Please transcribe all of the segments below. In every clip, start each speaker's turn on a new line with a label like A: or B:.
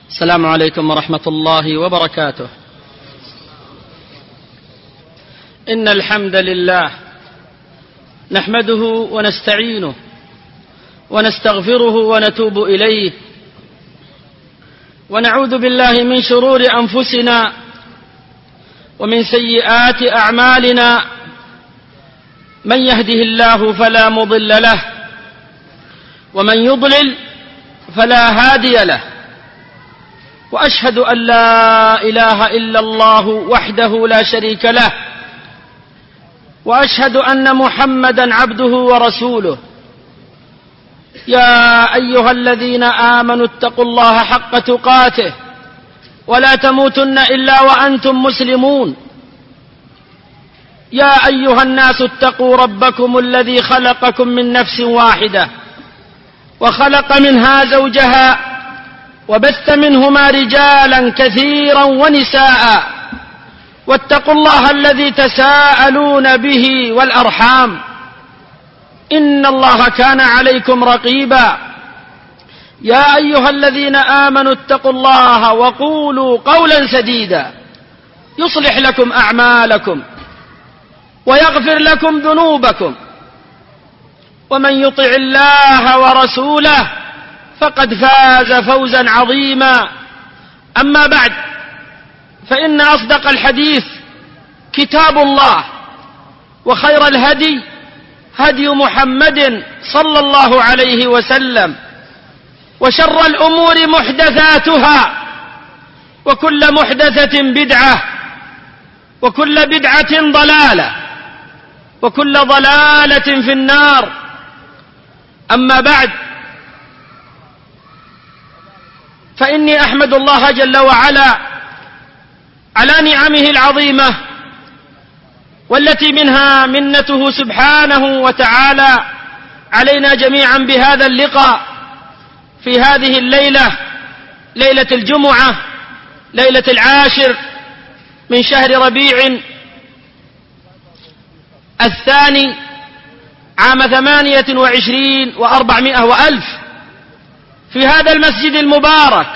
A: السلام عليكم ورحمة الله وبركاته. إن الحمد لله نحمده ونستعينه ونستغفره ونتوب إليه، ونعوذ بالله من شرور أنفسنا ومن سيئات أعمالنا. من يهده الله فلا مضل له، ومن يضلل فلا هادي له، وأشهد أن لا إله إلا الله وحده لا شريك له، وأشهد أن محمدا عبده ورسوله. يا أيها الذين آمنوا اتقوا الله حق تقاته ولا تموتن إلا وأنتم مسلمون. يا أيها الناس اتقوا ربكم الذي خلقكم من نفس واحدة وخلق منها زوجها وبث منهما رجالا كثيرا ونساء، واتقوا الله الذي تساءلون به والأرحام، إن الله كان عليكم رقيبا. يا أيها الذين آمنوا اتقوا الله وقولوا قولا سديدا يصلح لكم أعمالكم ويغفر لكم ذنوبكم، ومن يطع الله ورسوله فقد فاز فوزا عظيما. أما بعد، فإن أصدق الحديث كتاب الله، وخير الهدي هدي محمد صلى الله عليه وسلم، وشر الأمور محدثاتها، وكل محدثة بدعة، وكل بدعة ضلالة، وكل ضلالة في النار. أما بعد، فإني أحمد الله جل وعلا على نعمه العظيمة، والتي منها منته سبحانه وتعالى علينا جميعا بهذا اللقاء في هذه الليلة، ليلة الجمعة، ليلة 10 من شهر ربيع الثاني عام 28 و400 وألف، في هذا المسجد المبارك،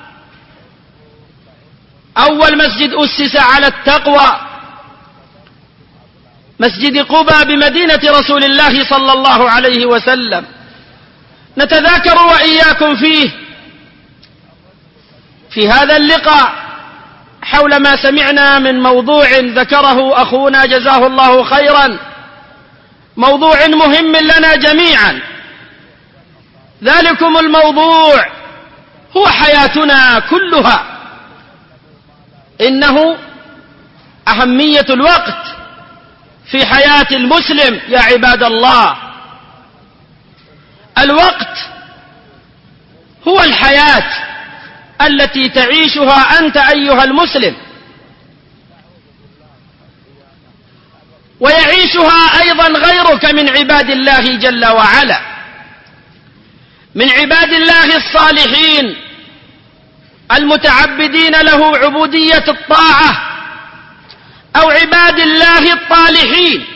A: أول مسجد أسس على التقوى، مسجد قباء بمدينة رسول الله صلى الله عليه وسلم. نتذاكر وإياكم فيه في هذا اللقاء حول ما سمعنا من موضوع ذكره أخونا جزاه الله خيرا، موضوع مهم لنا جميعا. ذلكم الموضوع هو حياتنا كلها، إنه أهمية الوقت في حياة المسلم. يا عباد الله، الوقت هو الحياة التي تعيشها أنت أيها المسلم، ويعيشها أيضا غيرك من عباد الله جل وعلا، من عباد الله الصالحين المتعبدين له عبودية الطاعة، أو عباد الله الطالحين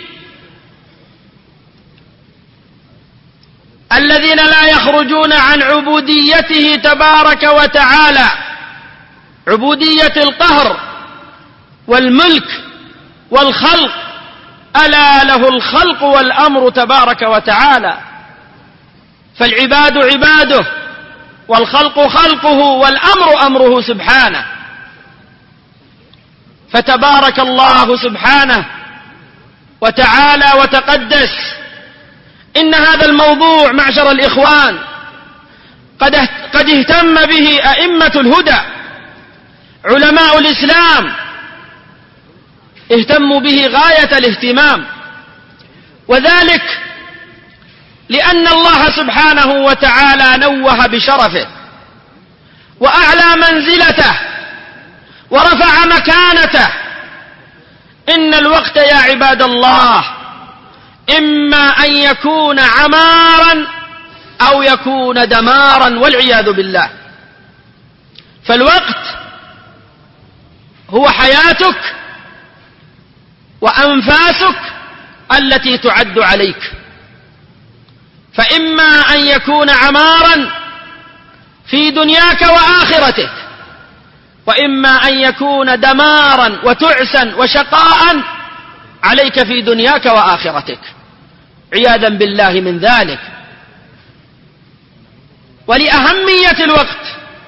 A: الذين لا يخرجون عن عبوديته تبارك وتعالى، عبودية القهر والملك والخلق. ألا له الخلق والأمر تبارك وتعالى، فالعباد عباده، والخلق خلقه، والأمر أمره سبحانه. فتبارك الله سبحانه وتعالى وتقدس. إن هذا الموضوع معشر الإخوان قد اهتم به أئمة الهدى، علماء الإسلام اهتموا به غاية الاهتمام، وذلك لأن الله سبحانه وتعالى نوه بشرفه وأعلى منزلته ورفع مكانته. إن الوقت يا عباد الله إما أن يكون عمارا أو يكون دمارا، والعياذ بالله. فالوقت هو حياتك وأنفاسك التي تعد عليك، فإما أن يكون عمارا في دنياك وآخرتك، وإما أن يكون دمارا وتعسا وشقاء عليك في دنياك وآخرتك، عياذا بالله من ذلك. ولأهمية الوقت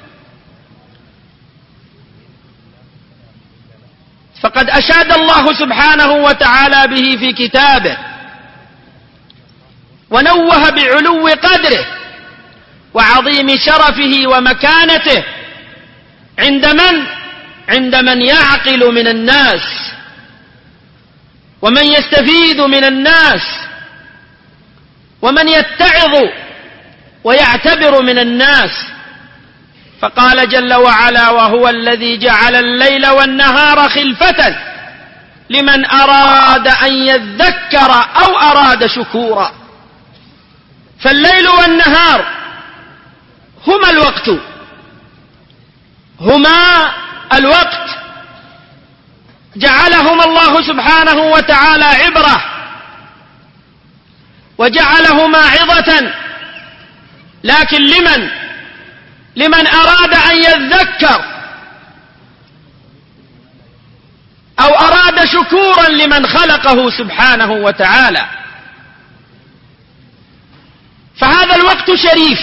A: فقد أشاد الله سبحانه وتعالى به في كتابه، ونوه بعلو قدره وعظيم شرفه ومكانته عند من يعقل من الناس ومن يستفيد من الناس ومن يتعظ ويعتبر من الناس. فقال جل وعلا: وهو الذي جعل الليل والنهار خلفة لمن أراد أن يذكر أو أراد شكورا. فالليل والنهار هما الوقت جعلهما الله سبحانه وتعالى عبرة، وجعلهما عظة، لكن لمن أراد أن يذكر أو أراد شكورا لمن خلقه سبحانه وتعالى. فهذا الوقت شريف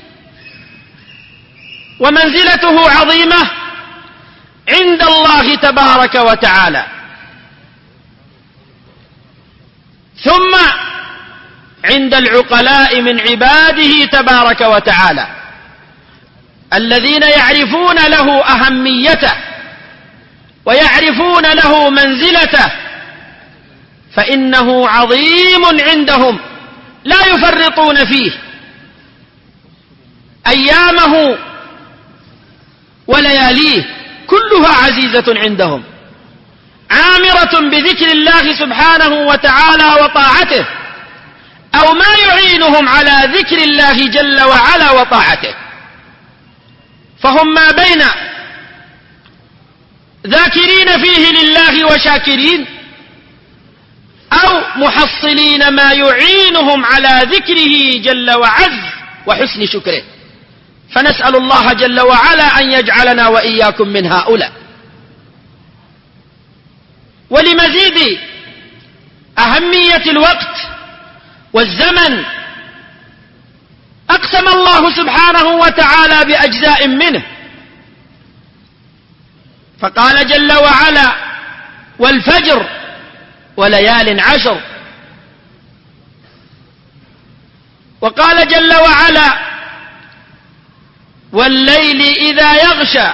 A: ومنزلته عظيمة عند الله تبارك وتعالى. ثم عند العقلاء من عباده تبارك وتعالى الذين يعرفون له أهميته ويعرفون له منزلته، فإنه عظيم عندهم لا يفرطون فيه. أيامه ولياليه كلها عزيزة عندهم، عامرة بذكر الله سبحانه وتعالى وطاعته، أو ما يعينهم على ذكر الله جل وعلا وطاعته. فهم ما بين ذاكرين فيه لله وشاكرين، أو محصلين ما يعينهم على ذكره جل وعز وحسن شكره. فنسأل الله جل وعلا أن يجعلنا وإياكم من هؤلاء. ولمزيد أهمية الوقت والزمن أقسم الله سبحانه وتعالى بأجزاء منه، فقال جل وعلا: والفجر وليال عشر. وقال جل وعلا: والليل إذا يغشى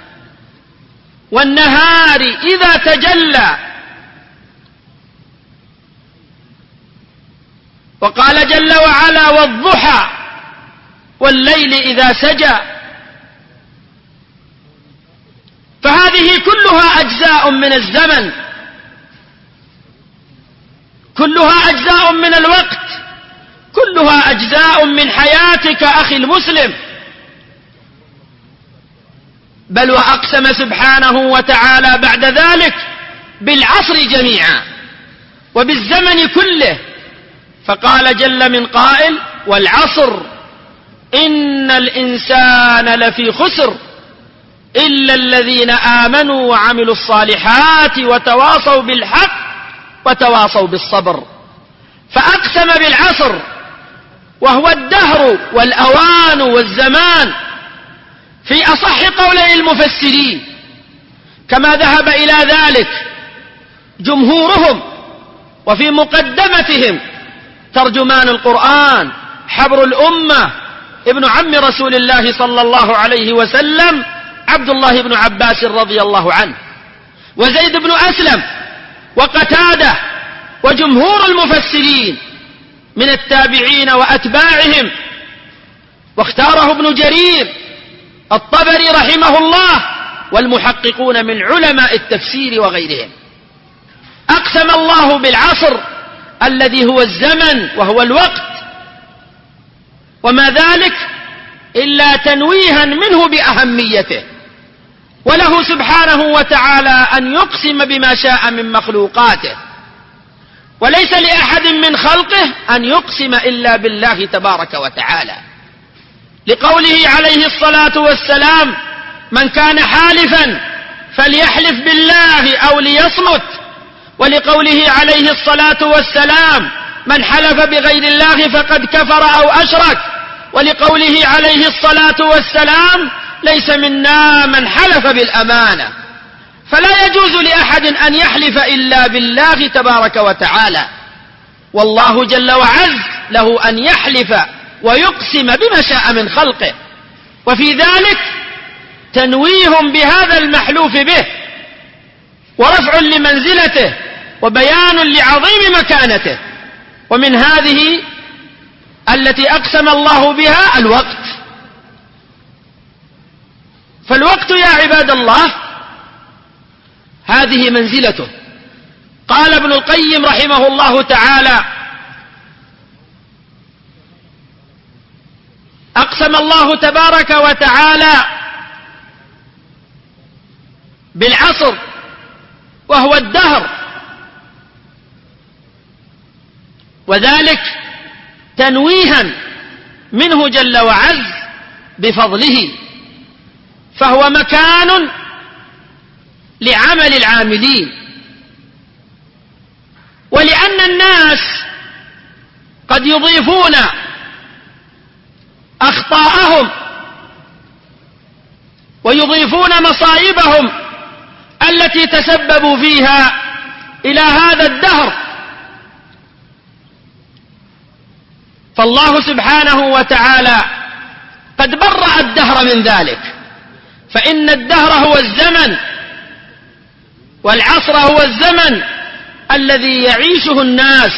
A: والنهار إذا تجلى. وقال جل وعلا: والضحى والليل إذا سجى. فهذه كلها أجزاء من الزمن، كلها أجزاء من الوقت، كلها أجزاء من حياتك أخي المسلم. بل وأقسم سبحانه وتعالى بعد ذلك بالعصر جميعا وبالزمن كله، فقال جل من قائل: والعصر إن الإنسان لفي خسر إلا الذين آمنوا وعملوا الصالحات وتواصوا بالحق وتواصوا بالصبر. فأقسم بالعصر وهو الدهر والأوان والزمان في أصح قولي المفسرين، كما ذهب إلى ذلك جمهورهم، وفي مقدمتهم ترجمان القرآن حبر الأمة ابن عم رسول الله صلى الله عليه وسلم عبد الله بن عباس رضي الله عنه، وزيد بن أسلم، وقتادة، وجمهور المفسرين من التابعين وأتباعهم. واختاره ابن جرير الطبري رحمه الله والمحققون من علماء التفسير وغيرهم. أقسم الله بالعصر الذي هو الزمن وهو الوقت، وما ذلك إلا تنويها منه بأهميته. وله سبحانه وتعالى أن يقسم بما شاء من مخلوقاته، وليس لأحد من خلقه أن يقسم إلا بالله تبارك وتعالى، لقوله عليه الصلاة والسلام من كان حالفا فليحلف بالله أو ليصمت، ولقوله عليه الصلاة والسلام من حلف بغير الله فقد كفر أو أشرك، ولقوله عليه الصلاة والسلام ليس منا من حلف بالأمانة. فلا يجوز لأحد أن يحلف إلا بالله تبارك وتعالى، والله جل وعز له أن يحلف ويقسم بما شاء من خلقه، وفي ذلك تنويه بهذا المحلوف به ورفع لمنزلته وبيان لعظيم مكانته. ومن هذه التي أقسم الله بها الوقت. فالوقت يا عباد الله هذه منزلته. قال ابن القيم رحمه الله تعالى: أقسم الله تبارك وتعالى بالعصر وهو الدهر، وذلك تنويها منه جل وعز بفضله، فهو مكان لعمل العاملين، ولأن الناس قد يضيفون أخطاءهم ويضيفون مصائبهم التي تسببوا فيها إلى هذا الدهر، فالله سبحانه وتعالى قد برأ الدهر من ذلك، فإن الدهر هو الزمن، والعصر هو الزمن الذي يعيشه الناس،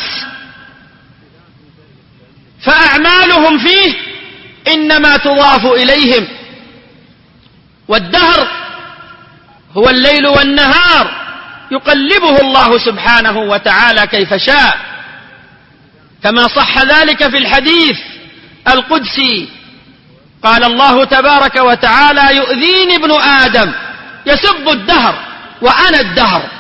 A: فأعمالهم فيه إنما تضاف إليهم. والدهر هو الليل والنهار يقلبه الله سبحانه وتعالى كيف شاء، كما صح ذلك في الحديث القدسي. قال الله تبارك وتعالى: يؤذيني ابن آدم يسب الدهر وأنا الدهر.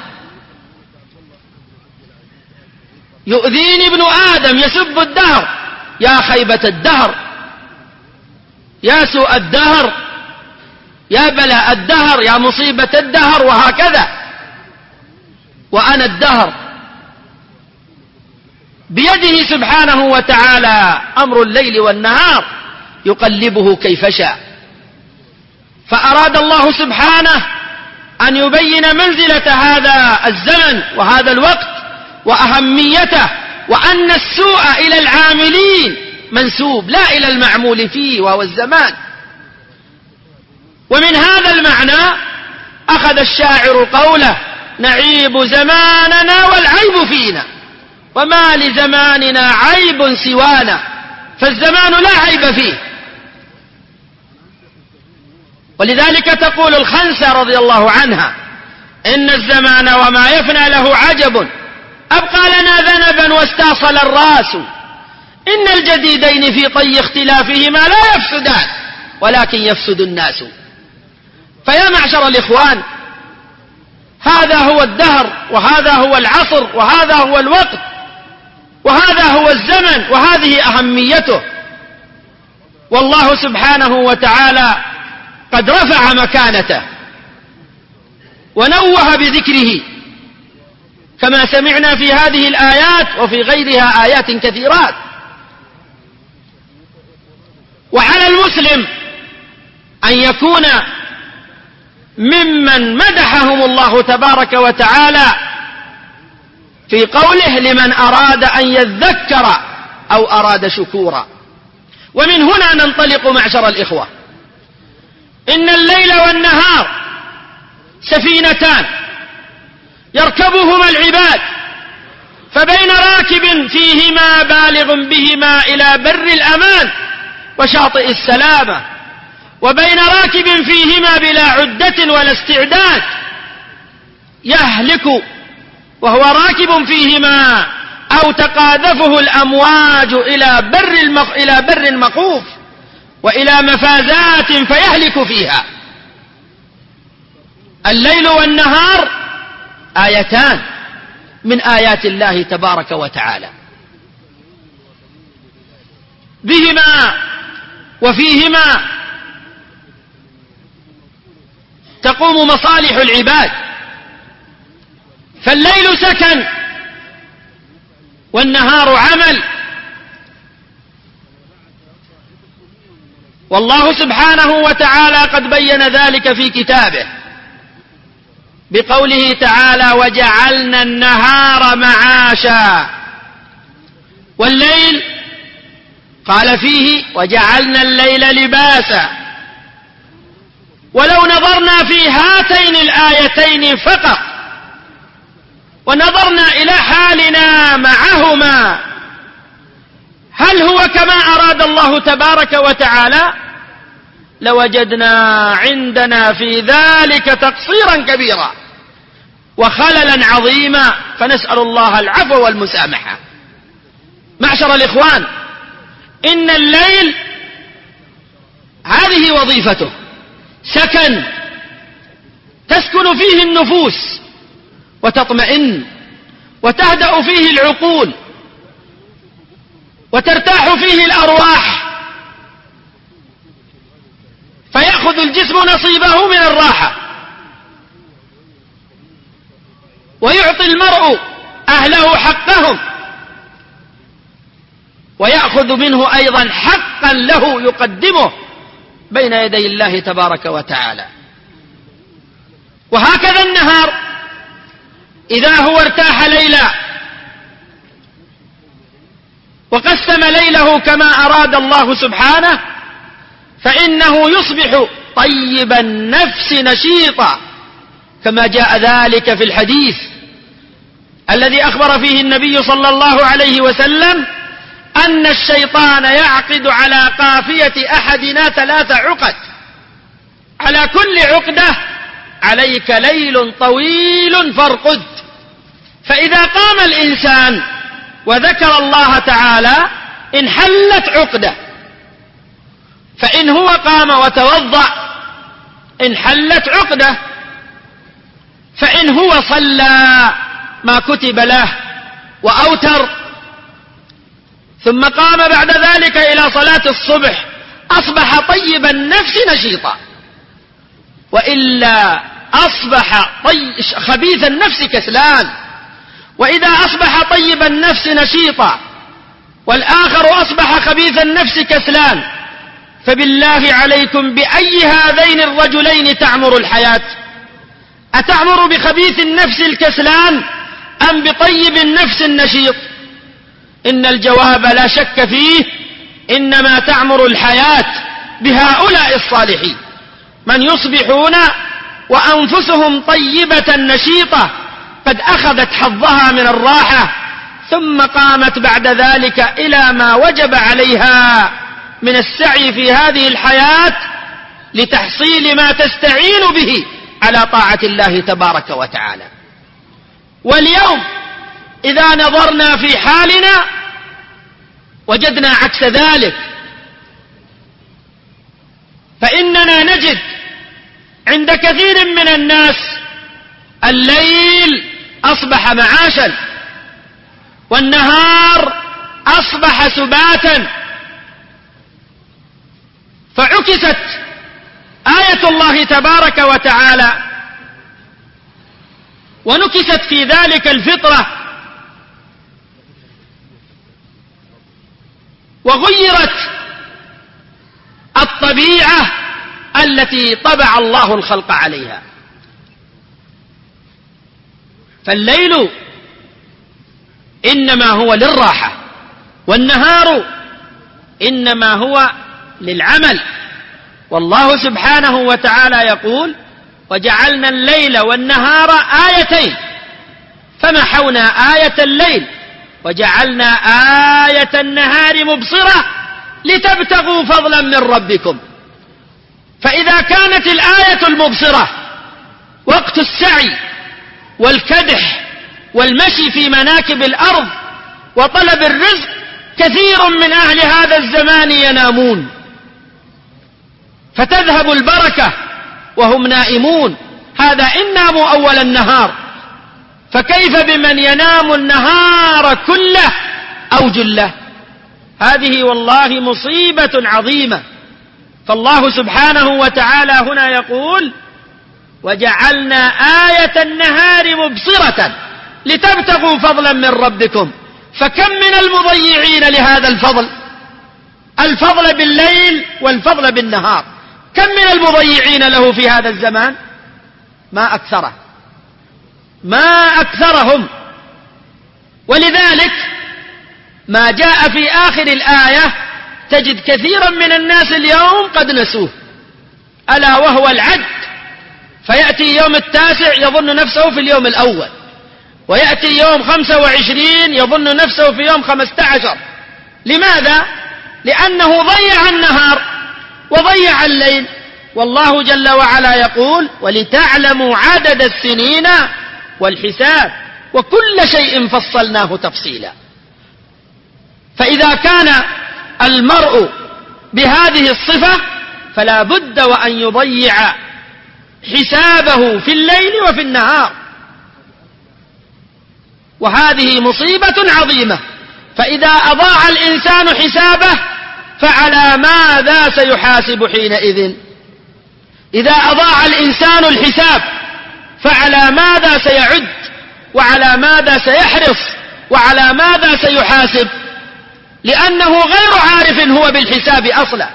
A: يؤذيني ابن آدم يسب الدهر، يا خيبة الدهر، يا سوء الدهر، يا بلاء الدهر، يا مصيبة الدهر، وهكذا. وأنا الدهر، بيده سبحانه وتعالى أمر الليل والنهار يقلبه كيف شاء. فأراد الله سبحانه أن يبين منزلة هذا الزمن وهذا الوقت وأهميته، وأن السوء إلى العاملين منسوب لا إلى المعمول فيه وهو الزمان. ومن هذا المعنى أخذ الشاعر قوله: نعيب زماننا والعيب فينا، وما لزماننا عيب سوانا، فالزمان لا عيب فيه. ولذلك تقول الخنسة رضي الله عنها: إن الزمان وما يفنى له عجب، أبقى لنا ذنبا واستاصل الراس، إن الجديدين في طي اختلافهما لا يفسدان ولكن يفسد الناس. فيا معشر الإخوان، هذا هو الدهر، وهذا هو العصر، وهذا هو الوقت، وهذا هو الزمن، وهذه أهميته. والله سبحانه وتعالى قد رفع مكانته ونوه بذكره، كما سمعنا في هذه الآيات وفي غيرها آيات كثيرات. وعلى المسلم أن يكون ممن مدحهم الله تبارك وتعالى في قوله: لمن أراد أن يذكر أو أراد شكورا. ومن هنا ننطلق معشر الإخوة. إن الليل والنهار سفينتان يركبهما العباد، فبين راكب فيهما بالغ بهما إلى بر الأمان وشاطئ السلامة، وبين راكب فيهما بلا عدة ولا استعداد يهلك وهو راكب فيهما، أو تقاذفه الأمواج إلى بر مخوف وإلى مفازات فيهلك فيها. الليل والنهار آيتان من آيات الله تبارك وتعالى، بهما وفيهما وتقوم مصالح العباد. فالليل سكن والنهار عمل. والله سبحانه وتعالى قد بين ذلك في كتابه بقوله تعالى: وجعلنا النهار معاشا. والليل قال فيه: وجعلنا الليل لباسا. ولو نظرنا في هاتين الآيتين فقط ونظرنا إلى حالنا معهما، هل هو كما أراد الله تبارك وتعالى؟ لوجدنا عندنا في ذلك تقصيرا كبيرا وخللا عظيما، فنسأل الله العفو والمسامحة. معشر الإخوان، إن الليل هذه وظيفته، سكن تسكن فيه النفوس وتطمئن وتهدأ فيه العقول وترتاح فيه الأرواح، فيأخذ الجسم نصيبه من الراحة، ويعطي المرء أهله حقهم، ويأخذ منه أيضا حقا له يقدمه بين يدي الله تبارك وتعالى. وهكذا النهار إذا هو ارتاح ليلا وقسم ليله كما أراد الله سبحانه، فإنه يصبح طيب النفس نشيطا، كما جاء ذلك في الحديث الذي أخبر فيه النبي صلى الله عليه وسلم أن الشيطان يعقد على قافية أحدنا 3 عقد، على كل عقدة عليك ليل طويل فارقد. فإذا قام الإنسان وذكر الله تعالى انحلت عقدة، فإن هو قام وتوضأ انحلت عقدة، فإن هو صلى ما كتب له وأوتر ثم قام بعد ذلك إلى صلاة الصبح أصبح طيب النفس نشيطا، وإلا أصبح خبيث النفس كسلان. وإذا أصبح طيب النفس نشيطا والآخر أصبح خبيث النفس كسلان، فبالله عليكم بأي هذين الرجلين تعمر الحياة؟ أتعمر بخبيث النفس الكسلان أم بطيب النفس النشيط؟ إن الجواب لا شك فيه، إنما تعمر الحياة بهؤلاء الصالحين، من يصبحون وأنفسهم طيبة نشيطة قد أخذت حظها من الراحة، ثم قامت بعد ذلك إلى ما وجب عليها من السعي في هذه الحياة لتحصيل ما تستعين به على طاعة الله تبارك وتعالى. واليوم إذا نظرنا في حالنا وجدنا عكس ذلك، فإننا نجد عند كثير من الناس الليل أصبح معاشا والنهار أصبح سباتا، فعكست آية الله تبارك وتعالى ونكست في ذلك الفطرة، وغيرت الطبيعة التي طبع الله الخلق عليها. فالليل إنما هو للراحة، والنهار إنما هو للعمل. والله سبحانه وتعالى يقول: وجعلنا الليل والنهار آيتين فمحونا آية الليل وجعلنا آية النهار مبصرة لتبتغوا فضلا من ربكم. فإذا كانت الآية المبصرة وقت السعي والكدح والمشي في مناكب الأرض وطلب الرزق، كثير من أهل هذا الزمان ينامون فتذهب البركة وهم نائمون، هذا إن ناموا أول النهار، فكيف بمن ينام النهار كله أو جله؟ هذه والله مصيبة عظيمة. فالله سبحانه وتعالى هنا يقول: وجعلنا آية النهار مبصرة لتبتغوا فضلا من ربكم فكم من المضيعين لهذا الفضل بالليل والفضل بالنهار، كم من المضيعين له في هذا الزمان؟ ما أكثرهم. ولذلك ما جاء في آخر الآية تجد كثيرا من الناس اليوم قد نسوه، ألا وهو العد، فيأتي يوم 9 يظن نفسه في اليوم الأول، ويأتي يوم 25 يظن نفسه في يوم 15. لماذا؟ لأنه ضيع النهار وضيع الليل. والله جل وعلا يقول: ولتعلموا عدد السنين والحساب وكل شيء فصلناه تفصيلا. فإذا كان المرء بهذه الصفة فلا بد وأن يضيع حسابه في الليل وفي النهار، وهذه مصيبة عظيمة. فإذا أضاع الإنسان حسابه فعلى ماذا سيحاسب حينئذ؟ إذا أضاع الإنسان الحساب فعلى ماذا سيعد، وعلى ماذا سيحرص، وعلى ماذا سيحاسب؟ لأنه غير عارف هو بالحساب أصلا.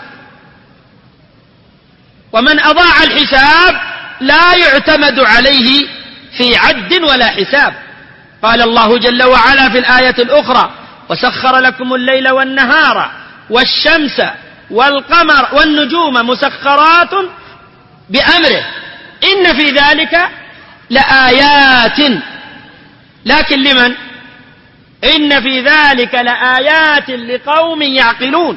A: ومن أضاع الحساب لا يعتمد عليه في عد ولا حساب. قال الله جل وعلا في الآية الأخرى: وسخر لكم الليل والنهار والشمس والقمر والنجوم مسخرات بأمره إن في ذلك لآيات. لكن لمن؟ إن في ذلك لآيات لقوم يعقلون.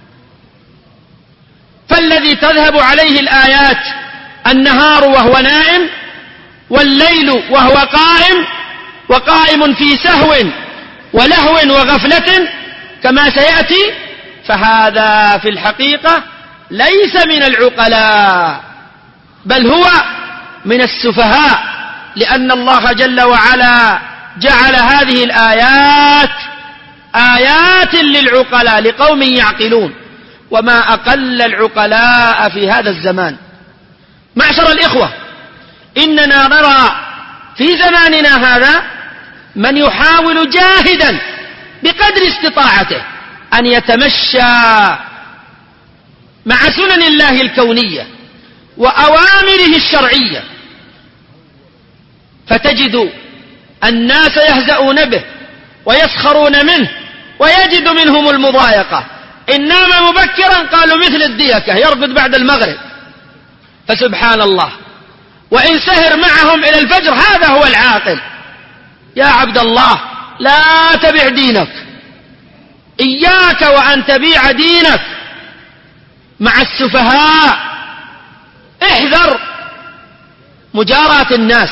A: فالذي تذهب عليه الآيات النهار وهو نائم، والليل وهو وقائم في سهو ولهو وغفلة كما سيأتي، فهذا في الحقيقة ليس من العقلاء، بل هو من السفهاء، لأن الله جل وعلا جعل هذه الآيات آيات للعقلاء لقوم يعقلون، وما أقل العقلاء في هذا الزمان. معشر الإخوة، إننا نرى في زماننا هذا من يحاول جاهدا بقدر استطاعته أن يتمشى مع سنن الله الكونية وأوامره الشرعية، فتجد الناس يهزؤون به ويسخرون منه ويجد منهم المضايقة. إن نام مبكرا قالوا مثل الديكة يرقد بعد المغرب، فسبحان الله. وإن سهر معهم إلى الفجر هذا هو العاقل. يا عبد الله، لا تبع دينك، إياك وأن تبيع دينك مع السفهاء. احذر مجاراة الناس.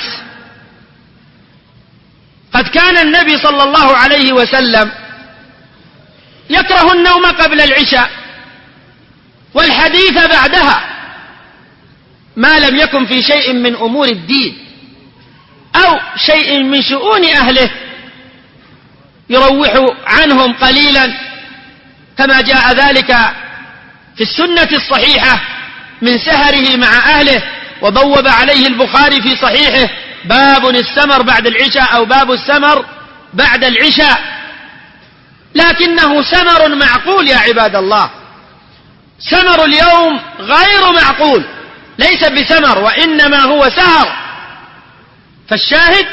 A: قد كان النبي صلى الله عليه وسلم يكره النوم قبل العشاء والحديث بعدها، ما لم يكن في شيء من أمور الدين أو شيء من شؤون أهله يروح عنهم قليلا، كما جاء ذلك في السنة الصحيحة من سهره مع أهله. وبوب عليه البخاري في صحيحه: باب السمر بعد العشاء، أو باب السمر بعد العشاء. لكنه سمر معقول يا عباد الله. سمر اليوم غير معقول، ليس بسمر وإنما هو سهر. فالشاهد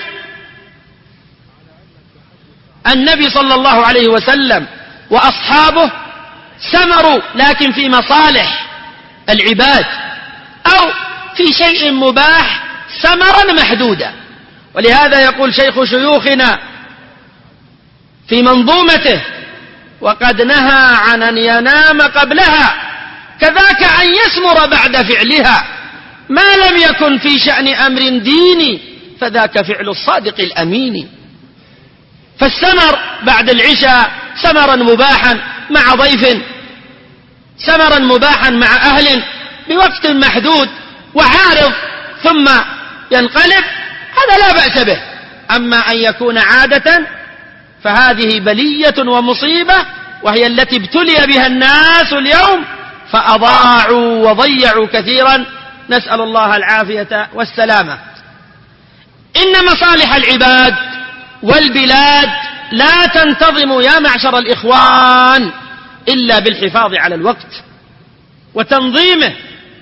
A: النبي صلى الله عليه وسلم وأصحابه سمروا، لكن في مصالح العباد أو في شيء مباح سمرا محدودا. ولهذا يقول شيخ شيوخنا في منظومته: وقد نهى عن أن ينام قبلها، كذاك أن يسمر بعد فعلها، ما لم يكن في شأن أمر ديني فذاك فعل الصادق الأمين. فالسمر بعد العشاء سمرا مباحا مع ضيف، سمرا مباحا مع أهل بوقت محدود وعارض ثم ينقلب، هذا لا بأس به. أما أن يكون عادة فهذه بلية ومصيبة، وهي التي ابتلي بها الناس اليوم فأضاعوا وضيعوا كثيرا. نسأل الله العافية والسلامة. إن مصالح العباد والبلاد لا تنتظم يا معشر الإخوان إلا بالحفاظ على الوقت وتنظيمه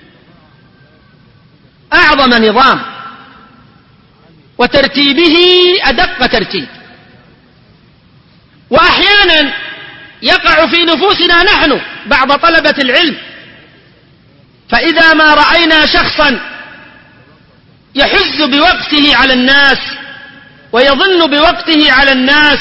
A: أعظم نظام وترتيبه أدق ترتيب. وأحيانا يقع في نفوسنا نحن بعض طلبة العلم، فإذا ما رأينا شخصا يحز بوقته على الناس ويظن بوقته على الناس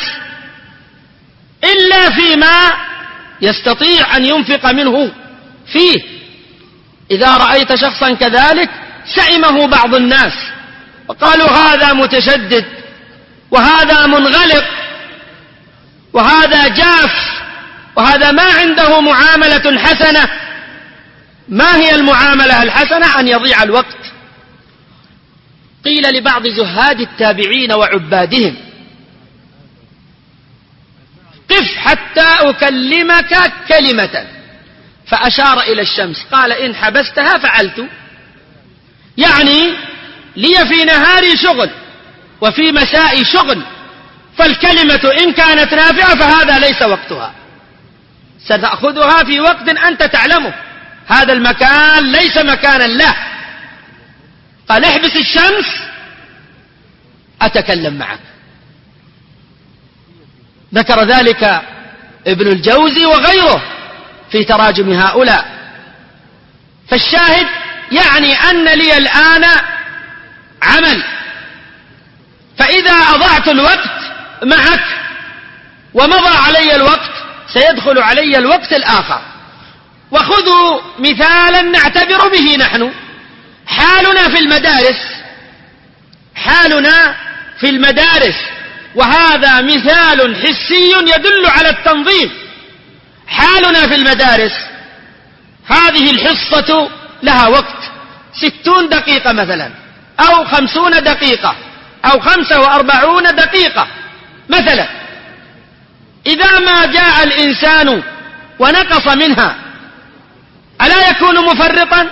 A: إلا فيما يستطيع أن ينفق منه فيه، إذا رأيت شخصا كذلك سئمه بعض الناس وقالوا هذا متشدد وهذا منغلق وهذا جاف وهذا ما عنده معاملة حسنة. ما هي المعاملة الحسنة؟ أن يضيع الوقت. قيل لبعض زهاد التابعين وعبادهم قف حتى أكلمك كلمة، فأشار إلى الشمس قال إن حبستها فعلت، يعني لي في نهاري شغل وفي مسائي شغل، فالكلمة إن كانت نافعة فهذا ليس وقتها، ستأخذها في وقت أنت تعلمه، هذا المكان ليس مكانا له. قال احبس الشمس أتكلم معك. ذكر ذلك ابن الجوزي وغيره في تراجم هؤلاء. فالشاهد يعني أن لي الآن عمل، فإذا أضعت الوقت معك ومضى علي الوقت سيدخل علي الوقت الآخر. وخذوا مثالا نعتبر به نحن، حالنا في المدارس، وهذا مثال حسي يدل على التنظيم. حالنا في المدارس هذه الحصة لها وقت 60 دقيقة مثلا، أو 50 دقيقة، أو 45 دقيقة مثلا. إذا ما جاء الإنسان ونقص منها ألا يكون مفرطا؟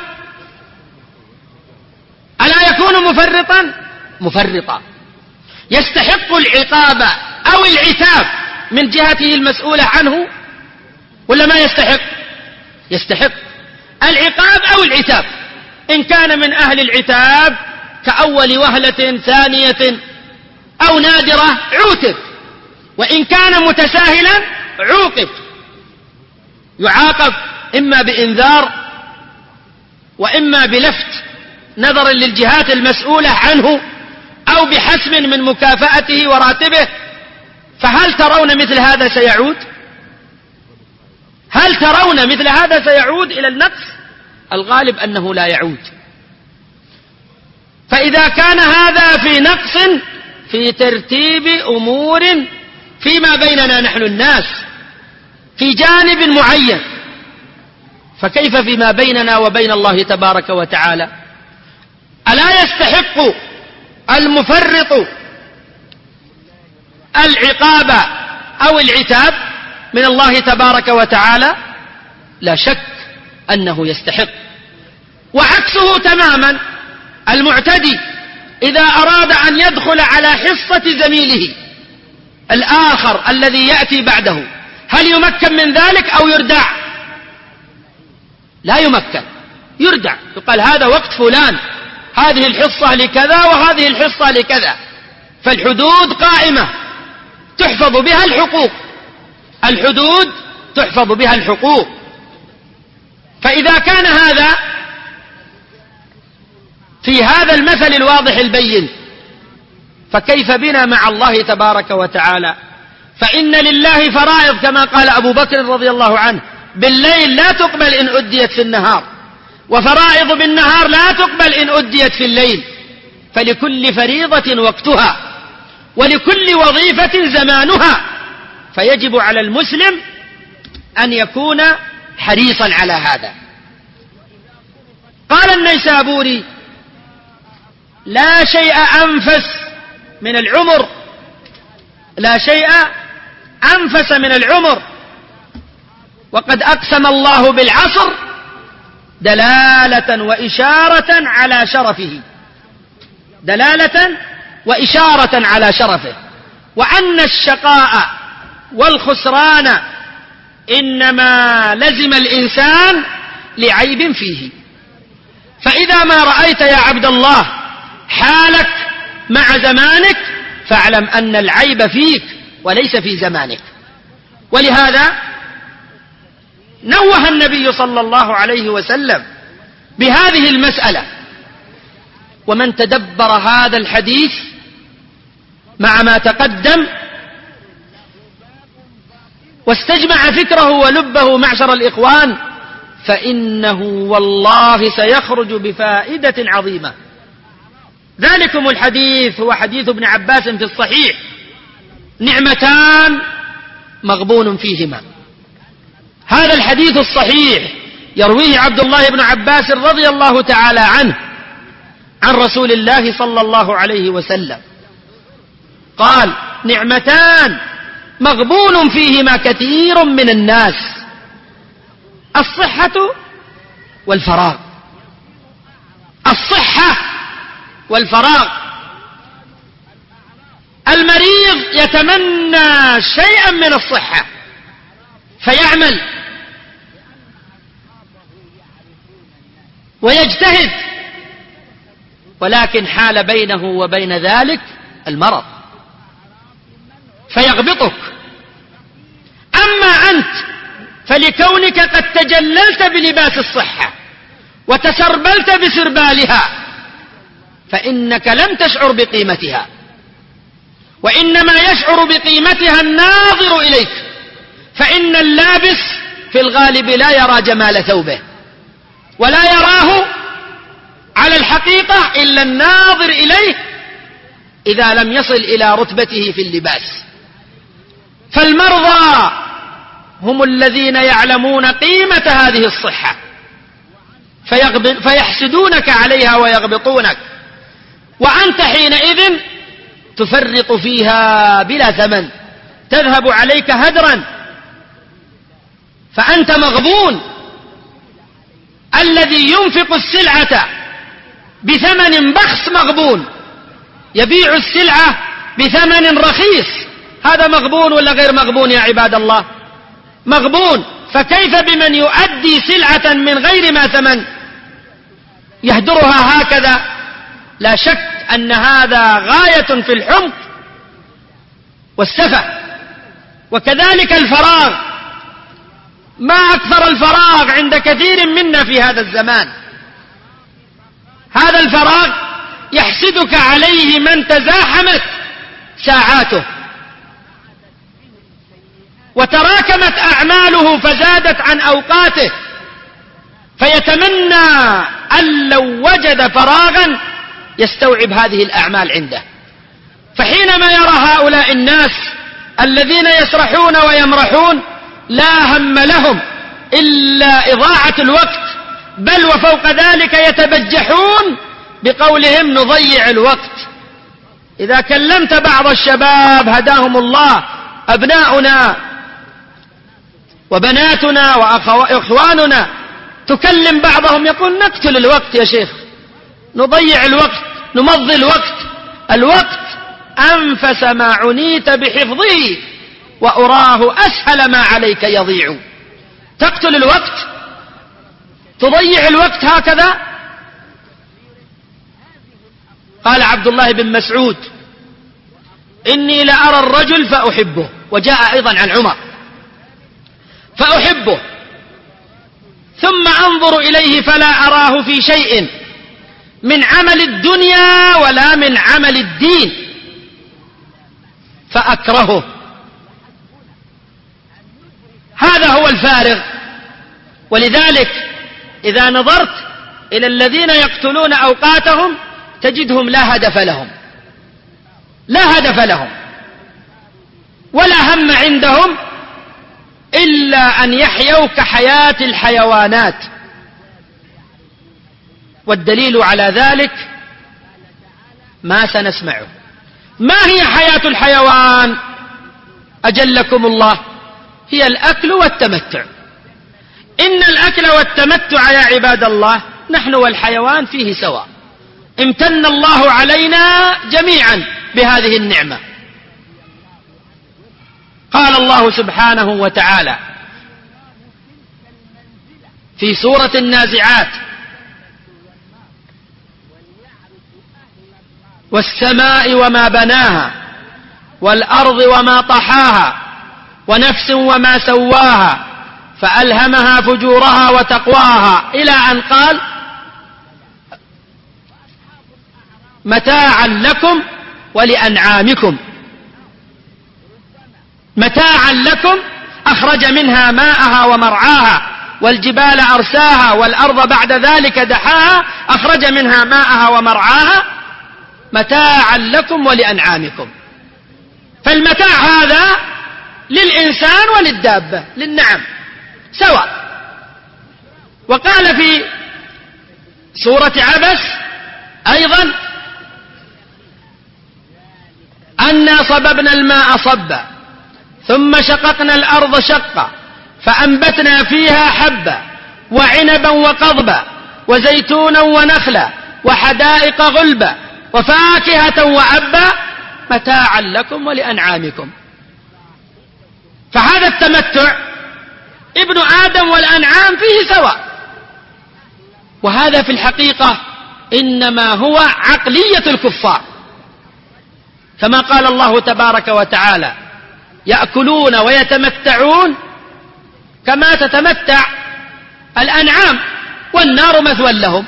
A: ألا يكون مفرطا يستحق العقاب أو العتاب من جهته المسؤولة عنه، ولا ما يستحق؟ يستحق العقاب أو العتاب. إن كان من أهل العتاب كأول وهلة ثانية أو نادرة عوتب، وإن كان متساهلا عوقب، يعاقب إما بإنذار وإما بلفت نظرا للجهات المسؤولة عنه، أو بحسم من مكافأته وراتبه. فهل ترون مثل هذا سيعود؟ هل ترون مثل هذا سيعود إلى النقص؟ الغالب أنه لا يعود. فإذا كان هذا في نقص في ترتيب أمور فيما بيننا نحن الناس في جانب معين، فكيف فيما بيننا وبين الله تبارك وتعالى؟ ألا يستحق المفرط العقاب أو العتاب من الله تبارك وتعالى؟ لا شك أنه يستحق. وعكسه تماما المعتدي إذا أراد أن يدخل على حصة زميله الآخر الذي يأتي بعده، هل يمكن من ذلك أو يردع؟ لا يمكن، يردع، يقال هذا وقت فلان، هذه الحصة لكذا وهذه الحصة لكذا. فالحدود قائمة تحفظ بها الحقوق، الحدود تحفظ بها الحقوق. فإذا كان هذا في هذا المثل الواضح البين، فكيف بنا مع الله تبارك وتعالى؟ فإن لله فرائض كما قال أبو بكر رضي الله عنه بالليل لا تقبل إن أديت في النهار، وفرائض بالنهار لا تقبل إن أديت في الليل. فلكل فريضة وقتها ولكل وظيفة زمانها، فيجب على المسلم أن يكون حريصا على هذا. قال النيسابوري لا شيء أنفس من العمر، لا شيء أنفس من العمر، وقد أقسم الله بالعصر دلالة وإشارة على شرفه، دلالة وإشارة على شرفه، وأن الشقاء والخسران إنما لزم الإنسان لعيب فيه. فإذا ما رأيت يا عبد الله حالك مع زمانك فاعلم أن العيب فيك وليس في زمانك. ولهذا نوه النبي صلى الله عليه وسلم بهذه المسألة. ومن تدبر هذا الحديث مع ما تقدم واستجمع فكره ولبه معشر الإخوان فإنه والله سيخرج بفائدة عظيمة. ذلكم الحديث هو حديث ابن عباس في الصحيح: نعمتان مغبون فيهما. هذا الحديث الصحيح يرويه عبد الله بن عباس رضي الله تعالى عنه عن رسول الله صلى الله عليه وسلم قال: نعمتان مغبون فيهما كثير من الناس: الصحة والفراغ. الصحة والفراغ. المريض يتمنى شيئا من الصحة فيعمل ويجتهد، ولكن حال بينه وبين ذلك المرض فيغبطك. أما أنت فلكونك قد تجللت بلباس الصحة وتسربلت بسربالها فإنك لم تشعر بقيمتها، وإنما يشعر بقيمتها الناظر إليك، فإن اللابس في الغالب لا يرى جمال ثوبه ولا يراه على الحقيقة إلا الناظر إليه إذا لم يصل إلى رتبته في اللباس. فالمرضى هم الذين يعلمون قيمة هذه الصحة فيحسدونك عليها ويغبطونك، وأنت حينئذ تفرط فيها بلا ثمن، تذهب عليك هدرا، فأنت مغبون. الذي ينفق السلعة بثمن بخس مغبون، يبيع السلعة بثمن رخيص، هذا مغبون ولا غير مغبون يا عباد الله؟ مغبون. فكيف بمن يؤدي سلعة من غير ما ثمن يهدرها هكذا؟ لا شك أن هذا غاية في الحمق والسفه. وكذلك الفراغ، ما أكثر الفراغ عند كثير منا في هذا الزمان. هذا الفراغ يحسدك عليه من تزاحمت ساعاته وتراكمت أعماله فزادت عن أوقاته، فيتمنى أن لو وجد فراغا يستوعب هذه الأعمال عنده. فحينما يرى هؤلاء الناس الذين يسرحون ويمرحون لا هم لهم إلا إضاعة الوقت، بل وفوق ذلك يتبجحون بقولهم نضيع الوقت. إذا كلمت بعض الشباب هداهم الله، أبناؤنا وبناتنا وإخواننا، تكلم بعضهم يقول نقتل الوقت يا شيخ، نضيع الوقت، نمضي الوقت. الوقت أنفس ما عنيت بحفظه وأراه أسهل ما عليك يضيع. تقتل الوقت، تضيع الوقت هكذا. قال عبد الله بن مسعود: إني لأرى الرجل فأحبه، وجاء أيضا عن عمر: فأحبه ثم أنظر إليه فلا أراه في شيء من عمل الدنيا ولا من عمل الدين فأكرهه. هذا هو الفارغ. ولذلك إذا نظرت إلى الذين يقتلون أوقاتهم تجدهم لا هدف لهم، لا هدف لهم ولا هم عندهم إلا أن يحيوا كحياة الحيوانات. والدليل على ذلك ما سنسمعه. ما هي حياة الحيوان أجلكم الله؟ هي الأكل والتمتع. إن الأكل والتمتع يا عباد الله نحن والحيوان فيه سواء. امتن الله علينا جميعا بهذه النعمة. قال الله سبحانه وتعالى في سورة النازعات: والسماء وما بناها والأرض وما طحاها ونفس وما سواها فألهمها فجورها وتقواها، إلى أن قال: متاعا لكم ولأنعامكم. متاعا لكم، أخرج منها ماءها ومرعاها، والجبال أرساها، والأرض بعد ذلك دحاها، أخرج منها ماءها ومرعاها، متاعا لكم ولأنعامكم. فالمتاع هذا للإنسان وللدابة، للنعم سواء. وقال في سورة عبس أيضا: أنا صببنا الماء صبا ثم شققنا الأرض شقا فأنبتنا فيها حبا وعنبا وقضبا وزيتونا ونخلا وحدائق غلبا وفاكهة وأبا متاعا لكم ولأنعامكم. فهذا التمتع ابن آدم والأنعام فيه سواء. وهذا في الحقيقة إنما هو عقلية الكفار، كما قال الله تبارك وتعالى: يأكلون ويتمتعون كما تتمتع الأنعام والنار مثوى لهم.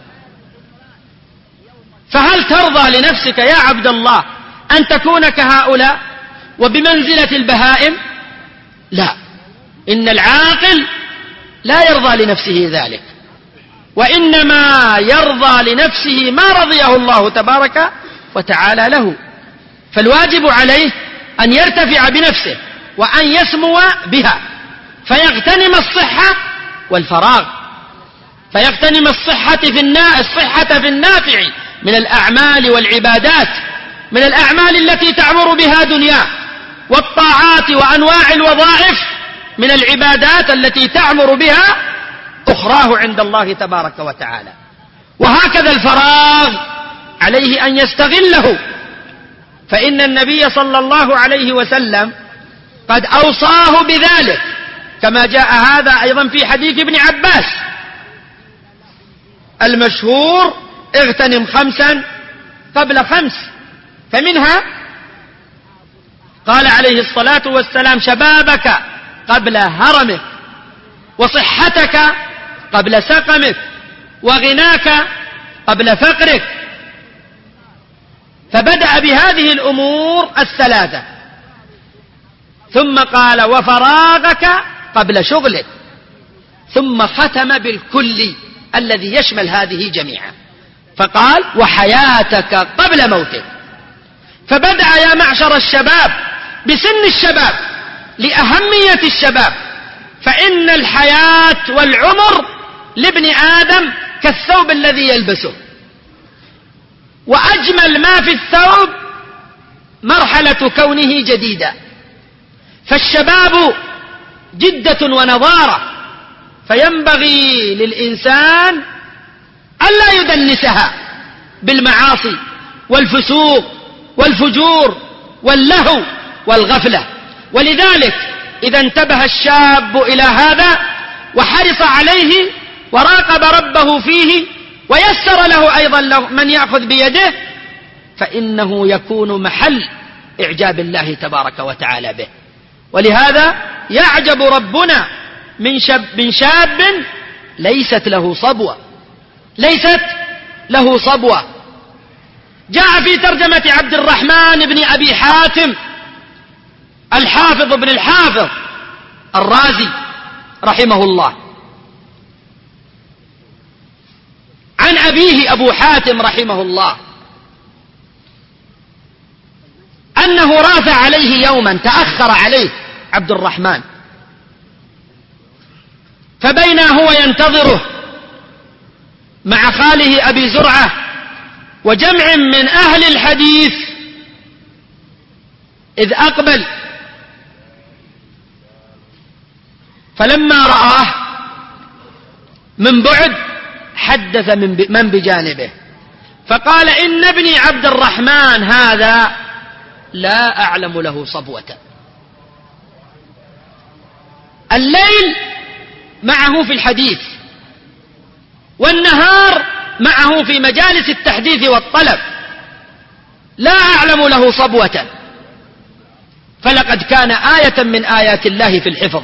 A: فهل ترضى لنفسك يا عبد الله أن تكون كهؤلاء وبمنزلة البهائم؟ لا، إن العاقل لا يرضى لنفسه ذلك، وإنما يرضى لنفسه ما رضيه الله تبارك وتعالى له. فالواجب عليه أن يرتفع بنفسه وأن يسمو بها، فيغتنم الصحة والفراغ، فيغتنم الصحة في النافع من الأعمال والعبادات، من الأعمال التي تعمر بها دنياه، والطاعات وأنواع الوظائف من العبادات التي تعمر بها أخراه عند الله تبارك وتعالى. وهكذا الفراغ عليه أن يستغله، فإن النبي صلى الله عليه وسلم قد أوصاه بذلك، كما جاء هذا أيضا في حديث ابن عباس المشهور: اغتنم 5 قبل 5. فمنها قال عليه الصلاة والسلام: شبابك قبل هرمك، وصحتك قبل سقمك، وغناك قبل فقرك. فبدأ بهذه الأمور الثلاثة، ثم قال: وفراغك قبل شغلك، ثم ختم بالكل الذي يشمل هذه جميعا، فقال: وحياتك قبل موتك. فبدأ يا معشر الشباب بسن الشباب لأهمية الشباب، فإن الحياة والعمر لابن آدم كالثوب الذي يلبسه، وأجمل ما في الثوب مرحلة كونه جديدا. فالشباب جدة ونضارة، فينبغي للإنسان ألا يدنسها بالمعاصي والفسوق والفجور واللهو والغفلة. ولذلك إذا انتبه الشاب إلى هذا وحرص عليه وراقب ربه فيه ويسر له أيضا من يأخذ بيده، فإنه يكون محل إعجاب الله تبارك وتعالى به. ولهذا يعجب ربنا من شاب ليست له صبوة. جاء في ترجمة عبد الرحمن بن أبي حاتم الحافظ بن الحافظ الرازي رحمه الله عن أبيه أبو حاتم رحمه الله أنه راث عليه يوما، تأخر عليه عبد الرحمن، فبينا هو ينتظره مع خاله أبي زرعة وجمع من أهل الحديث إذ أقبل، فلما رآه من بعد حدث من بجانبه فقال إن ابني عبد الرحمن هذا لا أعلم له صبوة. الليل معه في الحديث والنهار معه في مجالس التحديث والطلب، لا أعلم له صبوة. فلقد كان آية من آيات الله في الحفظ.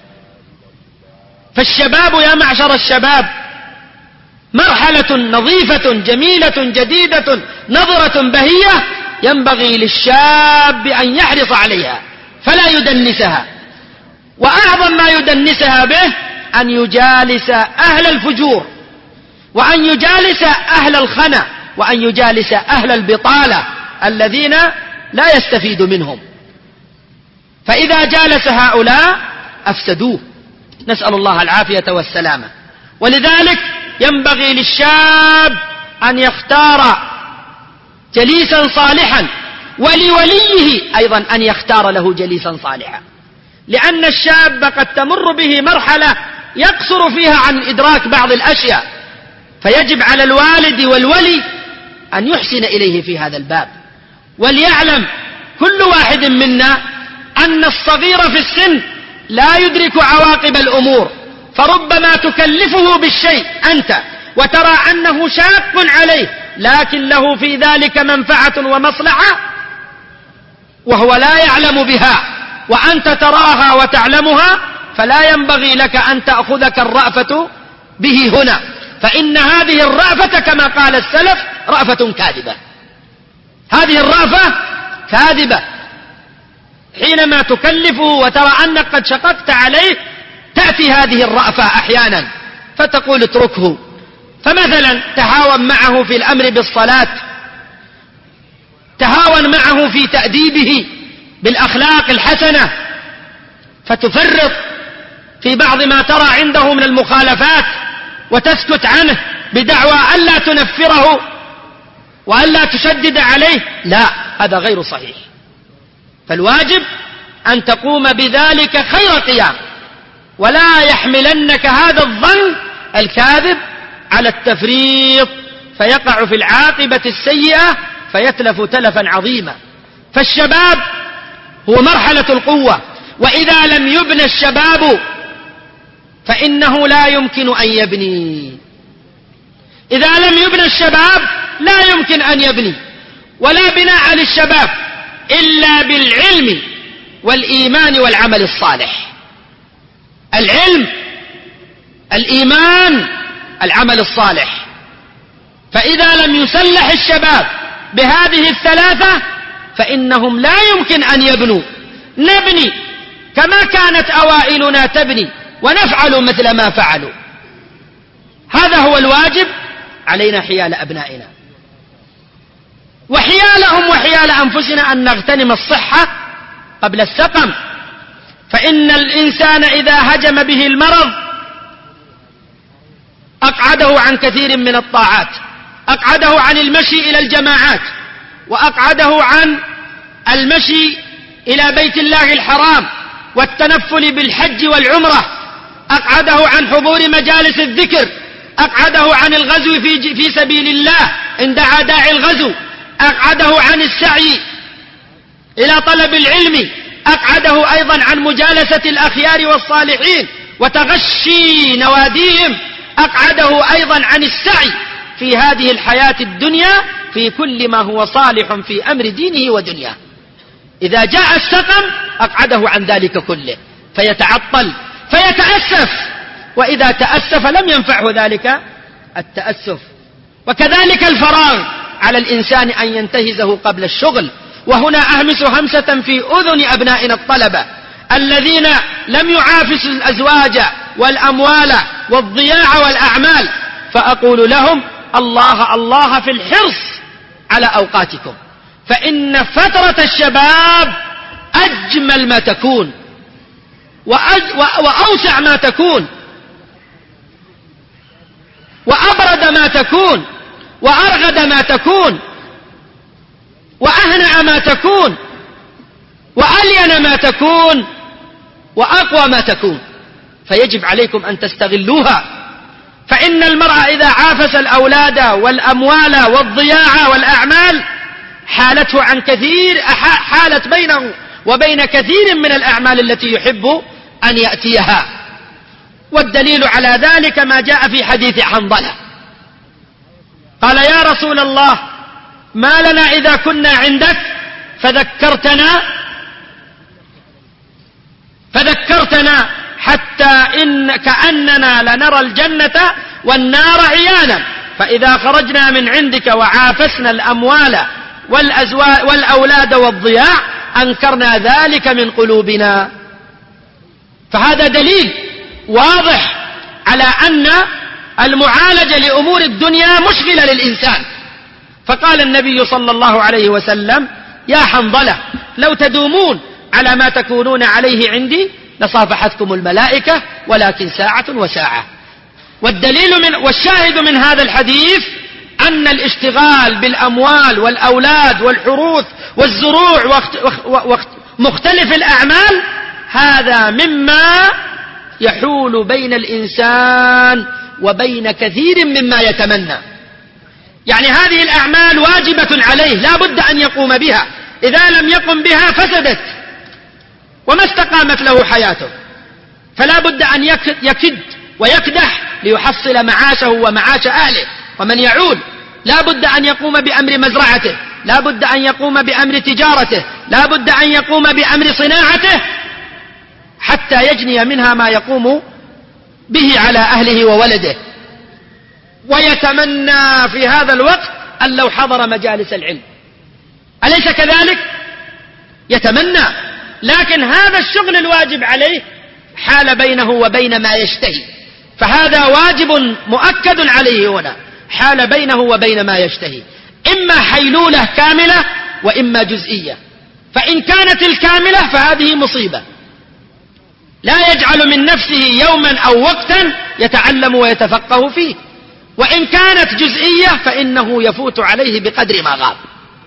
A: فالشباب يا معشر الشباب مرحلة نظيفة جميلة جديدة نظرة بهية ينبغي للشاب أن يحرص عليها فلا يدنسها. وأعظم ما يدنسها به أن يجالس أهل الفجور، وأن يجالس أهل الخنا، وأن يجالس أهل البطالة الذين لا يستفيد منهم. فإذا جالس هؤلاء أفسدوه، نسأل الله العافية والسلامة. ولذلك ينبغي للشاب أن يختار جليسا صالحا، ولوليه أيضا أن يختار له جليسا صالحا، لأن الشاب قد تمر به مرحلة يقصر فيها عن إدراك بعض الأشياء، فيجب على الوالد والولي أن يحسن إليه في هذا الباب. وليعلم كل واحد منا أن الصغير في السن لا يدرك عواقب الأمور، فربما تكلفه بالشيء أنت وترى أنه شاق عليه، لكن له في ذلك منفعة ومصلحة وهو لا يعلم بها، وأنت تراها وتعلمها، فلا ينبغي لك أن تأخذك الرأفة به هنا، فإن هذه الرأفة كما قال السلف رأفة كاذبة. هذه الرأفة كاذبة. حينما تكلفه وترى أنك قد شققت عليه تأتي هذه الرأفة أحيانا فتقول اتركه. فمثلا تهاون معه في الأمر بالصلاة، تهاون معه في تأديبه بالأخلاق الحسنة، فتفرط في بعض ما ترى عنده من المخالفات وتسكت عنه بدعوى ألا تنفره وألا تشدد عليه. لا، هذا غير صحيح. فالواجب أن تقوم بذلك خير قيام، ولا يحملنك هذا الظن الكاذب على التفريط فيقع في العاقبة السيئة فيتلف تلفا عظيما. فالشباب هو مرحلة القوة، وإذا لم يبنى الشباب فإنه لا يمكن أن يبني. إذا لم يبنى الشباب لا يمكن أن يبني، ولا بناء للشباب إلا بالعلم والإيمان والعمل الصالح. العلم، الإيمان، العمل الصالح. فإذا لم يسلح الشباب بهذه الثلاثة فإنهم لا يمكن أن يبنوا. نبني كما كانت أوائلنا تبني ونفعل مثل ما فعلوا. هذا هو الواجب علينا حيال أبنائنا وحيالهم وحيال أنفسنا، أن نغتنم الصحة قبل السقم. فإن الإنسان إذا هجم به المرض أقعده عن كثير من الطاعات، أقعده عن المشي إلى الجماعات، وأقعده عن المشي إلى بيت الله الحرام والتنفل بالحج والعمرة، أقعده عن حضور مجالس الذكر، أقعده عن الغزو في سبيل الله إن دعا داعي الغزو، أقعده عن السعي إلى طلب العلم، أقعده أيضا عن مجالسة الأخيار والصالحين وتغشي نواديهم، أقعده أيضا عن السعي في هذه الحياة الدنيا في كل ما هو صالح في أمر دينه ودنياه. إذا جاء السقم أقعده عن ذلك كله فيتعطل فيتأسف، وإذا تأسف لم ينفعه ذلك التأسف. وكذلك الفراغ على الإنسان أن ينتهزه قبل الشغل. وهنا أهمس همسة في أذن أبنائنا الطلبة الذين لم يعافسوا الأزواج والأموال والضياع والأعمال، فأقول لهم الله الله في الحرص على أوقاتكم، فإن فترة الشباب أجمل ما تكون وأوسع ما تكون وأبرد ما تكون وأرغد ما تكون وأهنأ ما تكون وألين ما تكون وأقوى ما تكون. فيجب عليكم أن تستغلوها فإن المرأة إذا عافس الأولاد والأموال والضياع والأعمال حالته عن كثير، حالت بينه وبين كثير من الأعمال التي يحب أن يأتيها. والدليل على ذلك ما جاء في حديث حنظلة، قال يا رسول الله ما لنا إذا كنا عندك فذكرتنا حتى إن كأننا لنرى الجنة والنار عيانا، فإذا خرجنا من عندك وعافسنا الأموال والأولاد والضياع أنكرنا ذلك من قلوبنا. فهذا دليل واضح على أن المعالجة لأمور الدنيا مشغلة للإنسان. فقال النبي صلى الله عليه وسلم يا حنظلة لو تدومون على ما تكونون عليه عندي لصافحتكم الملائكة ولكن ساعة وساعة. والشاهد من هذا الحديث أن الاشتغال بالأموال والأولاد والحروث والزروع ومختلف الأعمال هذا مما يحول بين الإنسان وبين كثير مما يتمنى. يعني هذه الأعمال واجبة عليه لا بد أن يقوم بها، إذا لم يقم بها فسدت وما استقامت له حياته، فلا بد أن يكد ويكدح ليحصل معاشه ومعاش أهله ومن يعول. لا بد أن يقوم بأمر مزرعته، لا بد أن يقوم بأمر تجارته، لا بد أن يقوم بأمر صناعته حتى يجني منها ما يقوم به على أهله وولده. ويتمنى في هذا الوقت أن لو حضر مجالس العلم، أليس كذلك؟ يتمنى، لكن هذا الشغل الواجب عليه حال بينه وبين ما يشتهي، فهذا واجب مؤكد عليه هنا، حال بينه وبين ما يشتهي، إما حيلولة كاملة وإما جزئية. فإن كانت الكاملة فهذه مصيبة، لا يجعل من نفسه يوما أو وقتا يتعلم ويتفقه فيه، وإن كانت جزئية فإنه يفوت عليه بقدر ما غاب.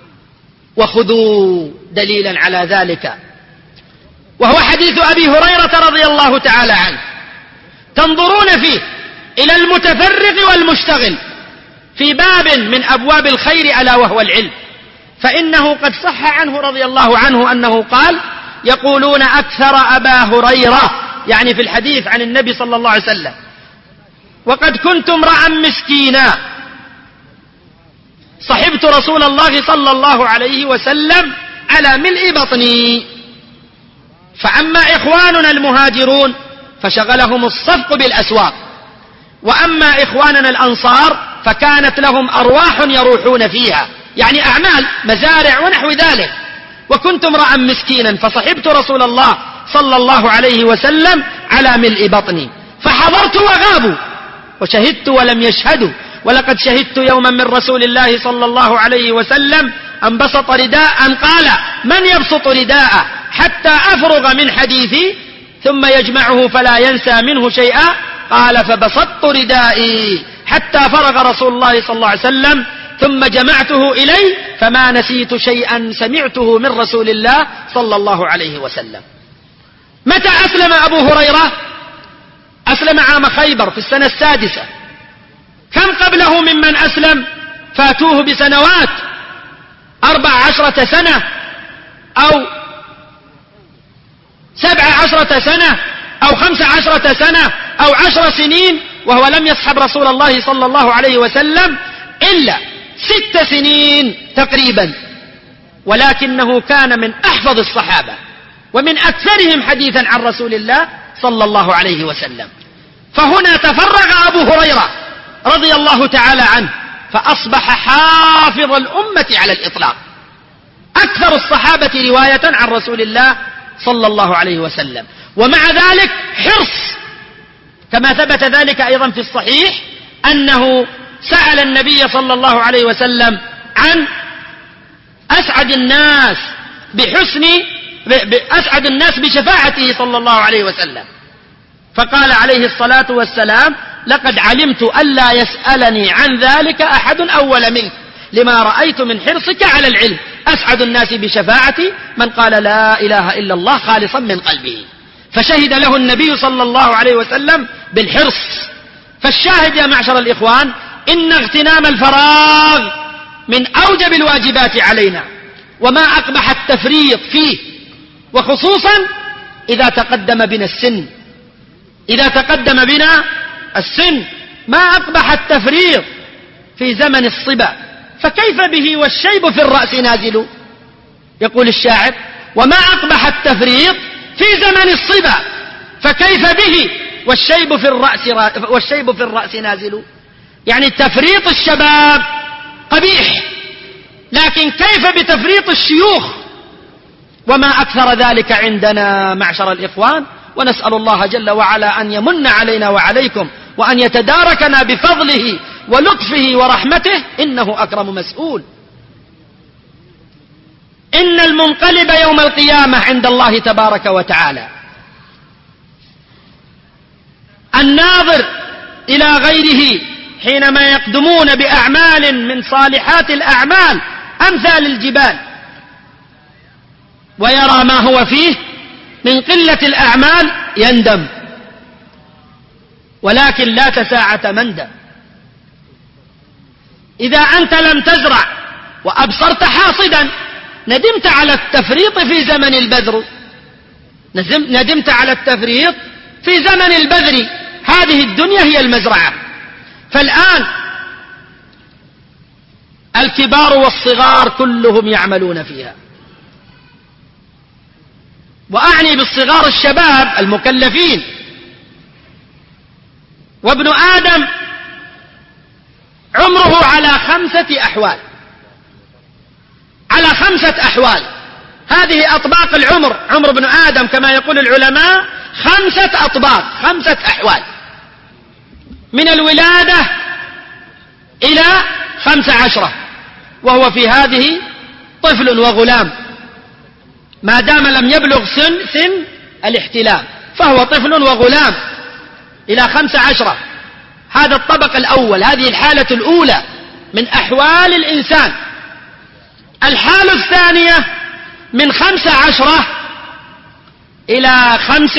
A: وخذوا دليلا على ذلك وهو حديث أبي هريرة رضي الله تعالى عنه، تنظرون فيه إلى المتفرغ والمشتغل في باب من أبواب الخير ألا وهو العلم، فإنه قد صح عنه رضي الله عنه أنه قال يقولون أكثر أبا هريرة، يعني في الحديث عن النبي صلى الله عليه وسلم، وقد كنت امرأ مسكينا صحبت رسول الله صلى الله عليه وسلم على ملء بطني، فأما إخواننا المهاجرون فشغلهم الصفق بالأسواق، وأما إخواننا الأنصار فكانت لهم أرواح يروحون فيها، يعني أعمال مزارع ونحو ذلك. وكنت امرأ مسكينا فصحبت رسول الله صلى الله عليه وسلم على ملء بطني، فحضرت وغابوا وشهدت ولم يشهدوا. ولقد شهدت يوما من رسول الله صلى الله عليه وسلم أن بسط رداء قال من يبسط رداءه حتى أفرغ من حديثي ثم يجمعه فلا ينسى منه شيئا، قال فبسطت ردائي حتى فرغ رسول الله صلى الله عليه وسلم ثم جمعته إلي فما نسيت شيئا سمعته من رسول الله صلى الله عليه وسلم. متى أسلم أبو هريرة؟ أسلم عام خيبر في السنة 6. كم قبله ممن أسلم؟ فاتوه بسنوات، 14 سنة أو 17 سنة أو 15 سنة أو 10 سنين، وهو لم يصحب رسول الله صلى الله عليه وسلم إلا 6 سنين تقريبا، ولكنه كان من أحفظ الصحابة ومن أكثرهم حديثا عن رسول الله صلى الله عليه وسلم. فهنا تفرغ أبو هريرة رضي الله تعالى عنه فأصبح حافظ الأمة على الإطلاق، أكثر الصحابة رواية عن رسول الله صلى الله عليه وسلم. ومع ذلك حرص، كما ثبت ذلك أيضا في الصحيح أنه سأل النبي صلى الله عليه وسلم عن أسعد الناس أسعد الناس بشفاعته صلى الله عليه وسلم، فقال عليه الصلاة والسلام لقد علمت ألا يسألني عن ذلك أحد أول منك لما رأيت من حرصك على العلم، أسعد الناس بشفاعتي من قال لا إله إلا الله خالصا من قلبه. فشهد له النبي صلى الله عليه وسلم بالحرص فالشاهد يا معشر الإخوان إن اغتنام الفراغ من أوجب الواجبات علينا، وما أقبح التفريط فيه، وخصوصا إذا تقدم بنا السن. إذا تقدم بنا السن ما أقبح التفريط في زمن الصبا، فكيف به والشيب في الرأس نازل؟ يقول الشاعر: وما أقبح التفريط في زمن الصبا فكيف به والشيب في الرأس نازل. يعني تفريط الشباب قبيح، لكن كيف بتفريط الشيوخ؟ وما أكثر ذلك عندنا معشر الإخوان. ونسأل الله جل وعلا أن يمن علينا وعليكم، وأن يتداركنا بفضله ولطفه ورحمته، إنه أكرم مسؤول. إن المنقلب يوم القيامة عند الله تبارك وتعالى الناظر إلى غيره حينما يقدمون بأعمال من صالحات الأعمال أمثال الجبال، ويرى ما هو فيه من قلة الأعمال يندم، ولكن لا تساعة مندم. إذا أنت لم تزرع وأبصرت حاصدا ندمت على التفريط في زمن البذر، ندمت على التفريط في زمن البذر. هذه الدنيا هي المزرعة. فالآن الكبار والصغار كلهم يعملون فيها، وأعني بالصغار الشباب المكلفين. وابن آدم عمره على 5 أحوال، على 5 أحوال. هذه أطباق العمر. عمر ابن آدم كما يقول العلماء 5 أطباق، 5 أحوال، من الولادة إلى 15، وهو في هذه طفل وغلام، ما دام لم يبلغ سن الاحتلام فهو طفل وغلام إلى 15. هذا الطبق الأول، هذه الحالة الأولى من أحوال الإنسان. الحالة الثانية من 15 إلى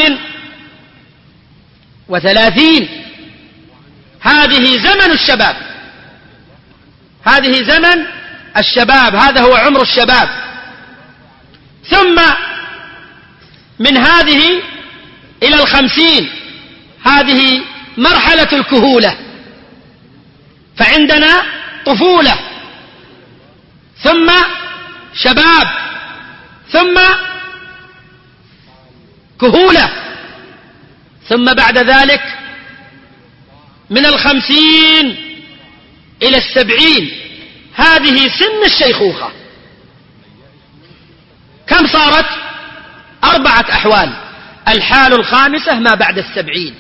A: 35، هذه زمن الشباب، هذه زمن الشباب، هذا هو عمر الشباب. ثم من هذه إلى 50 هذه مرحلة الكهولة. فعندنا طفولة، ثم شباب، ثم كهولة، ثم بعد ذلك من 50 إلى 70 هذه سن الشيخوخة. كم صارت؟ 4 أحوال. الحال الخامسة ما بعد 70،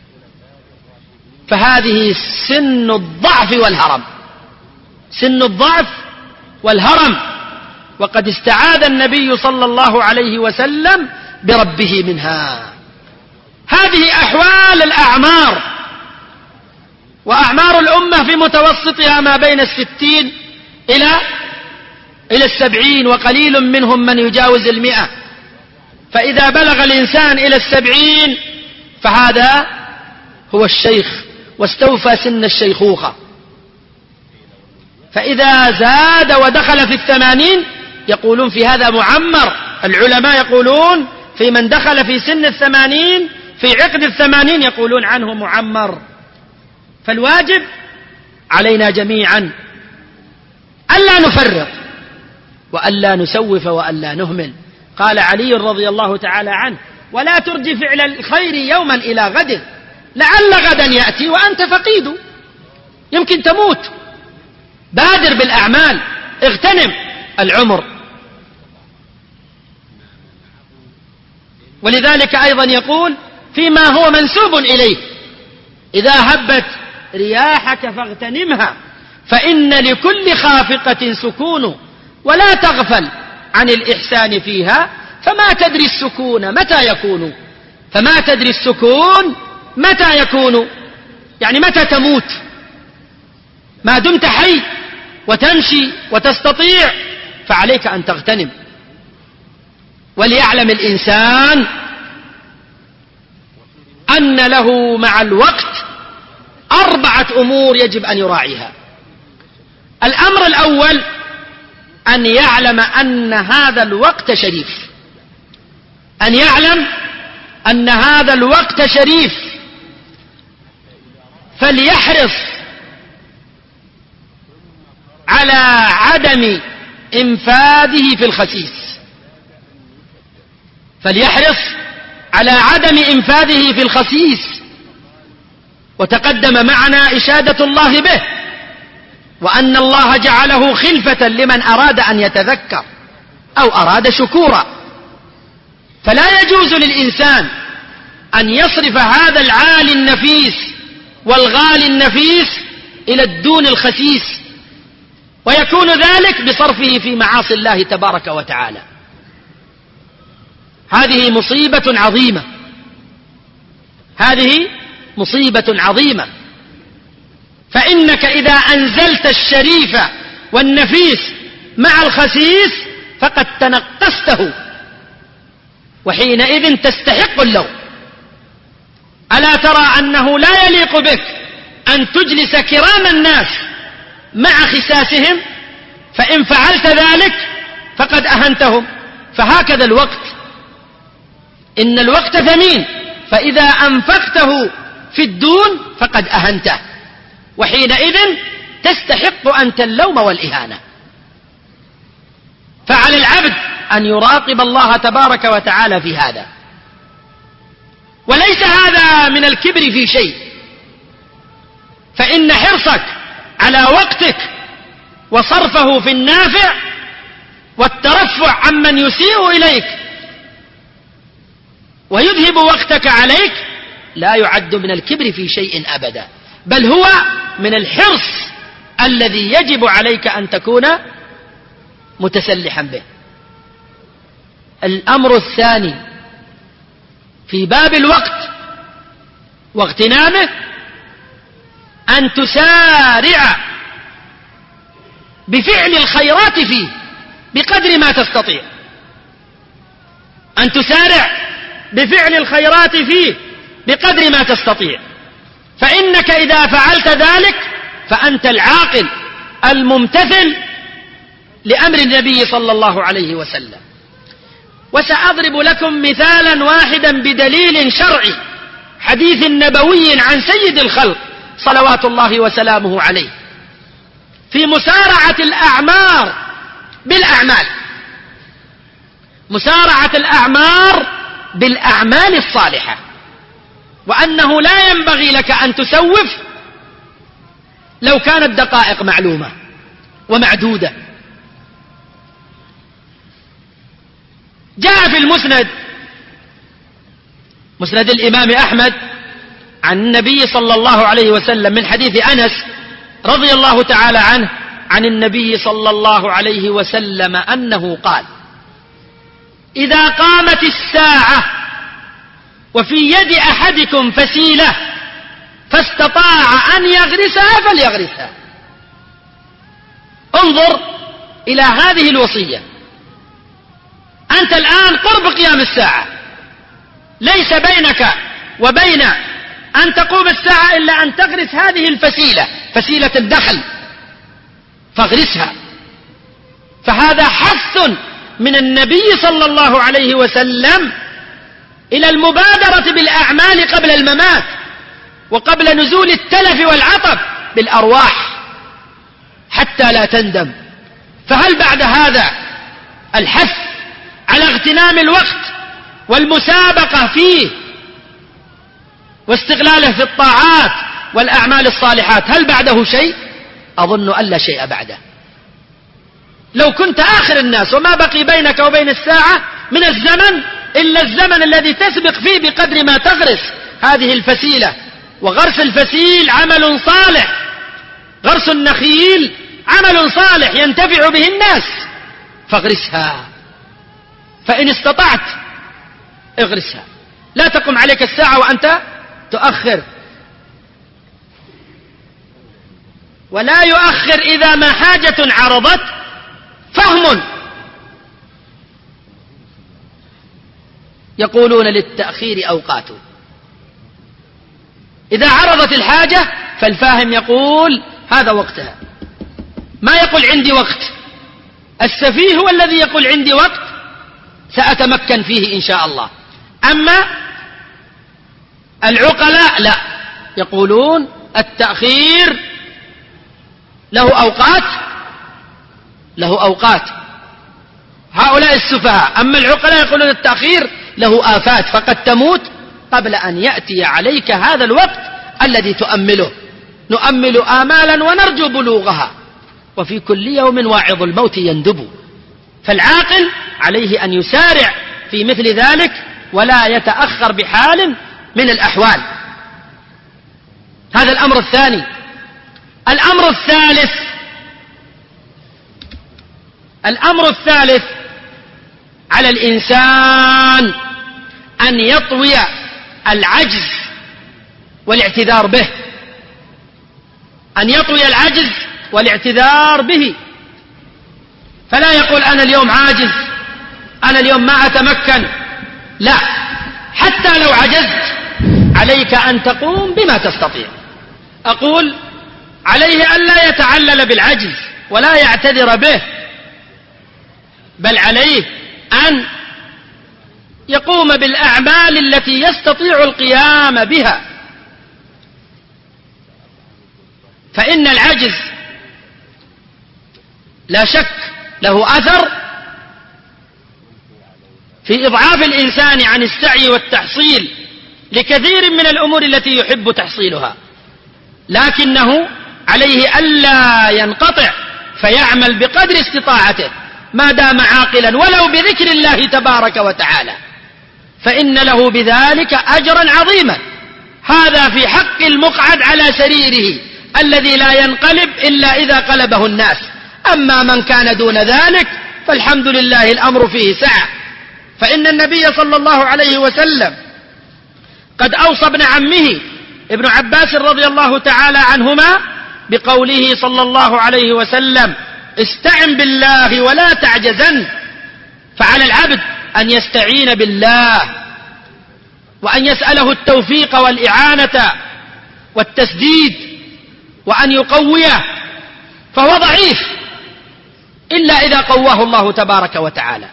A: فهذه سن الضعف والهرم، سن الضعف والهرم. وقد استعاذ النبي صلى الله عليه وسلم بربه منها. هذه أحوال الأعمار، وأعمار الأمة في متوسطها ما بين 60 إلى 70، وقليل منهم من يجاوز 100. فإذا بلغ الإنسان إلى 70 فهذا هو الشيخ واستوفى سن الشيخوخة. فإذا زاد ودخل في 80 يقولون في هذا معمر. العلماء يقولون في من دخل في سن 80 في عقد 80 يقولون عنه معمر. فالواجب علينا جميعا ألا نفرط وألا نسوف وألا نهمل. قال علي رضي الله تعالى عنه: ولا ترج فعل الخير يوما إلى غد، لعل غدا يأتي وأنت فقيد، يمكن تموت. بادر بالأعمال، اغتنم العمر. ولذلك أيضا يقول فيما هو منسوب إليه: إذا هبت رياحك فاغتنمها، فإن لكل خافقة سكون، ولا تغفل عن الإحسان فيها، فما تدري السكون متى يكون. فما تدري السكون متى يكون، يعني متى تموت. ما دمت حي وتمشي وتستطيع فعليك أن تغتنم. وليعلم الإنسان أن له مع الوقت 4 أمور يجب أن يراعيها. الأمر الأول أن يعلم أن هذا الوقت شريف، أن يعلم أن هذا الوقت شريف، فليحرص على عدم إنفاذه في الخسيس، فليحرص على عدم إنفاذه في الخسيس. وتقدم معنا إشادة الله به، وأن الله جعله خلفة لمن أراد أن يتذكر أو أراد شكورا. فلا يجوز للإنسان أن يصرف هذا العالي النفيس والغالي النفيس إلى الدون الخسيس، ويكون ذلك بصرفه في معاصي الله تبارك وتعالى. هذه مصيبة عظيمة، هذه مصيبة عظيمة. فإنك إذا أنزلت الشريف والنفيس مع الخسيس فقد تنقصته، وحينئذ تستحق اللوم. ألا ترى أنه لا يليق بك أن تجلس كرام الناس مع خساسهم؟ فإن فعلت ذلك فقد أهنتهم. فهكذا الوقت، إن الوقت ثمين، فإذا أنفقته في الدون فقد أهنته، وحينئذ تستحق أنت اللوم والإهانة. فعلى العبد أن يراقب الله تبارك وتعالى في هذا. وليس هذا من الكبر في شيء، فإن حرصك على وقتك وصرفه في النافع والترفع عمن يسيء إليك ويذهب وقتك عليك لا يعد من الكبر في شيء أبدا، بل هو من الحرص الذي يجب عليك أن تكون متسلحا به. الأمر الثاني في باب الوقت واغتنامه أن تسارع بفعل الخيرات فيه بقدر ما تستطيع، أن تسارع بفعل الخيرات فيه بقدر ما تستطيع. فإنك إذا فعلت ذلك فأنت العاقل الممتثل لأمر النبي صلى الله عليه وسلم. وسأضرب لكم مثالا واحدا بدليل شرعي، حديث نبوي عن سيد الخلق صلوات الله وسلامه عليه، في مسارعة الأعمار بالأعمال، مسارعة الأعمار بالأعمال الصالحة، وأنه لا ينبغي لك أن تسوف لو كانت دقائق معلومة ومعدودة. جاء في المسند، مسند الإمام أحمد، عن النبي صلى الله عليه وسلم من حديث أنس رضي الله تعالى عنه عن النبي صلى الله عليه وسلم أنه قال: إذا قامت الساعة وفي يد أحدكم فسيلة فاستطاع أن يغرسها فليغرسها. انظر إلى هذه الوصية. أنت الآن قرب قيام الساعة، ليس بينك وبين أن تقوم الساعة إلا أن تغرس هذه الفسيلة، فسيلة الدخل، فاغرسها. فهذا حث من النبي صلى الله عليه وسلم إلى المبادرة بالأعمال قبل الممات وقبل نزول التلف والعطب بالأرواح حتى لا تندم. فهل بعد هذا الحث على اغتنام الوقت والمسابقة فيه واستغلاله في الطاعات والأعمال الصالحات، هل بعده شيء؟ أظن أن لا شيء بعده. لو كنت آخر الناس وما بقي بينك وبين الساعة من الزمن إلا الزمن الذي تسبق فيه بقدر ما تغرس هذه الفسيلة. وغرس الفسيل عمل صالح، غرس النخيل عمل صالح ينتفع به الناس، فاغرسها. فإن استطعت اغرسها، لا تقم عليك الساعة وأنت تؤخر. ولا يؤخر إذا ما حاجة عرضت فهم. يقولون للتأخير أوقات، إذا عرضت الحاجة فالفاهم يقول هذا وقتها، ما يقول عندي وقت. السفيه هو الذي يقول عندي وقت سأتمكن فيه إن شاء الله. أما العقلاء لا، يقولون التأخير له أوقات. هؤلاء السفهاء. أما العقلاء يقولون التأخير له آفات، فقد تموت قبل أن يأتي عليك هذا الوقت الذي تؤمله. نؤمل آمالا ونرجو بلوغها، وفي كل يوم واعظ الموت يندب. فالعاقل عليه أن يسارع في مثل ذلك ولا يتأخر بحال من الأحوال. هذا الأمر الثاني. الأمر الثالث على الإنسان أن يطوي العجز والاعتذار به، فلا يقول أنا اليوم عاجز، أنا اليوم ما أتمكن. لا، حتى لو عجزت عليك أن تقوم بما تستطيع. أقول عليه أن لا يتعلل بالعجز ولا يعتذر به، بل عليه أن يقوم بالأعمال التي يستطيع القيام بها. فإن العجز لا شك له أثر في إضعاف الإنسان عن السعي والتحصيل لكثير من الأمور التي يحب تحصيلها، لكنه عليه ألا ينقطع فيعمل بقدر استطاعته ما دام عاقلا ولو بذكر الله تبارك وتعالى، فإن له بذلك أجرا عظيما. هذا في حق المقعد على سريره الذي لا ينقلب إلا إذا قلبه الناس. أما من كان دون ذلك فالحمد لله الأمر فيه سعة. فإن النبي صلى الله عليه وسلم قد أوصى ابن عمه ابن عباس رضي الله تعالى عنهما بقوله صلى الله عليه وسلم: استعن بالله ولا تعجزن. فعلى العبد أن يستعين بالله وأن يسأله التوفيق والإعانة والتسديد وأن يقويه، فهو ضعيف إلا إذا قواه الله تبارك وتعالى.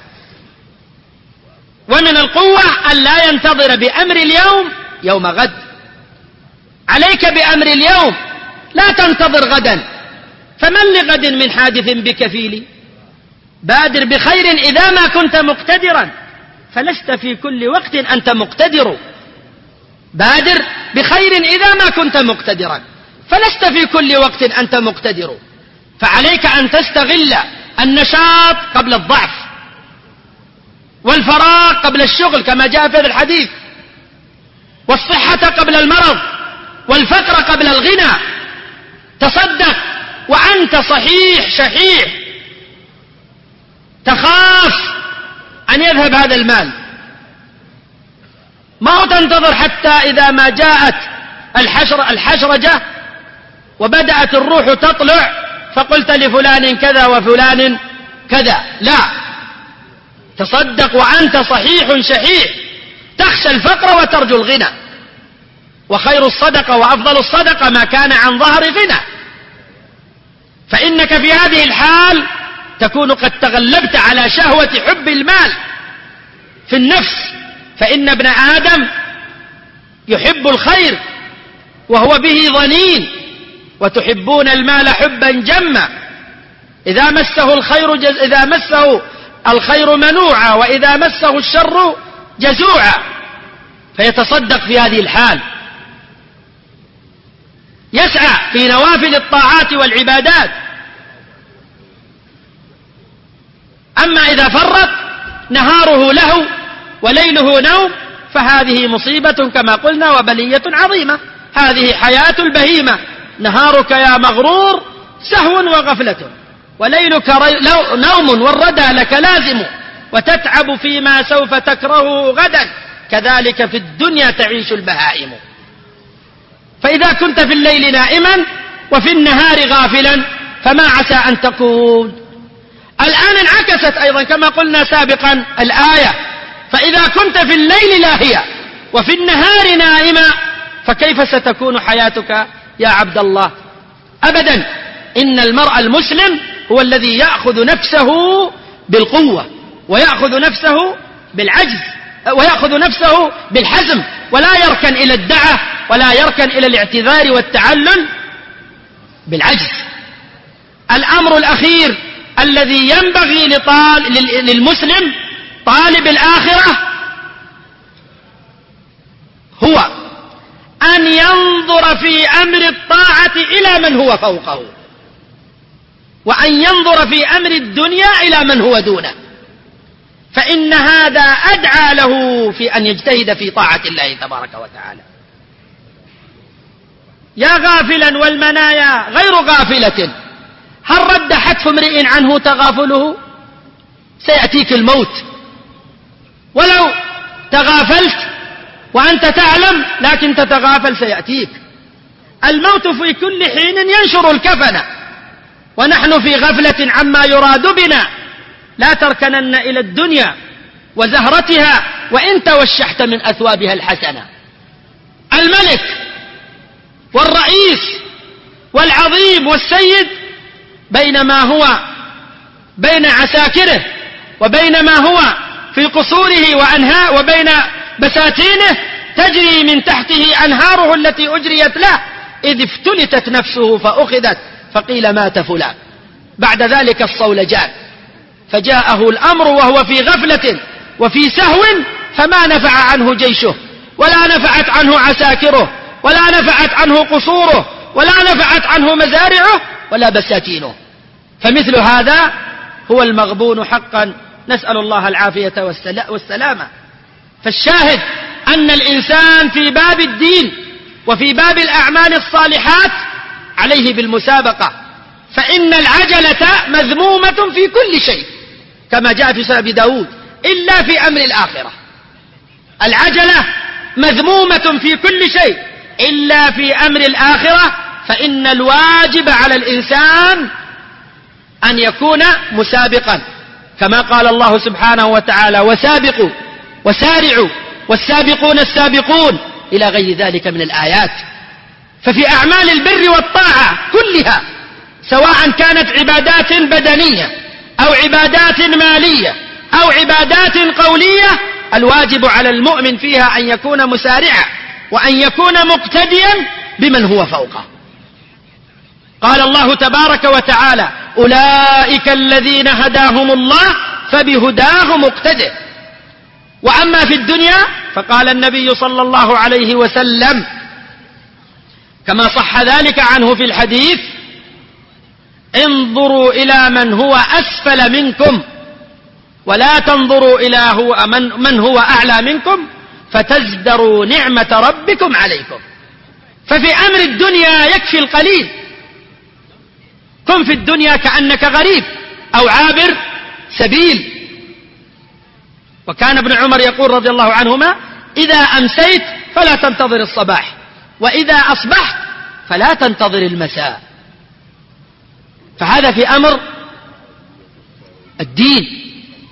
A: ومن القوة أن لا ينتظر بأمر اليوم يوم غد. عليك بأمر اليوم، لا تنتظر غدا، فمن لغد من حادث بكفيل. بادر بخير إذا ما كنت مقتدرا، فلست في كل وقت أنت مقتدر. بادر بخير إذا ما كنت مقتدرا، فلست في كل وقت أنت مقتدر. فعليك أن تستغل النشاط قبل الضعف، والفراغ قبل الشغل كما جاء في هذا الحديث، والصحة قبل المرض، والفقر قبل الغنى. تصدق وأنت صحيح شحيح، تخاف أن يذهب هذا المال، ما هو تنتظر حتى إذا ما جاءت الحشرجة وبدأت الروح تطلع فقلت لفلان كذا وفلان كذا. لا، تصدق وأنت صحيح شحيح، تخشى الفقر وترجو الغنى. وخير الصدقة وأفضل الصدقة ما كان عن ظهر غنى. فإنك في هذه الحال تكون قد تغلبت على شهوة حب المال في النفس، فإن ابن آدم يحب الخير وهو به ظنين، وتحبون المال حبا جما. إذا مسه الخير منوعا، وإذا مسه الشر جزوعا. فيتصدق في هذه الحال، يسعى في نوافل الطاعات والعبادات. أما إذا فرط نهاره له وليله نوم فهذه مصيبة كما قلنا وبلية عظيمة. هذه حياة البهيمة، نهارك يا مغرور سهو وغفلة، وليلك نوم والردى لك لازم، وتتعب فيما سوف تكرهه غدا، كذلك في الدنيا تعيش البهائم. فإذا كنت في الليل نائما وفي النهار غافلا فما عسى أن تكون. الآن انعكست أيضا كما قلنا سابقا الآية: فإذا كنت في الليل لاهيا وفي النهار نائما فكيف ستكون حياتك يا عبد الله. أبدا، إن المرء المسلم هو الذي يأخذ نفسه بالقوة، ويأخذ نفسه بالعجز، ويأخذ نفسه بالحزم، ولا يركن إلى الدعة، ولا يركن إلى الاعتذار والتعلل بالعجز. الأمر الأخير الذي ينبغي للمسلم طالب الآخرة هو أن ينظر في أمر الطاعة إلى من هو فوقه، وأن ينظر في أمر الدنيا إلى من هو دونه، فإن هذا أدعى له في أن يجتهد في طاعة الله تبارك وتعالى. يا غافلا والمنايا غير غافلة، هل رد حتف امرئ عنه تغافله؟ سيأتيك الموت، ولو تغافلت وأنت تعلم لكن تتغافل سيأتيك الموت في كل حين ينشر الكفن، ونحن في غفلة عما يراد بنا. لا تركنن إلى الدنيا وزهرتها وإن توشحت من أثوابها الحسنة. الملك والرئيس والعظيم والسيد بينما هو بين عساكره، وبينما هو في قصوره وبين بساتينه تجري من تحته أنهاره التي أجريت له، إذ افتلتت نفسه فأخذت فقيل مات فلان. بعد ذلك الصولجان، فجاءه الأمر وهو في غفلة وفي سهو، فما نفع عنه جيشه، ولا نفعت عنه عساكره، ولا نفعت عنه قصوره، ولا نفعت عنه مزارعه، ولا بساتينه. فمثل هذا هو المغبون حقا، نسأل الله العافية والسلامة. فالشاهد أن الإنسان في باب الدين وفي باب الأعمال الصالحات عليه بالمسابقة، فإن العجلة مذمومة في كل شيء كما جاء في سنن أبي داود إلا في أمر الآخرة. العجلة مذمومة في كل شيء إلا في أمر الآخرة، فإن الواجب على الإنسان أن يكون مسابقا، كما قال الله سبحانه وتعالى: وسابقوا وسارعوا والسابقون السابقون إلى غير ذلك من الآيات. ففي أعمال البر والطاعة كلها، سواء كانت عبادات بدنية أو عبادات مالية أو عبادات قولية، الواجب على المؤمن فيها أن يكون مسارعا وأن يكون مقتديا بمن هو فوقه. قال الله تبارك وتعالى: أولئك الذين هداهم الله فبهداه مقتدئ. وأما في الدنيا فقال النبي صلى الله عليه وسلم كما صح ذلك عنه في الحديث: انظروا إلى من هو أسفل منكم ولا تنظروا إلى من هو أعلى منكم فتزدروا نعمة ربكم عليكم. ففي أمر الدنيا يكفي القليل، كن في الدنيا كأنك غريب أو عابر سبيل. وكان ابن عمر يقول رضي الله عنهما: إذا أمسيت فلا تنتظر الصباح، وإذا أصبحت فلا تنتظر المساء. فهذا في أمر الدين،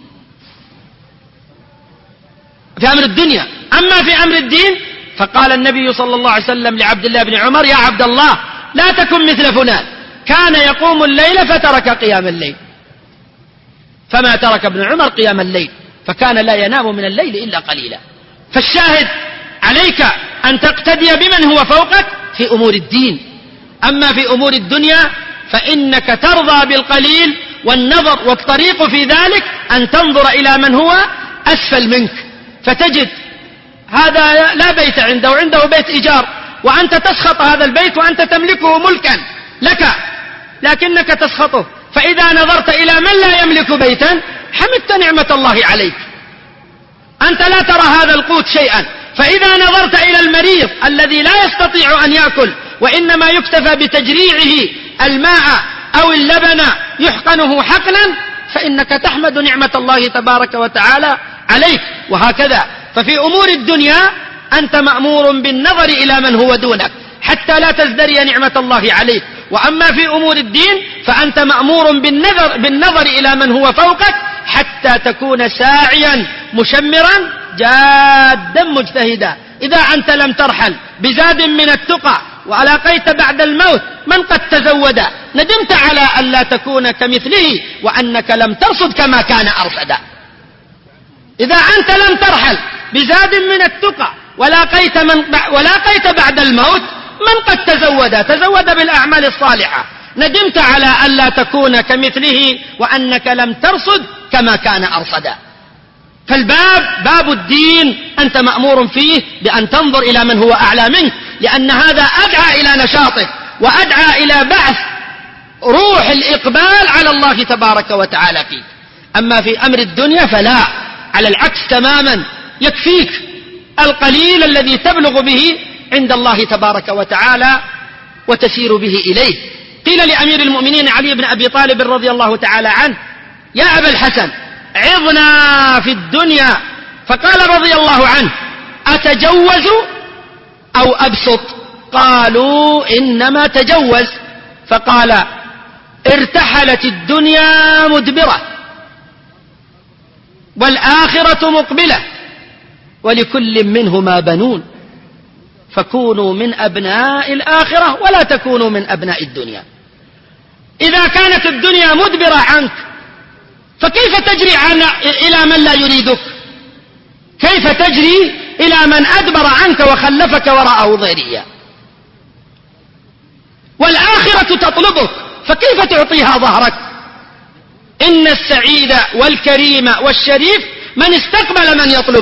A: في أمر الدنيا. أما في أمر الدين فقال النبي صلى الله عليه وسلم لعبد الله بن عمر: يا عبد الله لا تكن مثل فلان كان يقوم الليل فترك قيام الليل. فما ترك ابن عمر قيام الليل، فكان لا ينام من الليل إلا قليلا. فالشاهد عليك أن تقتدي بمن هو فوقك في أمور الدين. أما في أمور الدنيا فإنك ترضى بالقليل، والنظر والطريق في ذلك أن تنظر إلى من هو أسفل منك، فتجد هذا لا بيت عنده وعنده بيت إيجار، وأنت تسخط هذا البيت وأنت تملكه ملكا لك، لكنك تسخطه. فإذا نظرت إلى من لا يملك بيتا حمدت نعمة الله عليك، أنت لا ترى هذا القوت شيئا. فإذا نظرت إلى المريض الذي لا يستطيع أن يأكل وإنما يكتفى بتجريعه الماء أو اللبن يحقنه حقنا، فإنك تحمد نعمة الله تبارك وتعالى عليك. وهكذا ففي أمور الدنيا أنت مأمور بالنظر إلى من هو دونك حتى لا تزدري نعمة الله عليك. وأما في أمور الدين فأنت مأمور بالنظر إلى من هو فوقك حتى تكون ساعيا مشمرا جادا مجتهدا. إذا أنت لم ترحل بزاد من التقى ولاقيت بعد الموت من قد تزود، ندمت على أن لا تكون كمثله وأنك لم ترصد كما كان أرصدا. إذا أنت لم ترحل بزاد من التقى ولاقيت بعد الموت من قد تزود بالأعمال الصالحة، ندمت على أن لا تكون كمثله وأنك لم ترصد كما كان أرصدا. فالباب باب الدين أنت مأمور فيه بأن تنظر إلى من هو أعلى منك، لأن هذا أدعى إلى نشاطك وأدعى إلى بعث روح الإقبال على الله تبارك وتعالى فيك. أما في أمر الدنيا فلا، على العكس تماما، يكفيك القليل الذي تبلغ به عند الله تبارك وتعالى وتسير به إليه. قيل لأمير المؤمنين علي بن أبي طالب رضي الله تعالى عنه: يا أبا الحسن عظنا في الدنيا. فقال رضي الله عنه: أتجوز أو أبسط؟ قالوا إنما تجوز. فقال: ارتحلت الدنيا مدبرة والآخرة مقبلة ولكل منهما بنون، فكونوا من أبناء الآخرة ولا تكونوا من أبناء الدنيا. إذا كانت الدنيا مدبرة عنك فكيف تجري إلى من لا يريدك؟ كيف تجري إلى من أدبر عنك وخلفك وراءه ضريا؟ والآخرة تطلبك، فكيف تعطيها ظهرك؟ إن السعيد والكريم والشريف من استقبل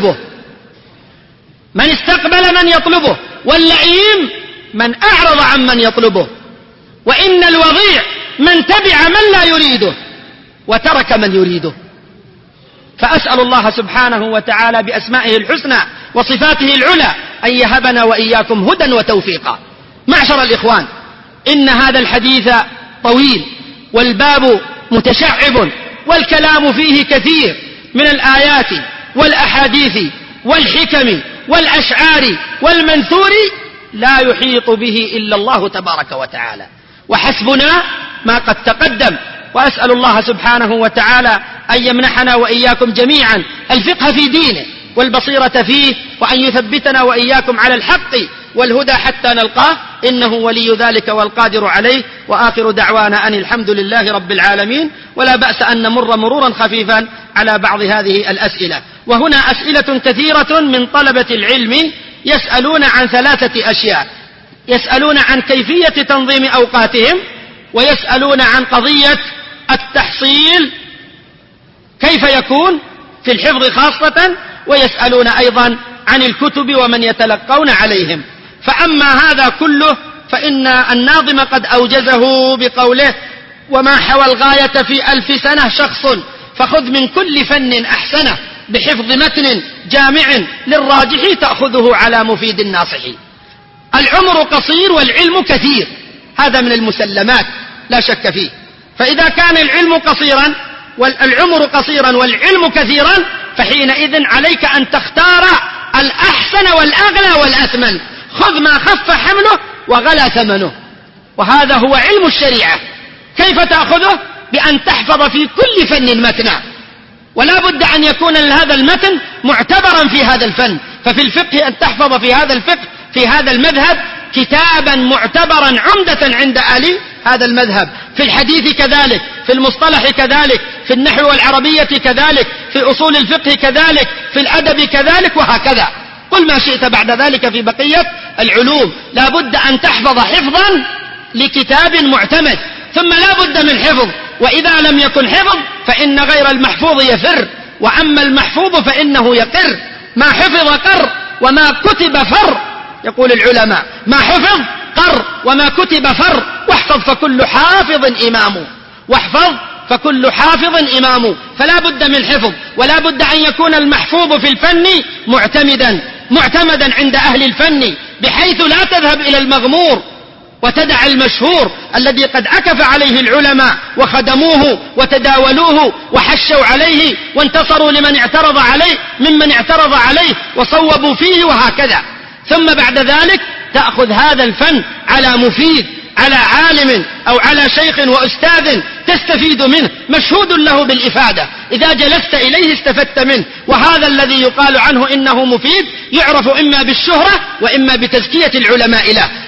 A: من يطلبه، واللئيم من أعرض عن من يطلبه، وإن الوضيع من تبع من لا يريده وترك من يريده. فأسأل الله سبحانه وتعالى بأسمائه الحسنى وصفاته العلى أن يهبنا وإياكم هدى وتوفيقا. معشر الإخوان، إن هذا الحديث طويل والباب متشعب والكلام فيه كثير من الآيات والأحاديث والحكم والأشعار والمنثور لا يحيط به إلا الله تبارك وتعالى، وحسبنا ما قد تقدم. وأسأل الله سبحانه وتعالى أن يمنحنا وإياكم جميعا الفقه في دينه والبصيرة فيه، وأن يثبتنا وإياكم على الحق والهدى حتى نلقاه، إنه ولي ذلك والقادر عليه. وآخر دعوانا أن الحمد لله رب العالمين. ولا بأس أن نمر مرورا خفيفا على بعض هذه الأسئلة. وهنا أسئلة كثيرة من طلبة العلم يسألون عن 3 أشياء: يسألون عن كيفية تنظيم أوقاتهم، ويسألون عن قضية التحصيل كيف يكون في الحفظ خاصة، ويسألون أيضا عن الكتب ومن يتلقون عليهم. فأما هذا كله فإن الناظم قد أوجزه بقوله: وما حوى الغاية في 1000 سنة شخص، فخذ من كل فن أحسنه، بحفظ متن جامع للراجح تأخذه على مفيد الناصح. العمر قصير والعلم كثير، هذا من المسلمات لا شك فيه. فإذا كان العمر قصيرا والعلم كثيرا، فحينئذ عليك أن تختار الأحسن والأغلى والأثمن. خذ ما خف حمله وغلى ثمنه، وهذا هو علم الشريعة. كيف تأخذه؟ بأن تحفظ في كل فن متنا، ولا بد أن يكون هذا المتن معتبرا في هذا الفن. ففي الفقه أن تحفظ في هذا الفقه في هذا المذهب كتابا معتبرا عمدة عند أهل هذا المذهب، في الحديث كذلك، في المصطلح كذلك، في النحو والعربية كذلك، في أصول الفقه كذلك، في الأدب كذلك، وهكذا. قل ما شئت بعد ذلك في بقية العلوم. لا بد أن تحفظ حفظا لكتاب معتمد، ثم لا بد من حفظ. وإذا لم يكن حفظ فإن غير المحفوظ يفر، وأما المحفوظ فإنه يقر. ما حفظ قر وما كتب فر، يقول العلماء: ما حفظ قر وما كتب فر. واحفظ فكل حافظ إمام. فلا بد من حفظ، ولا بد أن يكون المحفوظ في الفن معتمدا عند أهل الفن، بحيث لا تذهب إلى المغمور وتدع المشهور الذي قد عكف عليه العلماء وخدموه وتداولوه وحشوا عليه وانتصروا ممن اعترض عليه وصوبوا فيه، وهكذا. ثم بعد ذلك تأخذ هذا الفن على مفيد، على عالم أو على شيخ وأستاذ تستفيد منه، مشهود له بالإفادة. إذا جلست إليه استفدت منه. وهذا الذي يقال عنه إنه مفيد يعرف إما بالشهرة وإما بتزكية العلماء له.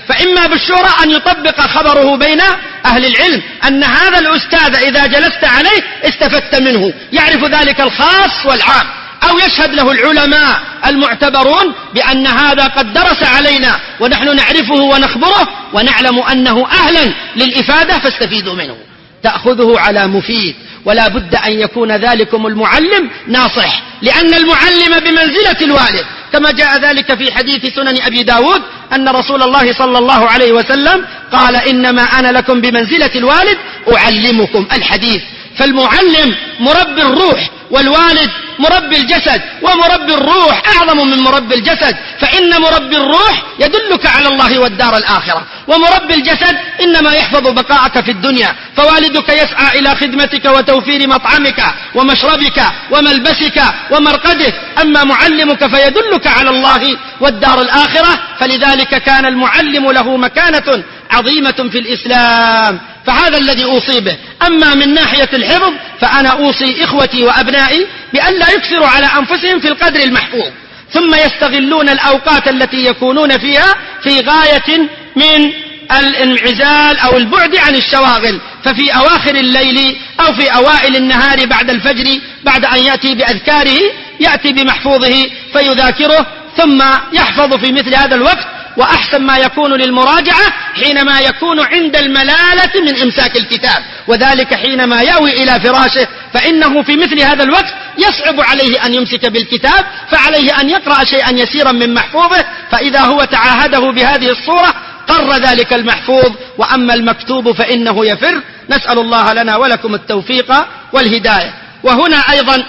A: فإما بالشورى أن يطبق خبره بين أهل العلم أن هذا الأستاذ إذا جلست عليه استفدت منه، يعرف ذلك الخاص والعام، أو يشهد له العلماء المعتبرون بأن هذا قد درس علينا ونحن نعرفه ونخبره ونعلم أنه أهلا للإفادة فاستفيدوا منه. تأخذه على مفيد، ولا بد أن يكون ذلكم المعلم ناصح، لأن المعلم بمنزلة الوالد، كما جاء ذلك في حديث سنن أبي داود أن رسول الله صلى الله عليه وسلم قال إنما أنا لكم بمنزلة الوالد أعلمكم الحديث. فالمعلم مربي الروح، والوالد مربي الجسد، ومربي الروح أعظم من مربي الجسد، فإن مربي الروح يدلك على الله والدار الآخرة، ومربي الجسد إنما يحفظ بقاءك في الدنيا، فوالدك يسعى إلى خدمتك وتوفير مطعمك ومشربك وملبسك ومرقدك، أما معلمك فيدلك على الله والدار الآخرة. فلذلك كان المعلم له مكانة عظيمة في الإسلام، فهذا الذي أوصي به. أما من ناحية الحفظ فأنا أوصي إخوتي وأبنائي بأن لا يكثروا على أنفسهم في القدر المحفوظ، ثم يستغلون الأوقات التي يكونون فيها في غاية من الانعزال أو البعد عن الشواغل، ففي أواخر الليل أو في أوائل النهار بعد الفجر بعد أن يأتي بأذكاره يأتي بمحفوظه فيذاكره ثم يحفظ في مثل هذا الوقت. وأحسن ما يكون للمراجعة حينما يكون عند الملالة من إمساك الكتاب، وذلك حينما يأوي إلى فراشه، فإنه في مثل هذا الوقت يصعب عليه أن يمسك بالكتاب، فعليه أن يقرأ شيئا يسيرا من محفوظه، فإذا هو تعاهده بهذه الصورة قر ذلك المحفوظ. وأما المكتوب فإنه يفر. نسأل الله لنا ولكم التوفيق والهداية. وهنا أيضا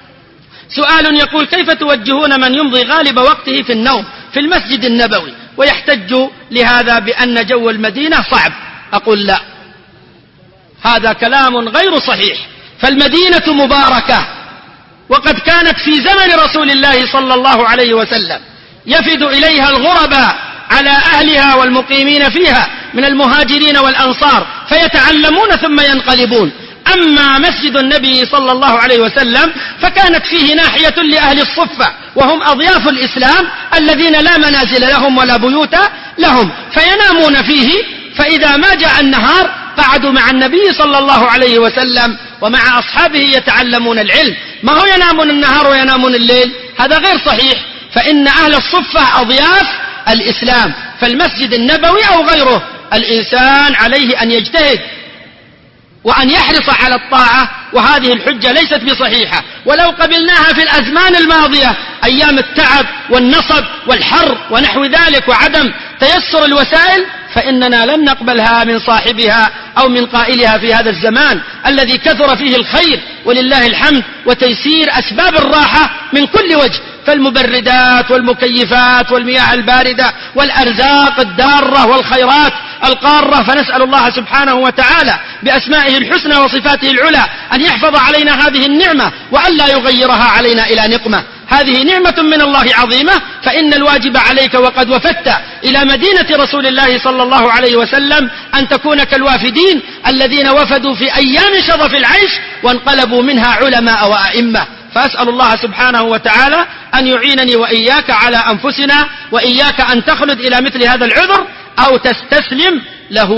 A: سؤال يقول: كيف توجهون من يمضي غالب وقته في النوم في المسجد النبوي ويحتج لهذا بأن جو المدينة صعب؟ أقول لا، هذا كلام غير صحيح. فالمدينة مباركة، وقد كانت في زمن رسول الله صلى الله عليه وسلم يفد إليها الغرباء على أهلها والمقيمين فيها من المهاجرين والأنصار فيتعلمون ثم ينقلبون. أما مسجد النبي صلى الله عليه وسلم فكانت فيه ناحية لأهل الصفة، وهم أضياف الإسلام الذين لا منازل لهم ولا بيوت لهم، فينامون فيه. فإذا ما جاء النهار قعدوا مع النبي صلى الله عليه وسلم ومع أصحابه يتعلمون العلم. ما هو ينامون النهار وينامون الليل؟ هذا غير صحيح. فإن أهل الصفة أضياف الإسلام، فالمسجد النبوي أو غيره الإنسان عليه أن يجتهد وأن يحرص على الطاعة، وهذه الحجة ليست بصحيحة. ولو قبلناها في الأزمان الماضية أيام التعب والنصب والحر ونحو ذلك وعدم تيسر الوسائل، فإننا لن نقبلها من صاحبها أو من قائلها في هذا الزمان الذي كثر فيه الخير ولله الحمد وتيسير أسباب الراحة من كل وجه، فالمبردات والمكيفات والمياه الباردة والأرزاق الدارة والخيرات القارة. فنسأل الله سبحانه وتعالى بأسمائه الحسنى وصفاته العلى أن يحفظ علينا هذه النعمة وأن لا يغيرها علينا إلى نقمة. هذه نعمة من الله عظيمة، فإن الواجب عليك وقد وفدت إلى مدينة رسول الله صلى الله عليه وسلم أن تكون كالوافدين الذين وفدوا في أيام شظف العيش وانقلبوا منها علماء وأئمة. فأسأل الله سبحانه وتعالى أن يعينني وإياك على أنفسنا، وإياك أن تخلد إلى مثل هذا العذر أو تستسلم له.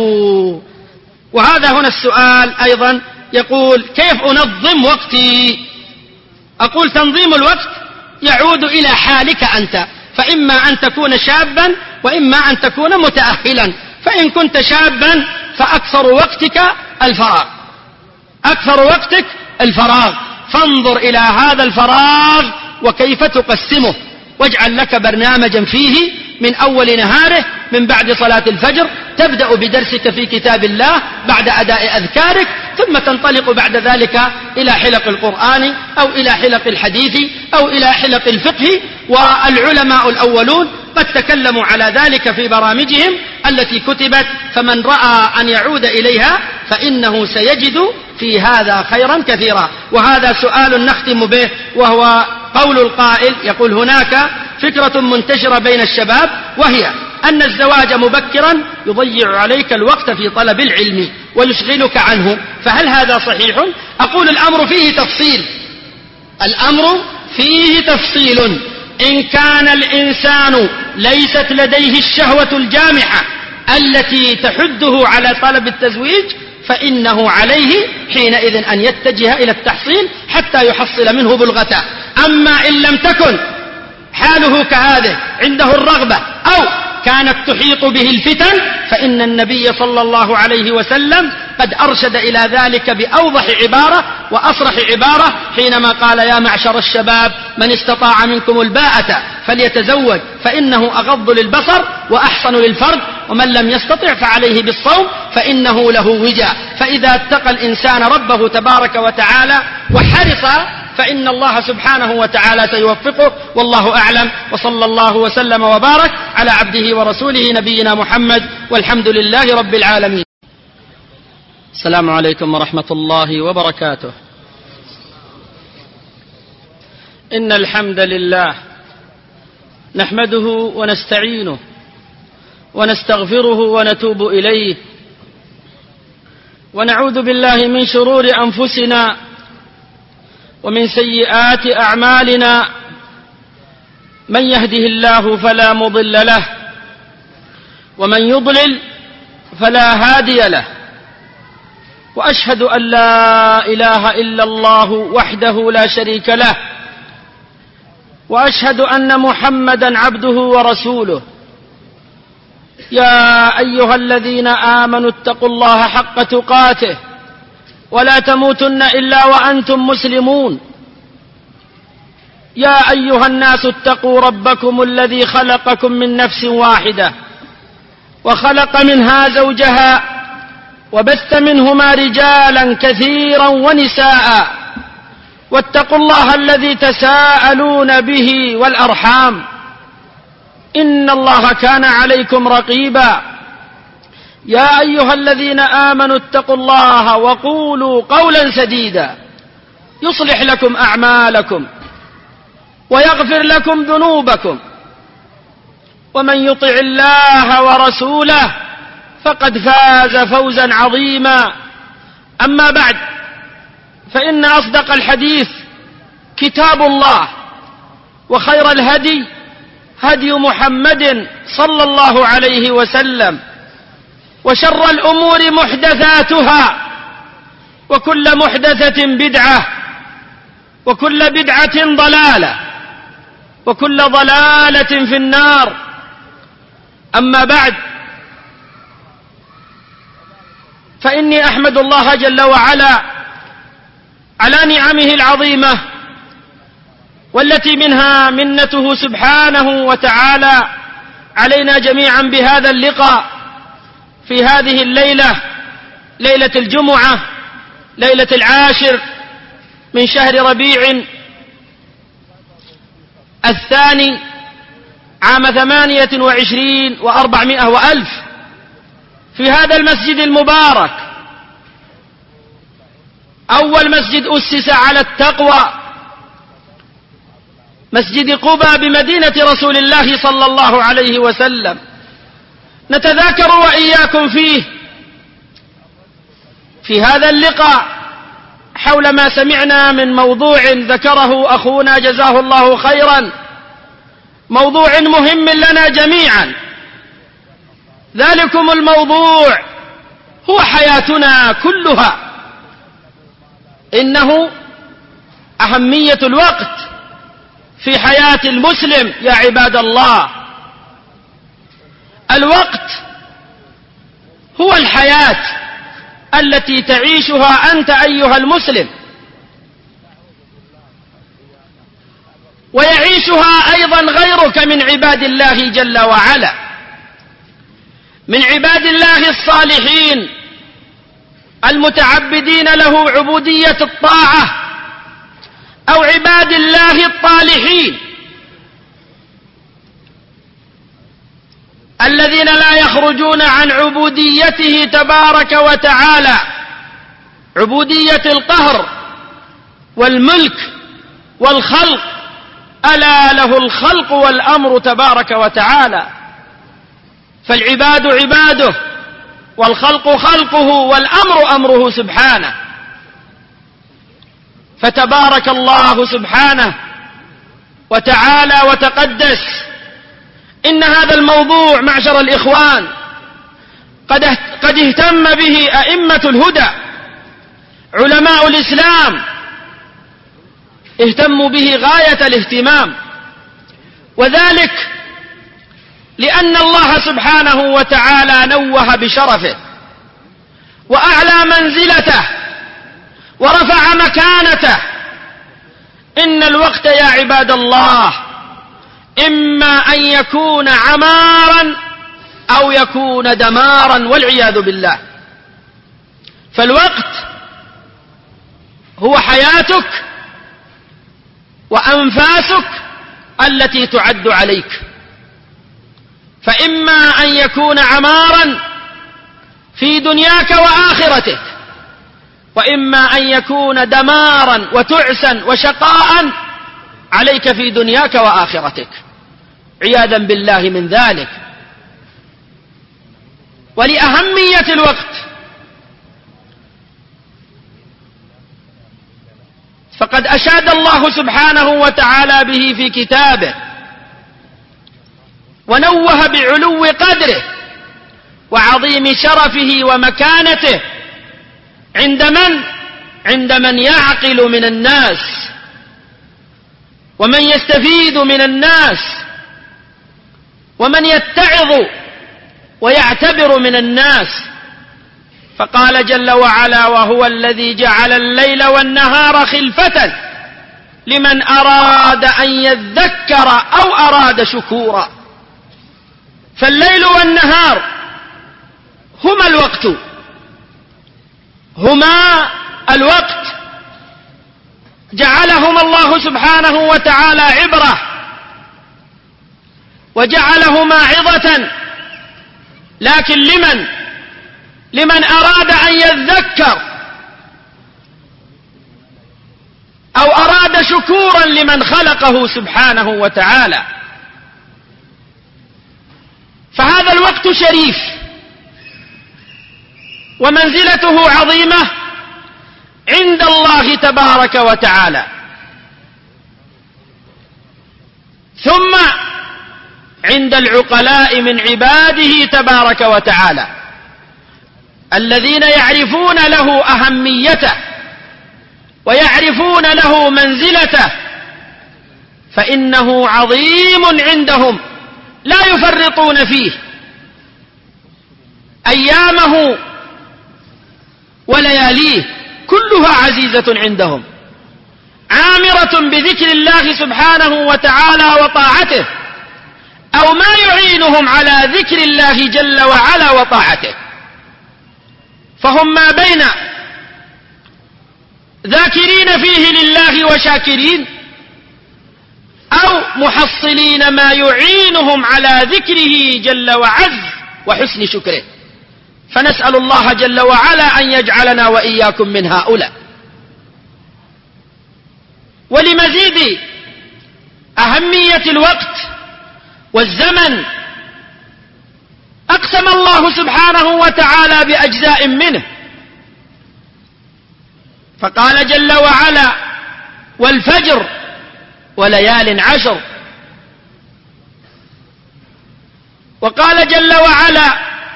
A: وهذا هنا السؤال أيضا يقول: كيف أنظم وقتي؟ أقول: تنظيم الوقت يعود إلى حالك أنت، فإما أن تكون شابا وإما أن تكون متأهلا. فإن كنت شابا فأكثر وقتك الفراغ، أكثر وقتك الفراغ، فانظر إلى هذا الفراغ وكيف تقسمه، واجعل لك برنامجا فيه من أول نهاره من بعد صلاة الفجر تبدأ بدرسك في كتاب الله بعد أداء أذكارك، ثم تنطلق بعد ذلك إلى حلق القرآن أو إلى حلق الحديث أو إلى حلق الفقه. والعلماء الأولون قد تكلموا على ذلك في برامجهم التي كتبت، فمن رأى أن يعود إليها فإنه سيجد في هذا خيرا كثيرا. وهذا سؤال نختم به، وهو قول القائل يقول: هناك فكرة منتشرة بين الشباب، وهي أن الزواج مبكرا يضيع عليك الوقت في طلب العلم ويشغلك عنه، فهل هذا صحيح؟ أقول: الأمر فيه تفصيل، الأمر فيه تفصيل. إن كان الإنسان ليست لديه الشهوة الجامحة التي تحده على طلب التزويج، فإنه عليه حينئذ أن يتجه إلى التحصيل حتى يحصل منه بلغته. أما إن لم تكن حاله كهذه، عنده الرغبة أو كانت تحيط به الفتن، فإن النبي صلى الله عليه وسلم قد أرشد إلى ذلك بأوضح عبارة وأصرح عبارة حينما قال: يا معشر الشباب من استطاع منكم الباءة فليتزوج فإنه أغض للبصر وأحصن للفرج، ومن لم يستطع فعليه بالصوم فإنه له وجاء. فإذا اتقى الإنسان ربه تبارك وتعالى وحرص فإن الله سبحانه وتعالى سيوفقه، والله أعلم. وصلى الله وسلم وبارك على عبده ورسوله نبينا محمد، والحمد لله رب العالمين. السلام عليكم ورحمة الله وبركاته. إن الحمد لله نحمده ونستعينه ونستغفره ونتوب إليه، ونعوذ بالله من شرور أنفسنا ومن سيئات أعمالنا، من يهده الله فلا مضل له ومن يضلل فلا هادي له، وأشهد أن لا إله إلا الله وحده لا شريك له، وأشهد أن محمدا عبده ورسوله. يا أيها الذين آمنوا اتقوا الله حق تقاته ولا تموتن إلا وأنتم مسلمون. يا أيها الناس اتقوا ربكم الذي خلقكم من نفس واحدة وخلق منها زوجها وبث منهما رجالا كثيرا ونساء، واتقوا الله الذي تساءلون به والأرحام، إن الله كان عليكم رقيبا. يا أيها الذين آمنوا اتقوا الله وقولوا قولا سديدا يصلح لكم أعمالكم ويغفر لكم ذنوبكم، ومن يطع الله ورسوله فقد فاز فوزا عظيما. أما بعد، فإن أصدق الحديث كتاب الله، وخير الهدي هدي محمد صلى الله عليه وسلم، وشر الأمور محدثاتها، وكل محدثة بدعة، وكل بدعة ضلالة، وكل ضلالة في النار. أما بعد، فإني أحمد الله جل وعلا على نعمه العظيمة، والتي منها منته سبحانه وتعالى علينا جميعا بهذا اللقاء في هذه الليلة، ليلة الجمعة، ليلة 10 من شهر ربيع الثاني عام 28 و400 وألف، في هذا المسجد المبارك، أول مسجد أسس على التقوى، مسجد قباء بمدينة رسول الله صلى الله عليه وسلم. نتذاكر وإياكم فيه في هذا اللقاء حول ما سمعنا من موضوع ذكره أخونا جزاه الله خيرا، موضوع مهم لنا جميعا. ذلكم الموضوع هو حياتنا كلها، إنه أهمية الوقت في حياة المسلم. يا عباد الله، الوقت هو الحياة التي تعيشها أنت أيها المسلم، ويعيشها أيضا غيرك من عباد الله جل وعلا، من عباد الله الصالحين المتعبدين له عبودية الطاعة، أو عباد الله الطالحين الذين لا يخرجون عن عبوديته تبارك وتعالى، عبودية القهر والملك والخلق. ألا له الخلق والأمر تبارك وتعالى، فالعباد عباده، والخلق خلقه، والأمر أمره سبحانه. فتبارك الله سبحانه وتعالى وتقدس. إن هذا الموضوع معشر الإخوان قد اهتم به أئمة الهدى علماء الإسلام، اهتموا به غاية الاهتمام، وذلك لأن الله سبحانه وتعالى نوه بشرفه وأعلى منزلته ورفع مكانته. إن الوقت يا عباد الله إما أن يكون عمارا أو يكون دمارا والعياذ بالله. فالوقت هو حياتك وأنفاسك التي تعد عليك، فإما أن يكون عمارا في دنياك وآخرتك، وإما أن يكون دمارا وتعسا وشقاء عليك في دنياك وآخرتك عياذا بالله من ذلك. ولأهمية الوقت فقد أشاد الله سبحانه وتعالى به في كتابه، ونوه بعلو قدره وعظيم شرفه ومكانته عند من يعقل من الناس ومن يستفيد من الناس ومن يتعظ ويعتبر من الناس. فقال جل وعلا: وهو الذي جعل الليل والنهار خلفة لمن أراد أن يذكر أو أراد شكورا. فالليل والنهار هما الوقت جعلهما الله سبحانه وتعالى عبرة، وجعلهما عظة، لكن لمن أراد أن يذكر أو أراد شكورا لمن خلقه سبحانه وتعالى. فهذا الوقت شريف ومنزلته عظيمة عند الله تبارك وتعالى. ثم عند العقلاء من عباده تبارك وتعالى الذين يعرفون له أهميته ويعرفون له منزلته، فإنه عظيم عندهم لا يفرطون فيه. أيامه ولياليه كلها عزيزة عندهم، عامرة بذكر الله سبحانه وتعالى وطاعته، أو ما يعينهم على ذكر الله جل وعلا وطاعته. فهم ما بين ذاكرين فيه لله وشاكرين، أو محصلين ما يعينهم على ذكره جل وعز وحسن شكره. فنسأل الله جل وعلا أن يجعلنا وإياكم من هؤلاء. ولمزيد أهمية الوقت والزمن أقسم الله سبحانه وتعالى بأجزاء منه، فقال جل وعلا: والفجر وليال عشر. وقال جل وعلا: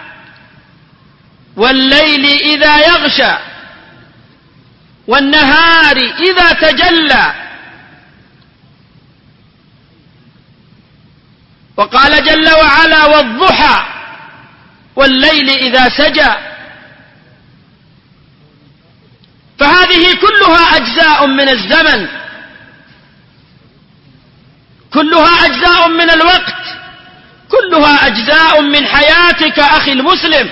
A: والليل إذا يغشى والنهار إذا تجلى. وقال جل وعلا: والضحى والليل إذا سجى. فهذه كلها أجزاء من الزمن، كلها أجزاء من الوقت، كلها أجزاء من حياتك أخي المسلم.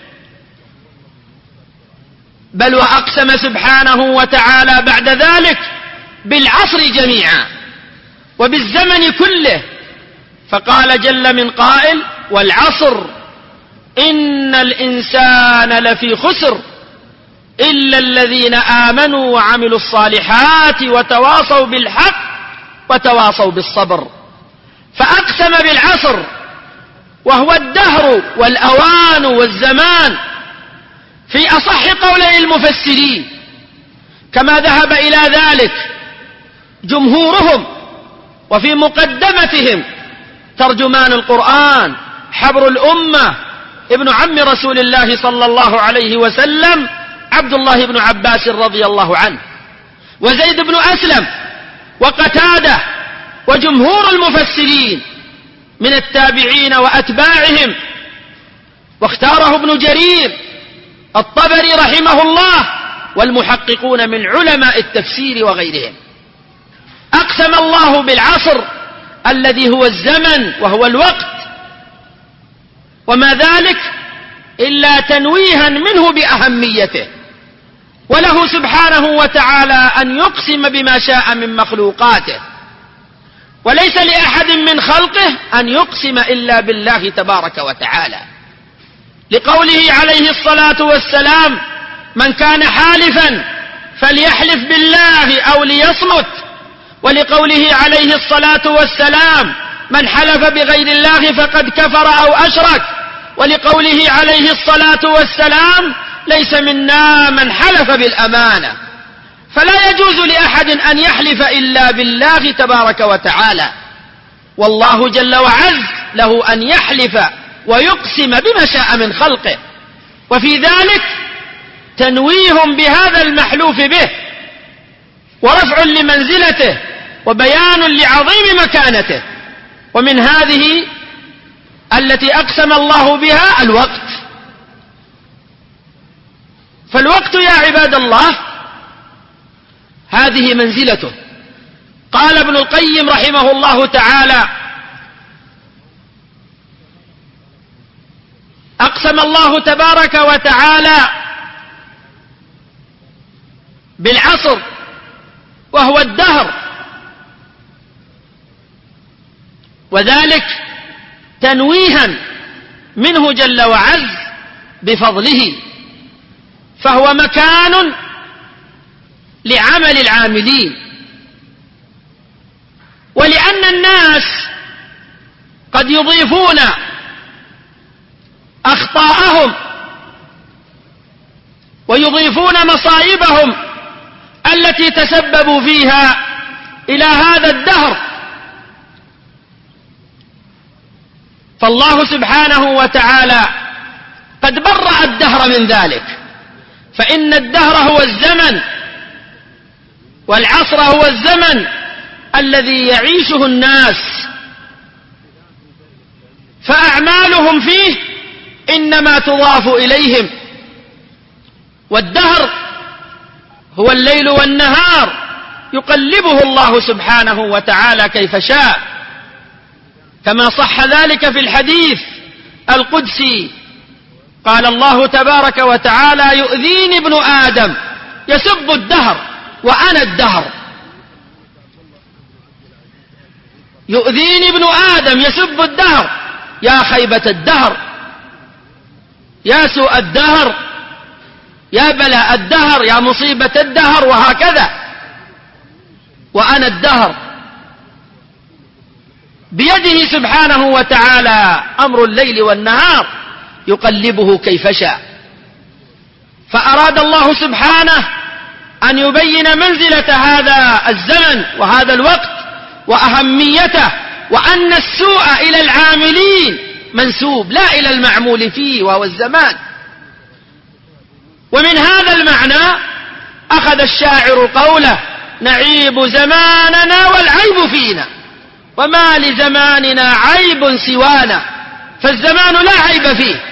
A: بل وأقسم سبحانه وتعالى بعد ذلك بالعصر جميعا وبالزمن كله، فقال جل من قائل: والعصر إن الإنسان لفي خسر إلا الذين آمنوا وعملوا الصالحات وتواصوا بالحق وتواصوا بالصبر. فأقسم بالعصر وهو الدهر والأوان والزمان في أصح قولي المفسرين، كما ذهب إلى ذلك جمهورهم، وفي مقدمتهم ترجمان القرآن حبر الأمة ابن عم رسول الله صلى الله عليه وسلم عبد الله بن عباس رضي الله عنه، وزيد بن أسلم، وقتادة، وجمهور المفسرين من التابعين وأتباعهم، واختاره ابن جرير الطبري رحمه الله والمحققون من علماء التفسير وغيرهم. أقسم الله بالعصر الذي هو الزمن وهو الوقت، وما ذلك إلا تنويها منه بأهميته، وله سبحانه وتعالى أن يقسم بما شاء من مخلوقاته، وليس لأحد من خلقه أن يقسم إلا بالله تبارك وتعالى، لقوله عليه الصلاة والسلام: من كان حالفا فليحلف بالله أو ليصمت، ولقوله عليه الصلاة والسلام: من حلف بغير الله فقد كفر أو أشرك، ولقوله عليه الصلاة والسلام: ليس منا من حلف بالأمانة. فلا يجوز لأحد أن يحلف إلا بالله تبارك وتعالى، والله جل وعز له أن يحلف ويقسم بما شاء من خلقه، وفي ذلك تنويه بهذا المحلوف به، ورفع لمنزلته، وبيان لعظيم مكانته. ومن هذه التي أقسم الله بها الوقت. فالوقت يا عباد الله هذه منزلته. قال ابن القيم رحمه الله تعالى: أقسم الله تبارك وتعالى بالعصر وهو الدهر، وذلك تنويها منه جل وعز بفضله، فهو مكان لعمل العاملين، ولأن الناس قد يضيفون أخطاءهم ويضيفون مصائبهم التي تسببوا فيها إلى هذا الدهر، فالله سبحانه وتعالى قد برأ الدهر من ذلك، فإن الدهر هو الزمن، والعصر هو الزمن الذي يعيشه الناس، فأعمالهم فيه إنما تضاف إليهم. والدهر هو الليل والنهار يقلبه الله سبحانه وتعالى كيف شاء، كما صح ذلك في الحديث القدسي. قال الله تبارك وتعالى: يؤذيني ابن آدم يسب الدهر وأنا الدهر. يؤذيني ابن آدم يسب الدهر، يا خيبة الدهر، يا سوء الدهر، يا بلاء الدهر، يا مصيبة الدهر، وهكذا. وأنا الدهر، بيده سبحانه وتعالى أمر الليل والنهار يقلبه كيف شاء. فأراد الله سبحانه أن يبين منزلة هذا الزمن وهذا الوقت وأهميته، وأن السوء إلى العاملين منسوب لا إلى المعمول فيه وهو الزمان. ومن هذا المعنى أخذ الشاعر قوله: نعيب زماننا والعيب فينا، وما لزماننا عيب سوانا، فالزمان لا عيب فيه.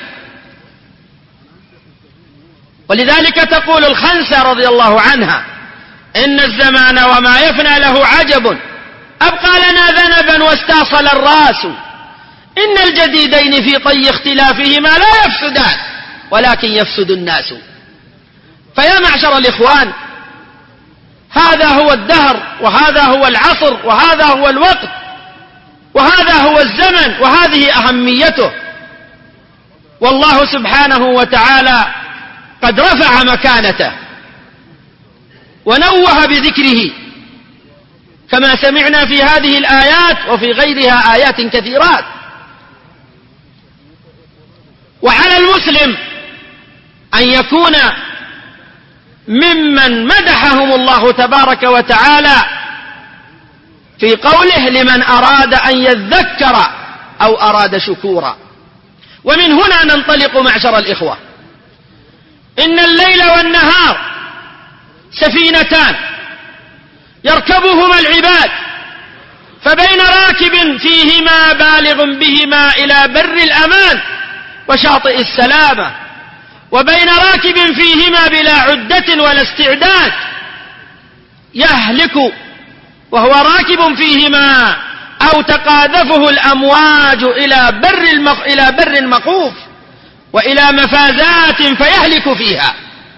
A: ولذلك تقول الخنسة رضي الله عنها: إن الزمان وما يفنى له عجب، أبقى لنا ذنبا واستاصل الراس، إن الجديدين في طي اختلافهما لا يفسدان ولكن يفسد الناس. فيا معشر الإخوان، هذا هو الدهر، وهذا هو العصر، وهذا هو الوقت، وهذا هو الزمن، وهذه أهميته. والله سبحانه وتعالى قد رفع مكانته ونوه بذكره، كما سمعنا في هذه الآيات وفي غيرها آيات كثيرات. وعلى المسلم أن يكون ممن مدحهم الله تبارك وتعالى في قوله: لمن أراد أن يذكر أو أراد شكورا. ومن هنا ننطلق معشر الإخوة. إن الليل والنهار سفينتان يركبهما العباد، فبين راكب فيهما بالغ بهما إلى بر الأمان وشاطئ السلامة، وبين راكب فيهما بلا عدة ولا استعداد يهلك وهو راكب فيهما، أو تقاذفه الأمواج إلى بر مخوف وإلى مفازات فيهلك فيها.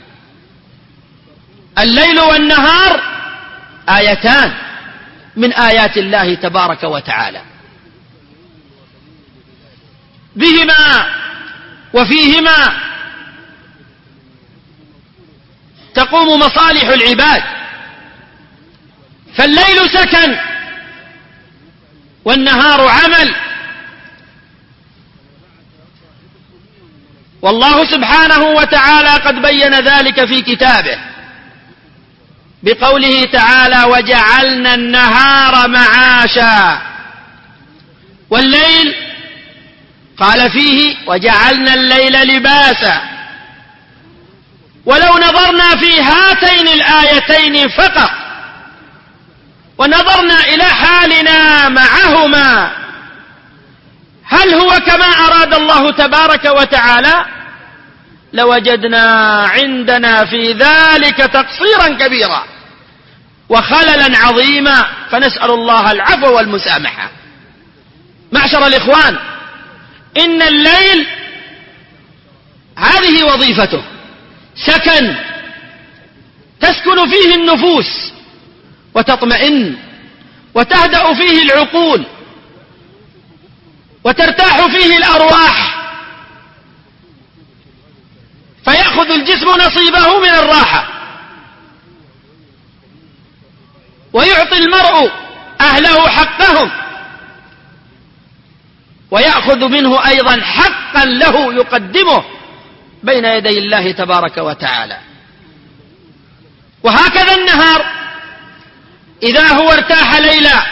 A: الليل والنهار آيتان من آيات الله تبارك وتعالى، بهما وفيهما تقوم مصالح العباد. فالليل سكن والنهار عمل، والله سبحانه وتعالى قد بين ذلك في كتابه بقوله تعالى: وجعلنا النهار معاشا. والليل قال فيه: وجعلنا الليل لباسا. ولو نظرنا في هاتين الآيتين فقط ونظرنا إلى حالنا معهما، هل هو كما أراد الله تبارك وتعالى؟ لوجدنا عندنا في ذلك تقصيرا كبيرا وخللا عظيما، فنسأل الله العفو والمسامحة. معشر الإخوان، إن الليل هذه وظيفته، سكن تسكن فيه النفوس وتطمئن وتهدأ فيه العقول وترتاح فيه الأرواح، فيأخذ الجسم نصيبه من الراحة، ويعطي المرء أهله حقهم، ويأخذ منه أيضا حقا له يقدمه بين يدي الله تبارك وتعالى. وهكذا النهار إذا هو ارتاح ليلا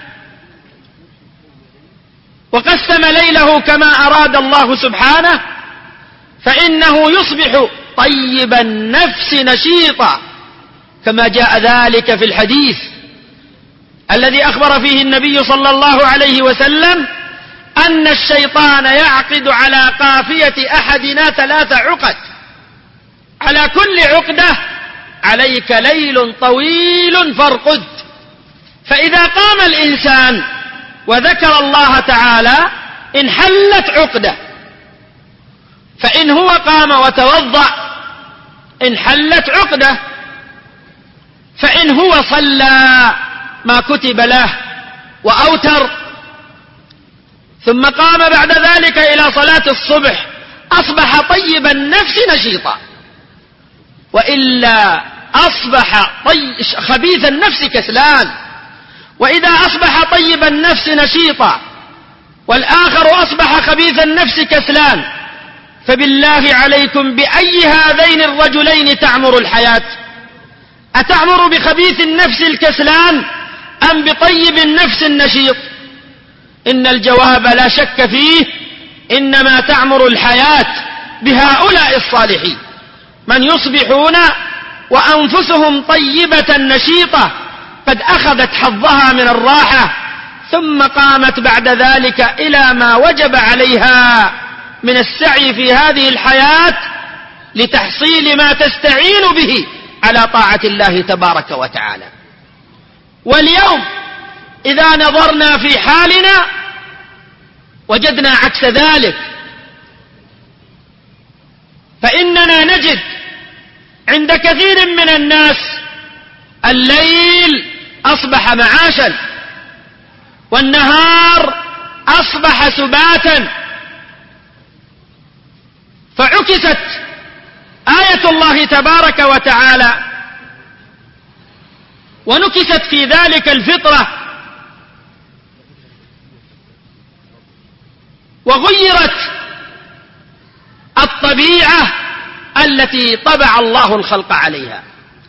A: وقسم ليله كما أراد الله سبحانه، فإنه يصبح طيب النفس نشيطا، كما جاء ذلك في الحديث الذي أخبر فيه النبي صلى الله عليه وسلم أن الشيطان يعقد على قافية أحدنا 3 عقد، على كل عقدة عليك ليل طويل فارقد. فإذا قام الإنسان وذكر الله تعالى انحلت عقدة، فإن هو قام وتوضأ انحلت عقدة، فإن هو صلى ما كتب له وأوتر ثم قام بعد ذلك إلى صلاة الصبح أصبح طيب النفس نشيطا، وإلا أصبح خبيث النفس كسلان. وإذا أصبح طيب النفس نشيطا والآخر أصبح خبيث النفس كسلان، فبالله عليكم بأي هذين الرجلين تعمر الحياة؟ أتعمر بخبيث النفس الكسلان أم بطيب النفس النشيط؟ إن الجواب لا شك فيه، إنما تعمر الحياة بهؤلاء الصالحين، من يصبحون وأنفسهم طيبة نشيطة قد أخذت حظها من الراحة، ثم قامت بعد ذلك إلى ما وجب عليها من السعي في هذه الحياة لتحصيل ما تستعين به على طاعة الله تبارك وتعالى. واليوم إذا نظرنا في حالنا وجدنا عكس ذلك، فإننا نجد عند كثير من الناس الليل أصبح معاشا والنهار أصبح سباتا، فعكست آية الله تبارك وتعالى ونكست في ذلك الفطرة، وغيرت الطبيعة التي طبع الله الخلق عليها.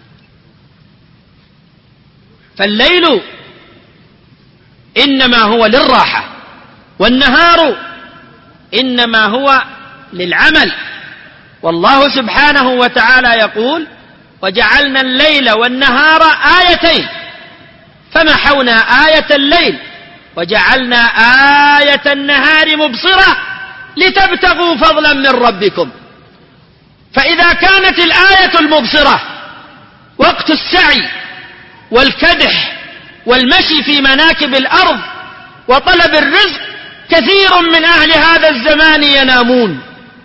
A: فالليل إنما هو للراحة، والنهار إنما هو للعمل. والله سبحانه وتعالى يقول: وجعلنا الليل والنهار آيتين فمحونا آية الليل وجعلنا آية النهار مبصرة لتبتغوا فضلا من ربكم. فإذا كانت الآية المبصرة وقت السعي والكدح والمشي في مناكب الأرض وطلب الرزق، كثير من أهل هذا الزمان ينامون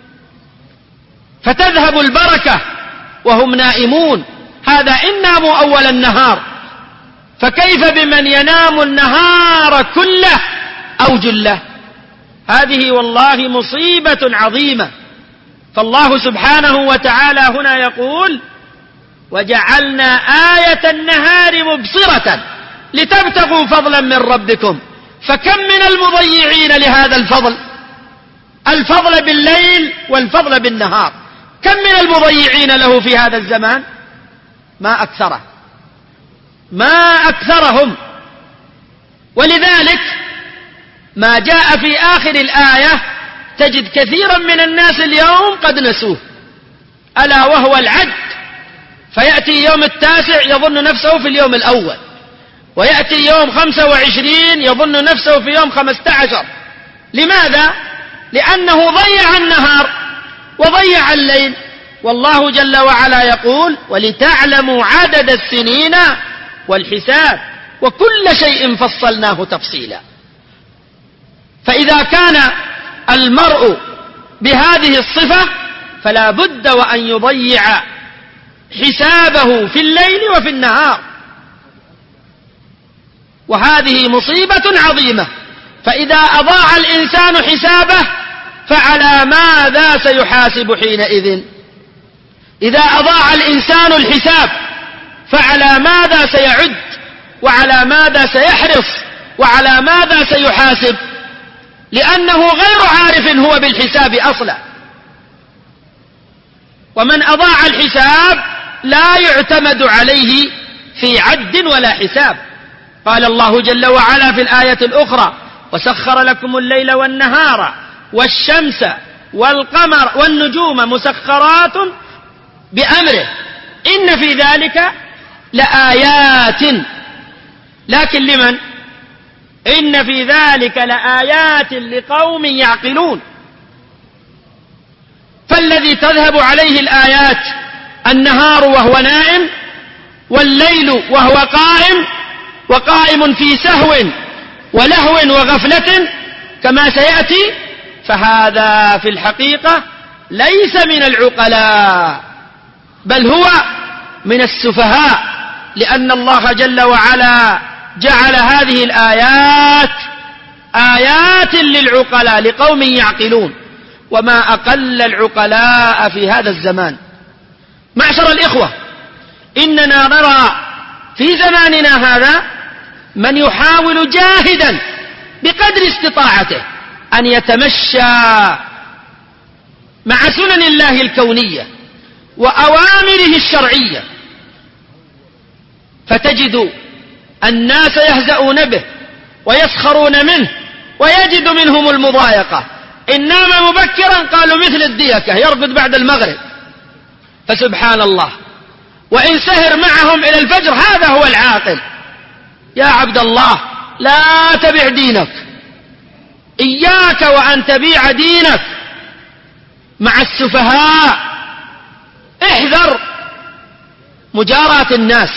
A: فتذهب البركة وهم نائمون. هذا إن ناموا أول النهار، فكيف بمن ينام النهار كله أو جله؟ هذه والله مصيبة عظيمة. فالله سبحانه وتعالى هنا يقول: وجعلنا آية النهار مبصرة لتبتغوا فضلا من ربكم. فكم من المضيعين لهذا الفضل بالليل والفضل بالنهار، كم من المضيعين له في هذا الزمان؟ ما أكثرهم. ولذلك ما جاء في آخر الآية تجد كثيرا من الناس اليوم قد نسوه، ألا وهو العد. فيأتي يوم 9 يظن نفسه في اليوم الأول، ويأتي يوم 25 يظن نفسه في يوم 15. لماذا؟ لأنه ضيع النهار وضيع الليل. والله جل وعلا يقول: ولتعلموا عدد السنين والحساب وكل شيء فصلناه تفصيلا. فإذا كان المرء بهذه الصفة فلا بد وأن يضيع حسابه في الليل وفي النهار، وهذه مصيبة عظيمة. فإذا أضاع الإنسان حسابه فعلى ماذا سيحاسب حينئذ؟ إذا أضاع الإنسان الحساب فعلى ماذا سيعد، وعلى ماذا سيحرص، وعلى ماذا سيحاسب؟ لأنه غير عارف هو بالحساب أصلا. ومن أضاع الحساب لا يعتمد عليه في عد ولا حساب. قال الله جل وعلا في الآية الأخرى: وسخر لكم الليل والنهار والشمس والقمر والنجوم مسخرات بأمره إن في ذلك لآيات. لكن لمن؟ إن في ذلك لآيات لقوم يعقلون. فالذي تذهب عليه الآيات النهار وهو نائم، والليل وهو قائم، وقائم في سهو ولهو وغفلة كما سيأتي، فهذا في الحقيقة ليس من العقلاء، بل هو من السفهاء. لأن الله جل وعلا جعل هذه الآيات آيات للعقلاء لقوم يعقلون، وما أقل العقلاء في هذا الزمان. معشر الإخوة، إننا نرى في زماننا هذا من يحاول جاهدا بقدر استطاعته أن يتمشى مع سنن الله الكونية وأوامره الشرعية، فتجد الناس يهزؤون به ويسخرون منه ويجد منهم المضايقة. إن نام مبكرا قالوا مثل الديكة يرقد بعد المغرب، فسبحان الله. وإن سهر معهم إلى الفجر هذا هو العاقل. يا عبد الله، لا تبع دينك، إياك وأن تبيع دينك مع السفهاء. احذر مجاراة الناس.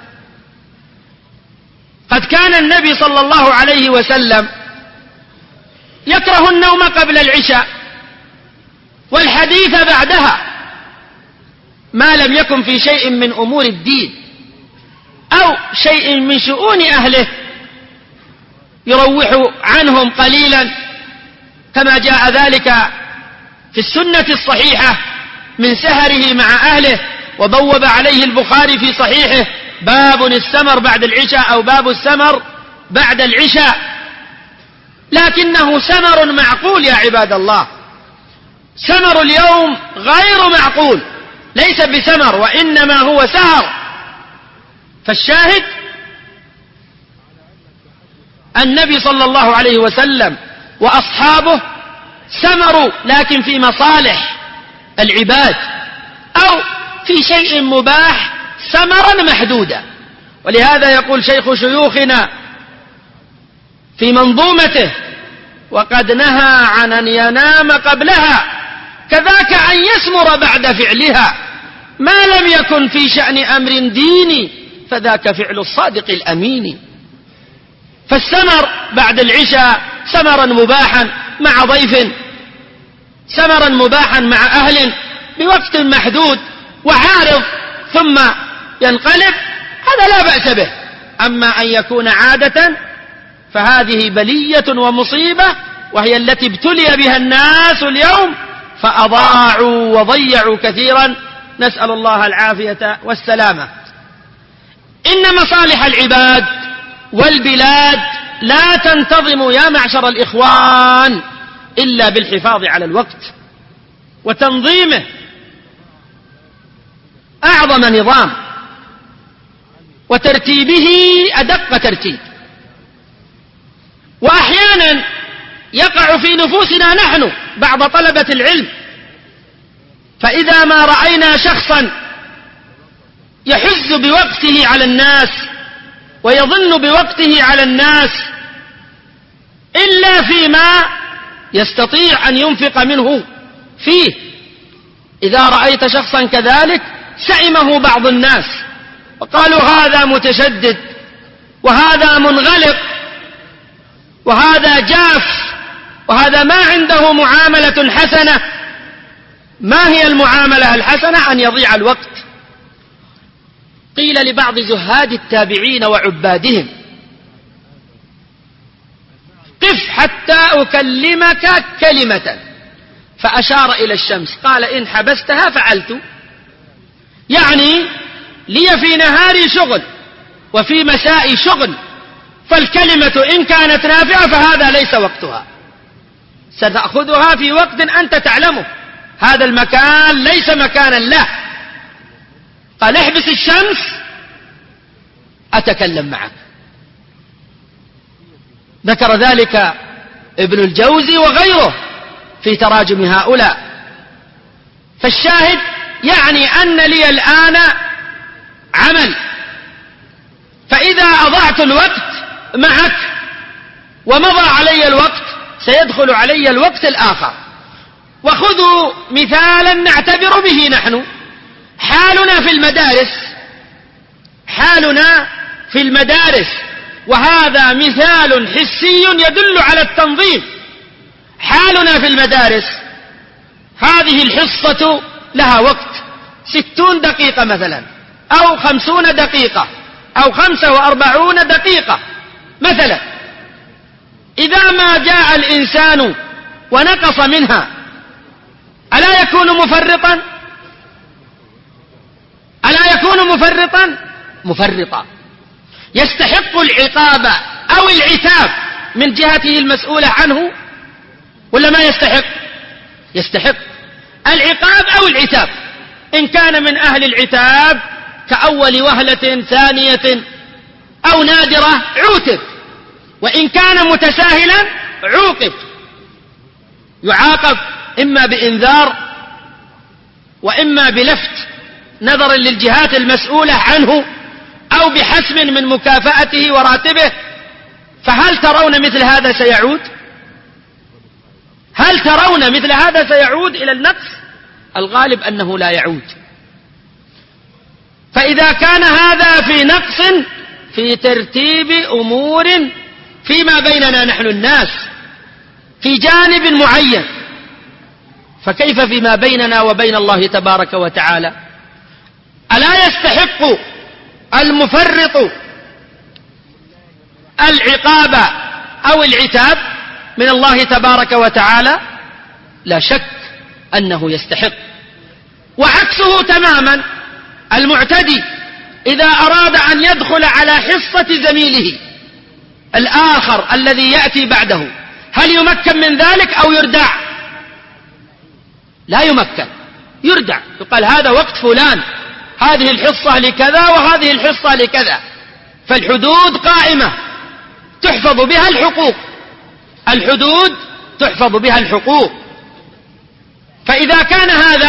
A: قد كان النبي صلى الله عليه وسلم يكره النوم قبل العشاء والحديث بعدها، ما لم يكن في شيء من أمور الدين أو شيء من شؤون أهله يروح عنهم قليلا، كما جاء ذلك في السنة الصحيحة من سهره مع أهله. وبوب عليه البخاري في صحيحه: باب السمر بعد العشاء، أو باب السمر بعد العشاء. لكنه سمر معقول يا عباد الله. سمر اليوم غير معقول، ليس بسمر وإنما هو سهر. فالشاهد النبي صلى الله عليه وسلم وأصحابه سمروا لكن في مصالح العباد، أو في شيء مباح سمرا محدودا. ولهذا يقول شيخ شيوخنا في منظومته: وقد نهى عن أن ينام قبلها، كذاك أن يسمر بعد فعلها، ما لم يكن في شأن أمر ديني، فذاك فعل الصادق الأمين. فالسمر بعد العشاء سمرا مباحا مع ضيف، سمرا مباحا مع أهل بوقت محدود وعارض ثم ينقلب، هذا لا بأس به. أما أن يكون عادة فهذه بلية ومصيبة، وهي التي ابتلي بها الناس اليوم فأضاعوا وضيعوا كثيرا، نسأل الله العافية والسلامة. إن مصالح العباد والبلاد لا تنتظم يا معشر الإخوان إلا بالحفاظ على الوقت وتنظيمه أعظم نظام، وترتيبه أدق ترتيب. وأحيانا يقع في نفوسنا نحن بعض طلبة العلم، فإذا ما رأينا شخصا يحز بوقته على الناس ويظن بوقته على الناس إلا فيما يستطيع أن ينفق منه فيه، إذا رأيت شخصا كذلك سئمه بعض الناس وقالوا هذا متشدد، وهذا منغلق، وهذا جاف، وهذا ما عنده معاملة حسنة. ما هي المعاملة الحسنة؟ أن يضيع الوقت. قيل لبعض زهاد التابعين وعبادهم: قف حتى أكلمك كلمة، فأشار إلى الشمس قال: إن حبستها فعلت. يعني لي في نهاري شغل وفي مسائي شغل، فالكلمة إن كانت نافعة فهذا ليس وقتها، ستأخذها في وقت أنت تعلمه، هذا المكان ليس مكانا له. قال: احبس الشمس أتكلم معك. ذكر ذلك ابن الجوزي وغيره في تراجم هؤلاء. فالشاهد يعني أن لي الآن عمل، فإذا أضعت الوقت معك ومضى علي الوقت سيدخل علي الوقت الآخر. وخذوا مثالا نعتبر به نحن، حالنا في المدارس، وهذا مثال حسي يدل على التنظيم. حالنا في المدارس، هذه الحصة لها وقت 60 دقيقة مثلا، أو 50 دقيقة، أو 45 دقيقة مثلا. إذا ما جاء الإنسان ونقص منها ألا يكون مفرطا؟ ألا يكون مفرطا، يستحق العقاب أو العتاب من جهته المسؤولة عنه، ولا ما يستحق؟ يستحق العقاب أو العتاب. إن كان من أهل العتاب كأول وهلة ثانية أو نادرة عوتب، وإن كان متساهلا عوقب، يعاقب إما بإنذار وإما بلفت نظرا للجهات المسؤولة عنه، أو بحسم من مكافأته وراتبه. فهل ترون مثل هذا سيعود؟ هل ترون مثل هذا سيعود إلى النقص؟ الغالب أنه لا يعود. فإذا كان هذا في نقص في ترتيب أمور فيما بيننا نحن الناس في جانب معين، فكيف فيما بيننا وبين الله تبارك وتعالى؟ ألا يستحق المفرط العقاب أو العتاب من الله تبارك وتعالى؟ لا شك أنه يستحق. وعكسه تماما المعتدي إذا أراد أن يدخل على حصة زميله الآخر الذي يأتي بعده، هل يمكن من ذلك أو يردع؟ لا يمكن، يردع، يقال هذا وقت فلان، هذه الحصة لكذا وهذه الحصة لكذا. فالحدود قائمة تحفظ بها الحقوق، الحدود تحفظ بها الحقوق، فإذا كان هذا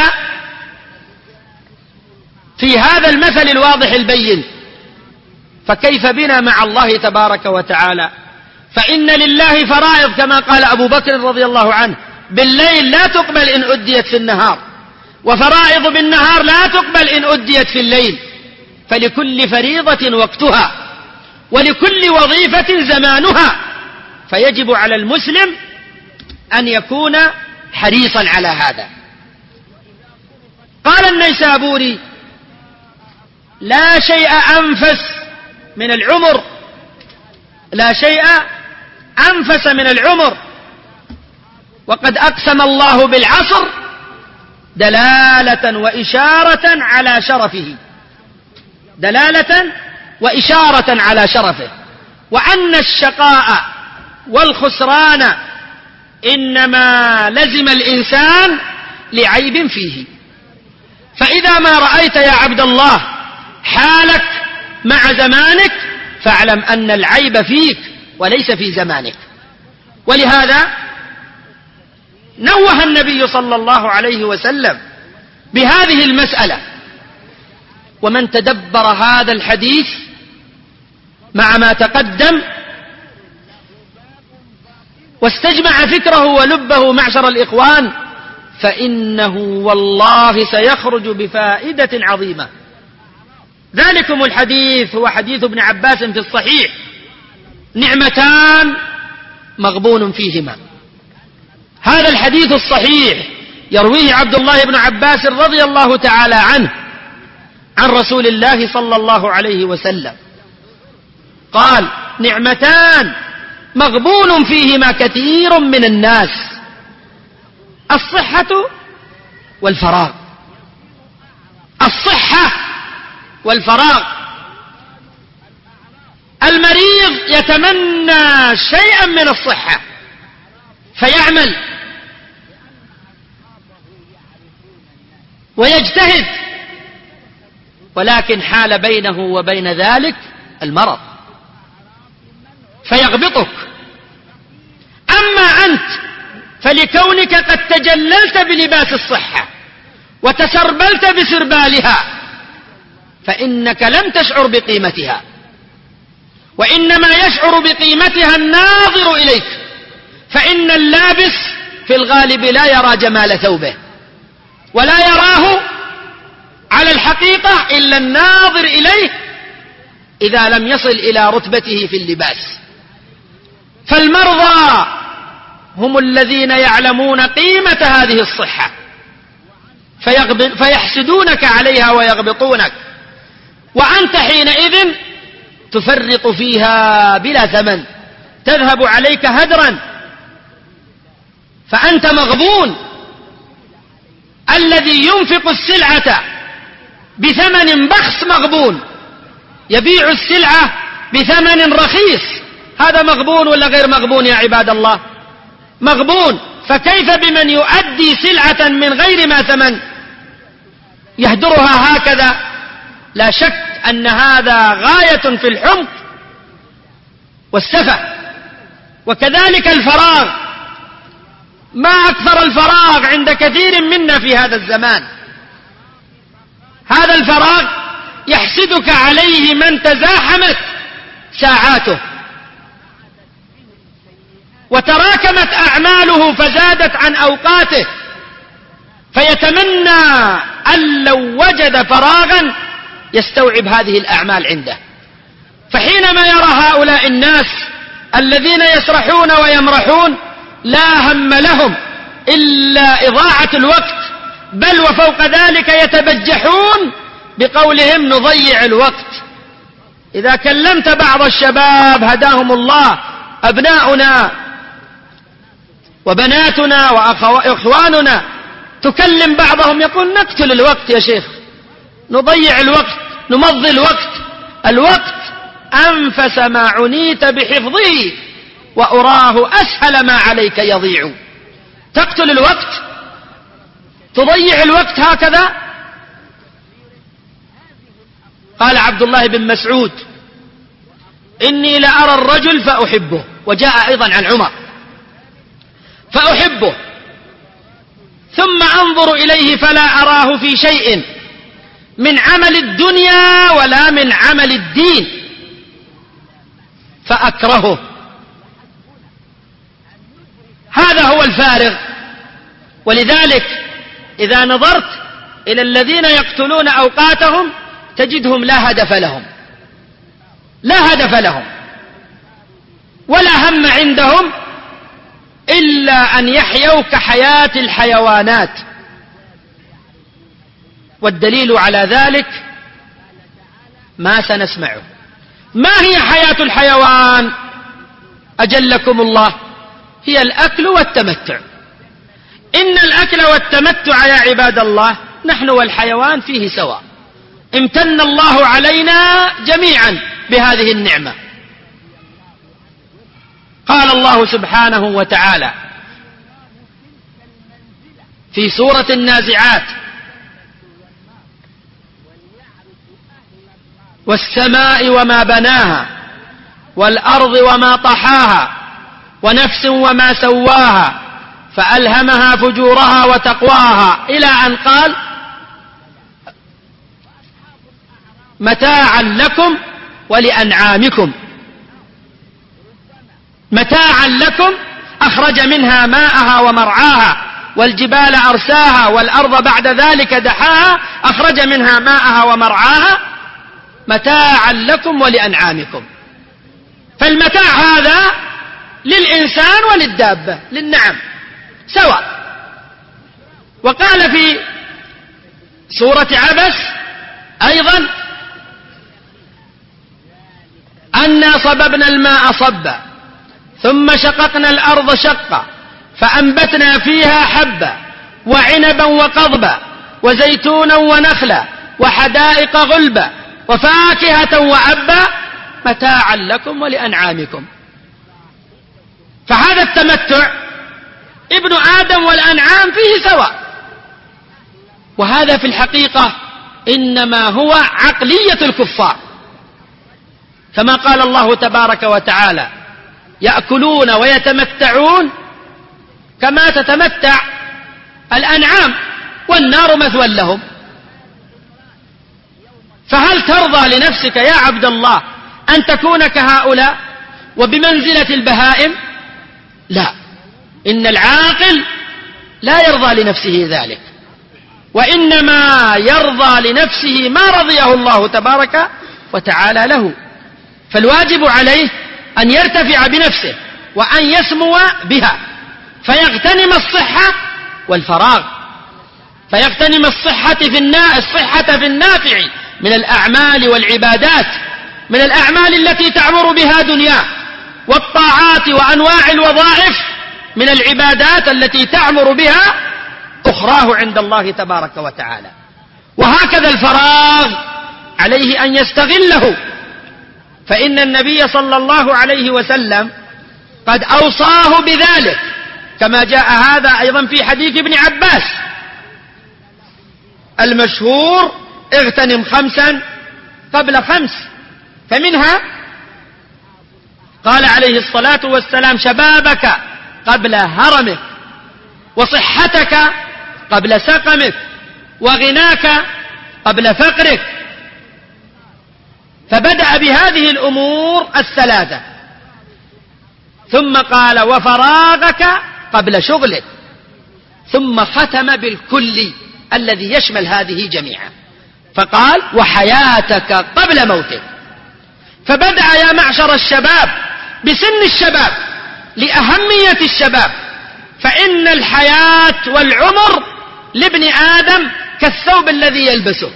A: في هذا المثل الواضح البين، فكيف بنا مع الله تبارك وتعالى؟ فإن لله فرائض كما قال أبو بكر رضي الله عنه: بالليل لا تقبل إن أديت في النهار، وفرائض بالنهار لا تقبل إن أديت في الليل. فلكل فريضة وقتها، ولكل وظيفة زمانها، فيجب على المسلم أن يكون حريصا على هذا. قال النيسابوري: لا شيء أنفس من العمر، لا شيء أنفس من العمر، وقد أقسم الله بالعصر دلالة وإشارة على شرفه، دلالة وإشارة على شرفه، وأن الشقاء والخسران إنما لزم الإنسان لعيب فيه. فإذا ما رأيت يا عبد الله حالك مع زمانك، فاعلم أن العيب فيك وليس في زمانك. ولهذا نوه النبي صلى الله عليه وسلم بهذه المسألة. ومن تدبر هذا الحديث مع ما تقدم واستجمع فكره ولبه معشر الإخوان، فإنه والله سيخرج بفائدة عظيمة. ذلكم الحديث هو حديث ابن عباس في الصحيح: نعمتان مغبون فيهما. هذا الحديث الصحيح يرويه عبد الله بن عباس رضي الله تعالى عنه عن رسول الله صلى الله عليه وسلم قال: نعمتان مغبون فيهما كثير من الناس: الصحة والفراغ. الصحة والفراغ. المريض يتمنى شيئا من الصحة فيعمل ويجتهد، ولكن حال بينه وبين ذلك المرض فيغبطك. أما أنت فلكونك قد تجللت بلباس الصحة وتسربلت بسربالها، فإنك لم تشعر بقيمتها، وإنما يشعر بقيمتها الناظر إليك، فإن اللابس في الغالب لا يرى جمال ثوبه، ولا يراه على الحقيقة إلا الناظر إليه إذا لم يصل إلى رتبته في اللباس. فالمرضى هم الذين يعلمون قيمة هذه الصحة فيحسدونك عليها ويغبطونك، وأنت حينئذ تفرط فيها بلا ثمن، تذهب عليك هدرا، فأنت مغبون. الذي ينفق السلعة بثمن بخس مغبون، يبيع السلعة بثمن رخيص، هذا مغبون ولا غير مغبون يا عباد الله؟ مغبون. فكيف بمن يؤدي سلعة من غير ما ثمن يهدرها هكذا؟ لا شك أن هذا غاية في الحمق والسفه. وكذلك الفراغ، ما أكثر الفراغ عند كثير منا في هذا الزمان. هذا الفراغ يحسدك عليه من تزاحمت ساعاته وتراكمت أعماله فزادت عن أوقاته، فيتمنى أن لو وجد فراغا يستوعب هذه الأعمال عنده. فحينما يرى هؤلاء الناس الذين يسرحون ويمرحون لا هم لهم إلا إضاعة الوقت، بل وفوق ذلك يتبجحون بقولهم نضيع الوقت. إذا كلمت بعض الشباب هداهم الله، أبناؤنا وبناتنا وإخواننا، تكلم بعضهم يقول نقتل الوقت يا شيخ، نضيع الوقت، نمضي الوقت. الوقت أنفس ما عنيت بحفظه وأراه أسهل ما عليك يضيع. تقتل الوقت، تضيع الوقت هكذا. قال عبد الله بن مسعود: إني لأرى الرجل فأحبه، وجاء أيضا عن عمر: فأحبه ثم أنظر إليه فلا أراه في شيء من عمل الدنيا ولا من عمل الدين فأكرهه. هذا هو الفارق. ولذلك إذا نظرت إلى الذين يقتلون أوقاتهم تجدهم لا هدف لهم، لا هدف لهم ولا هم عندهم إلا أن يحيوا كحياة الحيوانات. والدليل على ذلك ما سنسمعه. ما هي حياة الحيوان أجلكم الله؟ هي الأكل والتمتع. إن الأكل والتمتع يا عباد الله نحن والحيوان فيه سواء. امتن الله علينا جميعا بهذه النعمة. قال الله سبحانه وتعالى في سورة النازعات: والسماء وما بناها والأرض وما طحاها ونفس وما سواها فألهمها فجورها وتقواها، إلى أن قال: متاعا لكم ولأنعامكم. متاعا لكم، أخرج منها ماءها ومرعاها والجبال أرساها والأرض بعد ذلك دحاها أخرج منها ماءها ومرعاها متاعا لكم ولأنعامكم. فالمتاع هذا للإنسان وللدابة، للنعم سواء. وقال في سورة عبس أيضا: أنا صببنا الماء صبا ثم شققنا الأرض شقا فأنبتنا فيها حبا وعنبا وقضبا وزيتونا ونخلا وحدائق غلبا وفاكهة وأبا متاعا لكم ولأنعامكم. فهذا التمتع ابن آدم والأنعام فيه سواء. وهذا في الحقيقة إنما هو عقلية الكفار، كما قال الله تبارك وتعالى: يأكلون ويتمتعون كما تتمتع الأنعام والنار مثوى لهم. فهل ترضى لنفسك يا عبد الله أن تكون كهؤلاء وبمنزلة البهائم؟ لا، إن العاقل لا يرضى لنفسه ذلك، وإنما يرضى لنفسه ما رضيه الله تبارك وتعالى له. فالواجب عليه أن يرتفع بنفسه وأن يسمو بها فيغتنم الصحة والفراغ، فيغتنم الصحة في النافع من الأعمال والعبادات، من الأعمال التي تعمر بها دنياه، والطاعات وأنواع الوظائف من العبادات التي تعمر بها أخراه عند الله تبارك وتعالى. وهكذا الفراغ عليه أن يستغله، فإن النبي صلى الله عليه وسلم قد أوصاه بذلك، كما جاء هذا أيضا في حديث ابن عباس المشهور: اغتنم 5 قبل 5. فمنها قال عليه الصلاة والسلام: شبابك قبل هرمك، وصحتك قبل سقمك، وغناك قبل فقرك. فبدأ بهذه الأمور الثلاثة، ثم قال: وفراغك قبل شغلك، ثم ختم بالكل الذي يشمل هذه جميعا، فقال: وحياتك قبل موتك. فبدأ يا معشر الشباب بسن الشباب لأهمية الشباب، فإن الحياة والعمر لابن آدم كالثوب الذي يلبسه،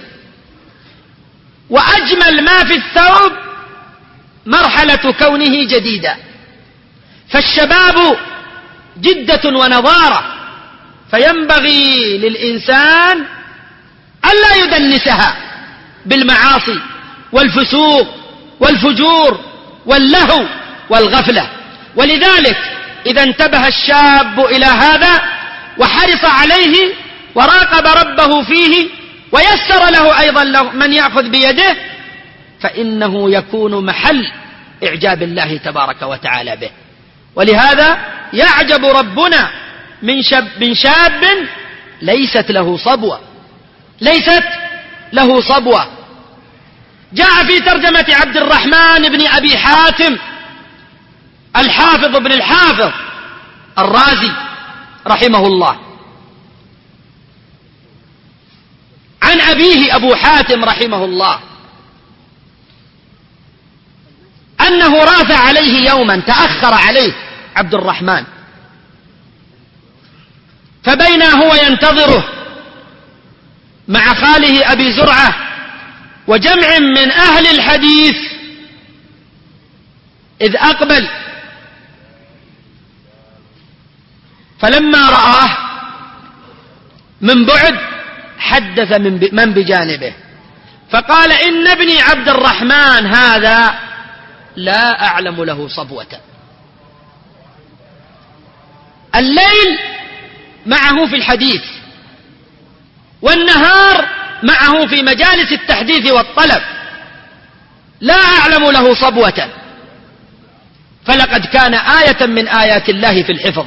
A: وأجمل ما في الثوب مرحلة كونه جديدا. فالشباب جدة ونضارة، فينبغي للإنسان ألا يدنسها بالمعاصي والفسوق والفجور واللهو والغفلة. ولذلك إذا انتبه الشاب إلى هذا وحرص عليه وراقب ربه فيه ويسر له أيضا من يأخذ بيده، فإنه يكون محل إعجاب الله تبارك وتعالى به. ولهذا يعجب ربنا من شاب ليست له صبوة، ليست له صبوة. جاء في ترجمة عبد الرحمن بن أبي حاتم الحافظ بن الحافظ الرازي رحمه الله عن أبيه أبو حاتم رحمه الله أنه رافع عليه يوما، تأخر عليه عبد الرحمن، فبينا هو ينتظره مع خاله أبي زرعة وجمع من أهل الحديث إذ أقبل، فلما رآه من بعد حدث من بجانبه فقال: إن ابني عبد الرحمن هذا لا أعلم له صبوة. الليل معه في الحديث، والنهار معه في مجالس التحديث والطلب، لا أعلم له صبوة. فلقد كان آية من آيات الله في الحفظ.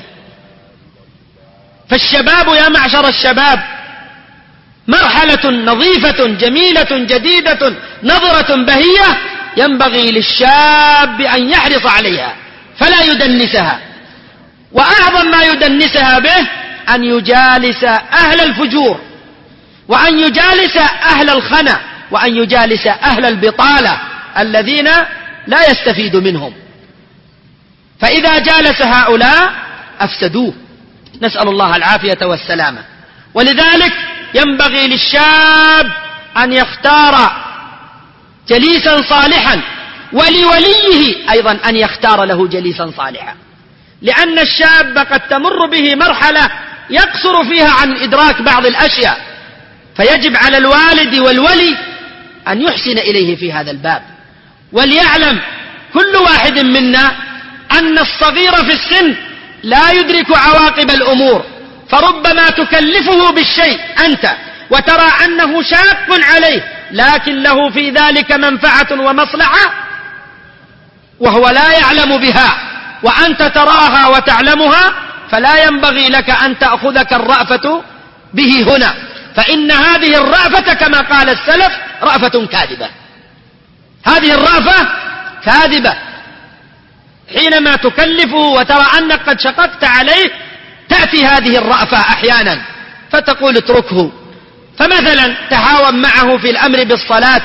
A: فالشباب يا معشر الشباب مرحلة نظيفة جميلة جديدة نظرة بهية، ينبغي للشاب أن يحرص عليها فلا يدنسها. وأعظم ما يدنسها به أن يجالس أهل الفجور، وأن يجالس أهل الخنا، وأن يجالس أهل البطالة الذين لا يستفيد منهم. فإذا جالس هؤلاء أفسدوه، نسأل الله العافية والسلامة. ولذلك ينبغي للشاب أن يختار جليسا صالحا، ولوليه أيضا أن يختار له جليسا صالحا، لأن الشاب قد تمر به مرحلة يقصر فيها عن إدراك بعض الأشياء، فيجب على الوالد والولي أن يحسن إليه في هذا الباب. وليعلم كل واحد منا أن الصغير في السن لا يدرك عواقب الأمور، فربما تكلفه بالشيء أنت وترى أنه شاق عليه، لكن له في ذلك منفعة ومصلحة وهو لا يعلم بها، وأنت تراها وتعلمها، فلا ينبغي لك أن تأخذك الرأفة به هنا، فإن هذه الرأفة كما قال السلف رأفة كاذبة. هذه الرأفة كاذبة، حينما تكلفه وترى أنك قد شققت عليه تأتي هذه الرأفة أحيانا فتقول اتركه. فمثلا تهاون معه في الأمر بالصلاة،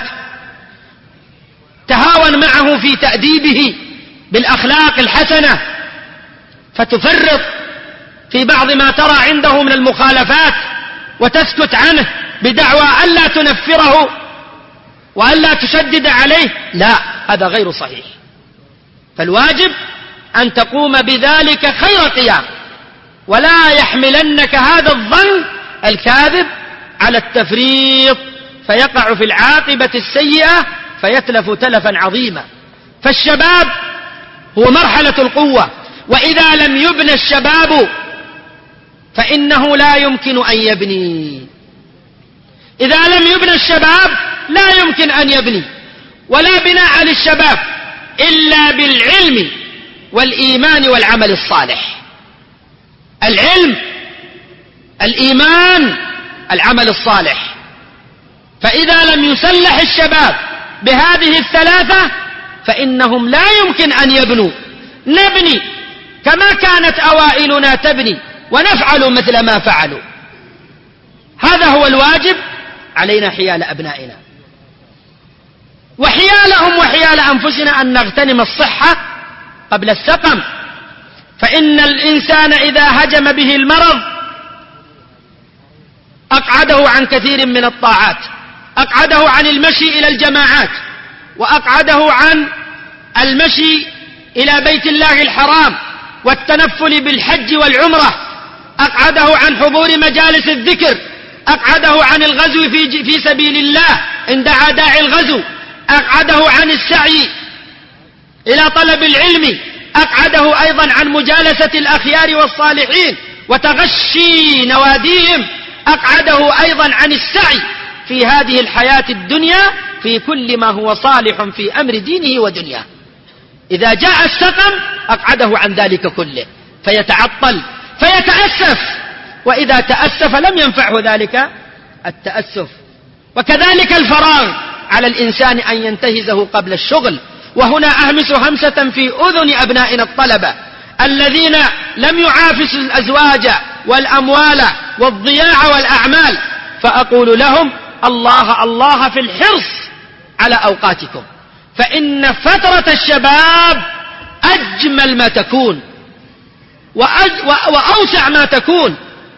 A: تهاون معه في تأديبه بالأخلاق الحسنة، فتفرط في بعض ما ترى عنده من المخالفات وتسكت عنه بدعوى ألا تنفره وألا تشدد عليه. لا، هذا غير صحيح. فالواجب أن تقوم بذلك خير قيام، ولا يحملنك هذا الظن الكاذب على التفريط فيقع في العاقبة السيئة فيتلف تلفا عظيما. فالشباب هو مرحلة القوة، وإذا لم يبنى الشباب فإنه لا يمكن أن يبني. إذا لم يبنى الشباب لا يمكن أن يبني، ولا بناء للشباب إلا بالعلم والإيمان والعمل الصالح. العلم، الإيمان، العمل الصالح. فإذا لم يسلح الشباب بهذه الثلاثة فإنهم لا يمكن أن يبنوا. نبني كما كانت أوائلنا تبني ونفعل مثل ما فعلوا. هذا هو الواجب علينا حيال أبنائنا وحيالهم وحيال أنفسنا، أن نغتنم الصحة قبل السقم. فإن الإنسان إذا هجم به المرض أقعده عن كثير من الطاعات، أقعده عن المشي إلى الجماعات، وأقعده عن المشي إلى بيت الله الحرام والتنفل بالحج والعمرة، أقعده عن حضور مجالس الذكر، أقعده عن الغزو في سبيل الله إن دعا داعي الغزو، أقعده عن السعي إلى طلب العلم، أقعده أيضا عن مجالسة الأخيار والصالحين وتغشي نواديهم، أقعده أيضا عن السعي في هذه الحياة الدنيا في كل ما هو صالح في أمر دينه ودنياه. إذا جاء السقم أقعده عن ذلك كله فيتعطل فيتأسف وإذا تأسف لم ينفعه ذلك التأسف. وكذلك الفراغ على الإنسان أن ينتهزه قبل الشغل. وهنا أهمس همسة في أذن أبنائنا الطلبة الذين لم يعافسوا الأزواج والأموال والضياع والأعمال، فأقول لهم الله الله في الحرص على أوقاتكم، فإن فترة الشباب أجمل ما تكون وأوسع ما تكون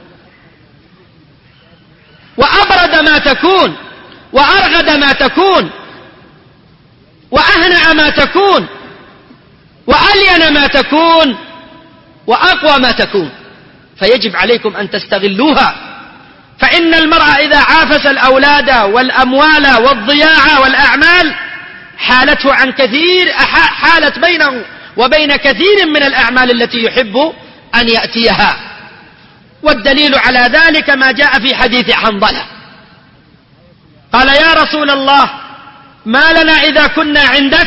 A: وأبرد ما تكون وأرغد ما تكون وأهنأ ما تكون وألين ما تكون وأقوى ما تكون، فيجب عليكم أن تستغلوها. فإن المرأة إذا عافس الأولاد والأموال والضياع والأعمال حالته عن كثير، حالت بينه وبين كثير من الأعمال التي يحب أن يأتيها. والدليل على ذلك ما جاء في حديث حنظلة، قال يا رسول الله ما لنا إذا كنا عندك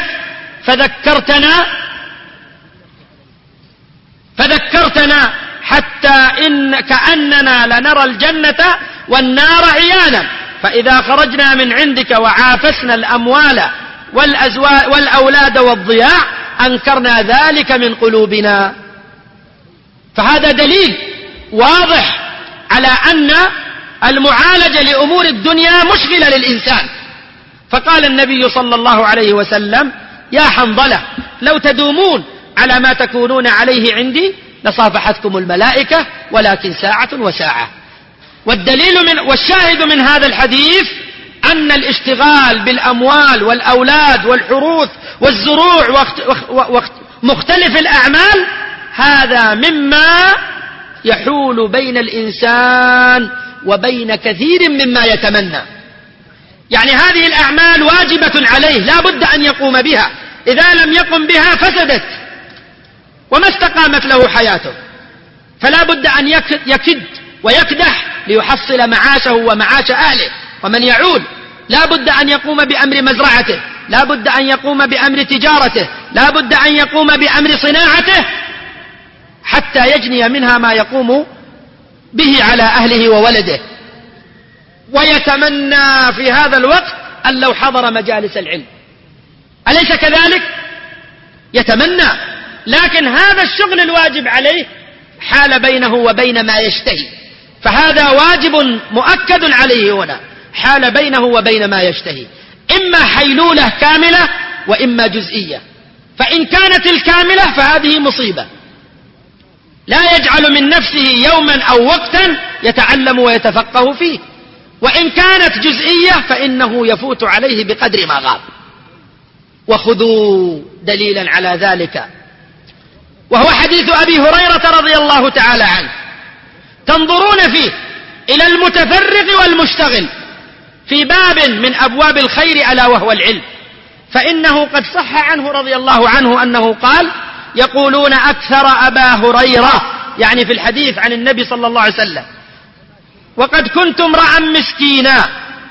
A: فذكرتنا حتى إن كأننا لنرى الجنة والنار عيانا، فإذا خرجنا من عندك وعافسنا الأموال والأولاد والضياع أنكرنا ذلك من قلوبنا. فهذا دليل واضح على أن المعالجة لأمور الدنيا مشغلة للإنسان. فقال النبي صلى الله عليه وسلم يا حنظلة لو تدومون على ما تكونون عليه عندي لصافحتكم الملائكة ولكن ساعة وساعة. والشاهد من هذا الحديث أن الاشتغال بالأموال والأولاد والحروث والزروع ومختلف الأعمال هذا مما يحول بين الإنسان وبين كثير مما يتمنى. يعني هذه الأعمال واجبة عليه لا بد أن يقوم بها، إذا لم يقم بها فسدت وما استقامت له حياته، فلا بد أن يكد ويكدح ليحصل معاشه ومعاش أهله ومن يعول. لا بد أن يقوم بأمر مزرعته، لا بد أن يقوم بأمر تجارته، لا بد أن يقوم بأمر صناعته حتى يجني منها ما يقوم به على أهله وولده. ويتمنى في هذا الوقت أن لو حضر مجالس العلم، أليس كذلك؟ يتمنى، لكن هذا الشغل الواجب عليه حال بينه وبين ما يشتهي، فهذا واجب مؤكد عليه هنا، حال بينه وبين ما يشتهي، إما حيلولة كاملة وإما جزئية. فإن كانت الكاملة فهذه مصيبة، لا يجعل من نفسه يوما أو وقتا يتعلم ويتفقه فيه، وإن كانت جزئية فإنه يفوت عليه بقدر ما غاب. وخذوا دليلا على ذلك وهو حديث أبي هريرة رضي الله تعالى عنه، تنظرون فيه إلى المتفرغ والمشتغل في باب من أبواب الخير ألا وهو العلم، فإنه قد صح عنه رضي الله عنه أنه قال يقولون أكثر أبا هريرة، يعني في الحديث عن النبي صلى الله عليه وسلم، وقد كنت امرأ مسكينا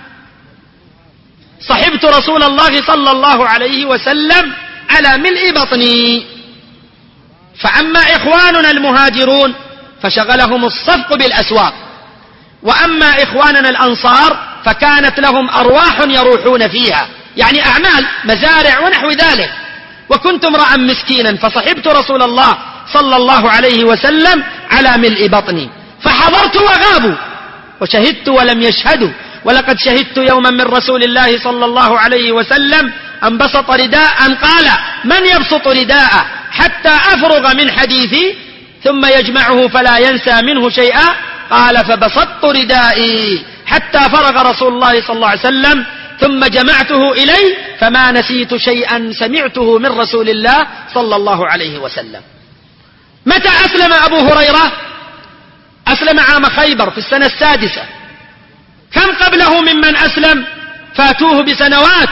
A: صحبت رسول الله صلى الله عليه وسلم على ملء بطني، فأما إخواننا المهاجرون فشغلهم الصفق بالأسواق، وأما إخواننا الأنصار فكانت لهم أرواح يروحون فيها، يعني أعمال مزارع ونحو ذلك. وكنت امرأ مسكينا فصحبت رسول الله صلى الله عليه وسلم على ملء بطني، فحضرت وغابوا وشهدت ولم يشهدوا. ولقد شهدت يوما من رسول الله صلى الله عليه وسلم أن بسط رداء قال من يبسط رداءه حتى أفرغ من حديثي ثم يجمعه فلا ينسى منه شيئا، قال فبسطت ردائي حتى فرغ رسول الله صلى الله عليه وسلم ثم جمعته إلي فما نسيت شيئا سمعته من رسول الله صلى الله عليه وسلم. متى أسلم أبو هريرة؟ أسلم عام خيبر في السنة 6. كم قبله ممن أسلم؟ فاتوه بسنوات،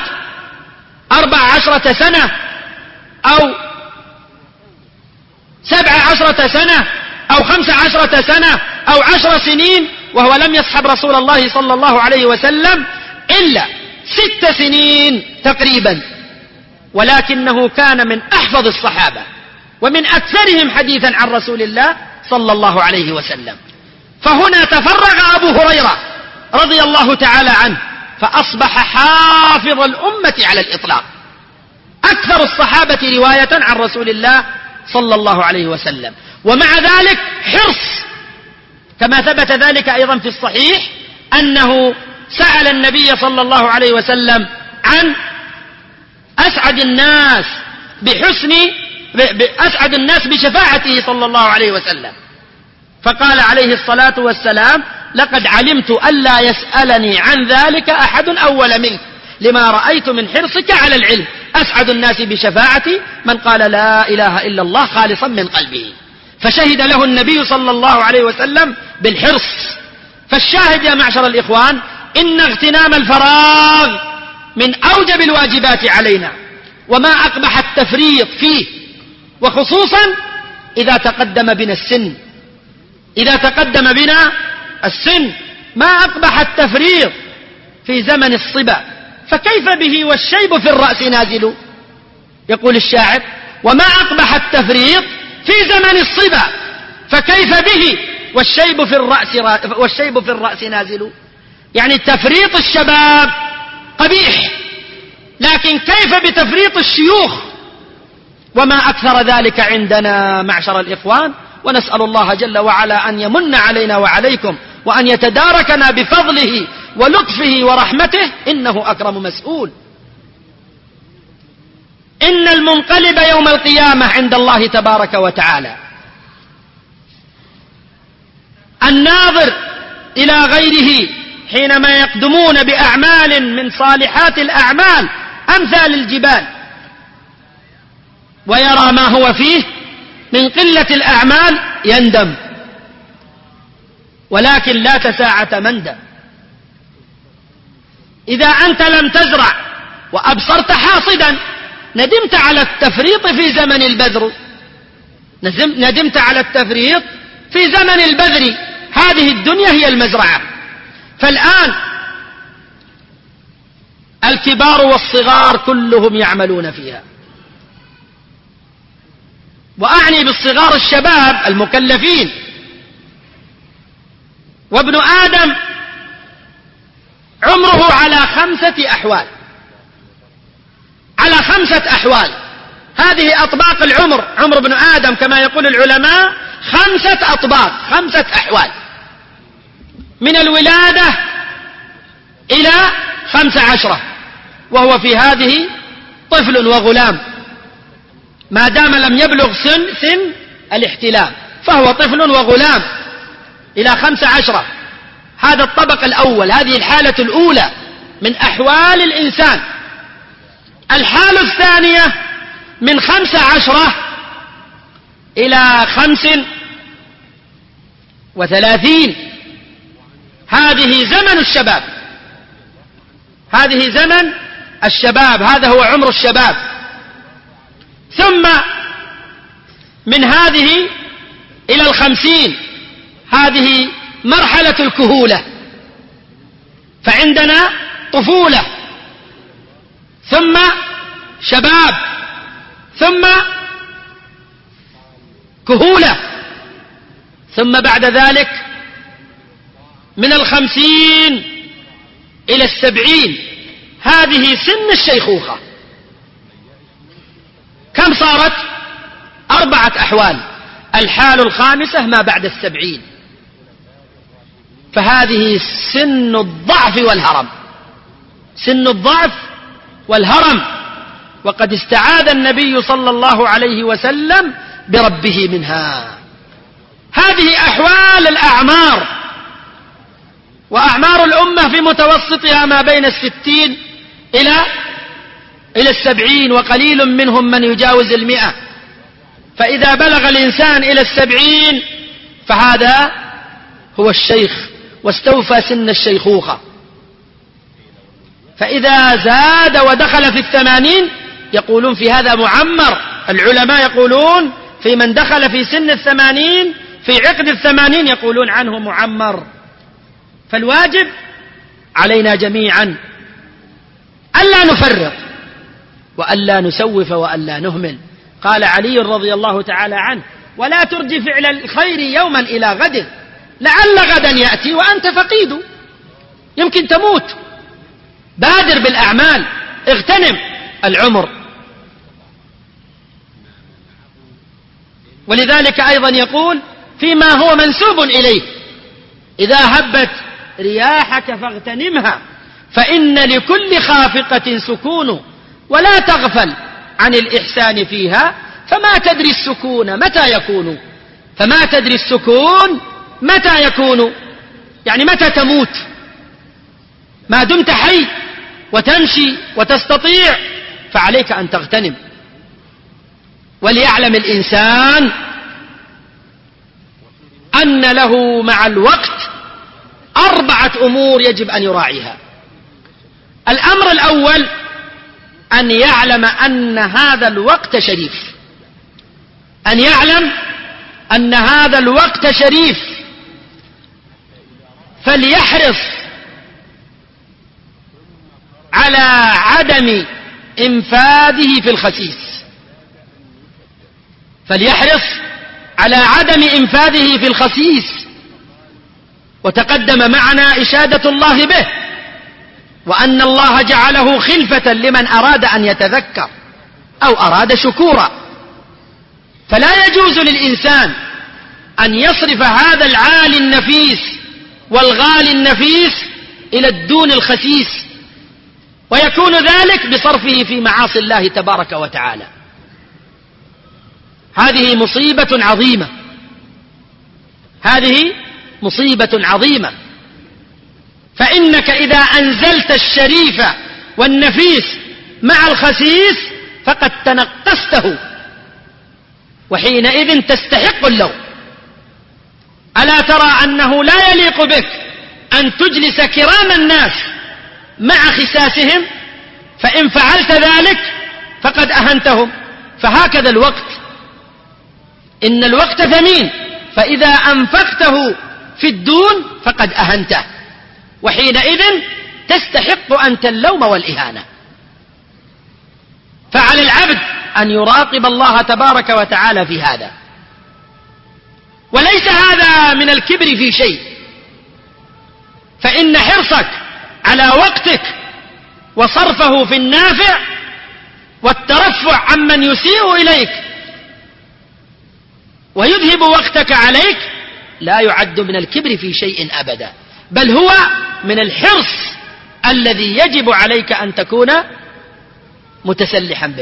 A: 14 سنة أو 17 سنة أو 15 سنة أو 10 سنين، وهو لم يصحب رسول الله صلى الله عليه وسلم إلا 6 سنين تقريبا، ولكنه كان من أحفظ الصحابة ومن أكثرهم حديثا عن رسول الله صلى الله عليه وسلم. فهنا تفرغ أبو هريرة رضي الله تعالى عنه فأصبح حافظ الأمة على الإطلاق، أكثر الصحابة رواية عن رسول الله صلى الله عليه وسلم. ومع ذلك حرص، كما ثبت ذلك أيضا في الصحيح أنه سأل النبي صلى الله عليه وسلم عن أسعد الناس أسعد الناس بشفاعته صلى الله عليه وسلم، فقال عليه الصلاة والسلام: لقد علمت ألا يسألني عن ذلك أحد أول منك لما رأيت من حرصك على العلم. أسعد الناس بشفاعتي من قال لا إله إلا الله خالصا من قلبه. فشهد له النبي صلى الله عليه وسلم بالحرص. فالشاهد يا معشر الإخوان إن اغتنام الفراغ من أوجب الواجبات علينا، وما أقبح التفريط فيه، وخصوصا إذا تقدم بنا السن. إذا تقدم بنا السن ما أقبح التفريط في زمن الصبا، فكيف به والشيب في الرأس نازل؟ يقول الشاعر: وما أقبح التفريط في زمن الصبا فكيف به والشيب في الرأس نازل. يعني تفريط الشباب قبيح، لكن كيف بتفريط الشيوخ؟ وما أكثر ذلك عندنا معشر الإخوان. ونسأل الله جل وعلا أن يمن علينا وعليكم وأن يتداركنا بفضله ولطفه ورحمته، إنه أكرم مسؤول. إن المنقلب يوم القيامة عند الله تبارك وتعالى الناظر إلى غيره حينما يقدمون بأعمال من صالحات الأعمال أمثال الجبال، ويرى ما هو فيه من قلة الأعمال يندم، ولكن لا تساعة مندم. إذا أنت لم تزرع وأبصرت حاصدا ندمت على التفريط في زمن البذر، ندمت على التفريط في زمن البذر. هذه الدنيا هي المزرعة. فالآن الكبار والصغار كلهم يعملون فيها، وأعني بالصغار الشباب المكلفين. وابن آدم عمره على 5 أحوال، على 5 أحوال. هذه أطباق العمر. عمر ابن آدم كما يقول العلماء 5 أطباق، 5 أحوال، من الولادة إلى 15، وهو في هذه طفل وغلام، ما دام لم يبلغ سن الاحتلام فهو طفل وغلام إلى 15. هذا الطبق الأول، هذه الحالة الأولى من أحوال الإنسان. الحالة الثانية من 15 إلى 35، هذه زمن الشباب، هذه زمن الشباب، هذا هو عمر الشباب. ثم من هذه إلى 50 هذه مرحلة الكهولة. فعندنا طفولة، ثم شباب، ثم كهولة، ثم بعد ذلك من 50 إلى 70 هذه سن الشيخوخة. كم صارت؟ 4 أحوال. الحال الخامسة ما بعد 70، فهذه سن الضعف والهرم، سن الضعف والهرم. وقد استعاذ النبي صلى الله عليه وسلم بربه منها. هذه أحوال الأعمار، وأعمار الأمة في متوسطها ما بين 60 إلى 70، وقليل منهم من يجاوز 100. فإذا بلغ الإنسان إلى 70 فهذا هو الشيخ واستوفى سن الشيخوخة. فإذا زاد ودخل في 80 يقولون في هذا معمر. العلماء يقولون في من دخل في سن 80 في عقد 80 يقولون عنه معمر. فالواجب علينا جميعا ألا نفرط وألا نسوف وألا نهمل. قال علي رضي الله تعالى عنه: ولا ترجي فعل الخير يوما إلى غد لعل غدا يأتي وأنت فقيد، يمكن تموت. بادر بالأعمال، اغتنم العمر. ولذلك أيضا يقول فيما هو منسوب إليه: إذا هبت رياحك فاغتنمها فإن لكل خافقة سكون، ولا تغفل عن الإحسان فيها فما تدري السكون متى يكون. فما تدري السكون متى يكون، يعني متى تموت. ما دمت حي وتمشي وتستطيع فعليك أن تغتنم. وليعلم الإنسان أن له مع الوقت 4 أمور يجب أن يراعيها. الأمر الأول أن يعلم أن هذا الوقت شريف، أن يعلم أن هذا الوقت شريف، فليحرص على عدم إنفاذه في الخسيس، فليحرص على عدم إنفاذه في الخسيس. وتقدم معنا إشادة الله به، وأن الله جعله خلفة لمن أراد أن يتذكر أو أراد شكورا. فلا يجوز للإنسان أن يصرف هذا العالي النفيس والغالي النفيس إلى الدون الخسيس، ويكون ذلك بصرفه في معاصي الله تبارك وتعالى. هذه مصيبة عظيمة، هذه مصيبة عظيمة. فإنك إذا أنزلت الشريف والنفيس مع الخسيس فقد تنقصته، وحينئذ تستحق اللوم. ألا ترى أنه لا يليق بك أن تجلس كرام الناس مع خساسهم؟ فإن فعلت ذلك فقد أهنتهم. فهكذا الوقت، إن الوقت ثمين، فإذا أنفقته في الدون فقد أهنته، وحينئذ تستحق أنت اللوم والإهانة. فعلى العبد أن يراقب الله تبارك وتعالى في هذا. وليس هذا من الكبر في شيء، فإن حرصك على وقتك وصرفه في النافع والترفع عمن يسيء إليك ويذهب وقتك عليك لا يعد من الكبر في شيء أبدا، بل هو من الحرص الذي يجب عليك أن تكون متسلحا به.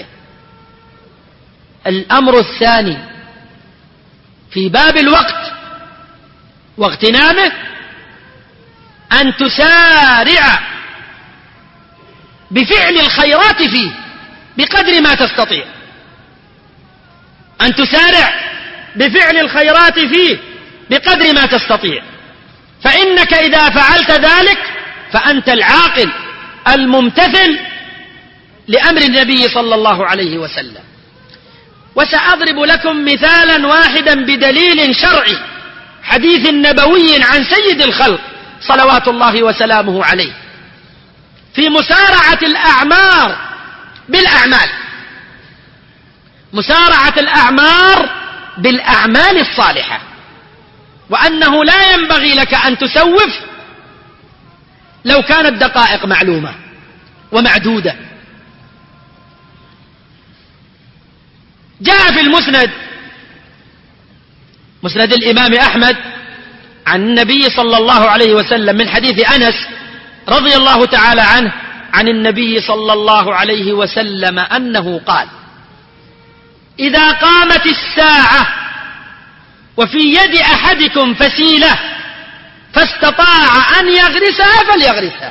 A: الأمر الثاني في باب الوقت واغتنامه أن تسارع بفعل الخيرات فيه بقدر ما تستطيع، أن تسارع بفعل الخيرات فيه بقدر ما تستطيع. فإنك إذا فعلت ذلك فأنت العاقل الممتثل لأمر النبي صلى الله عليه وسلم. وسأضرب لكم مثالا واحدا بدليل شرعي، حديث نبوي عن سيد الخلق صلوات الله وسلامه عليه، في مسارعة الأعمار بالأعمال، مسارعة الأعمار بالأعمال الصالحة، وأنه لا ينبغي لك أن تسوف لو كانت دقائق معلومة ومعدودة. جاء في المسند، مسند الإمام أحمد، عن النبي صلى الله عليه وسلم من حديث أنس رضي الله تعالى عنه عن النبي صلى الله عليه وسلم أنه قال: إذا قامت الساعة وفي يد أحدكم فسيلة فاستطاع أن يغرسها فليغرسها.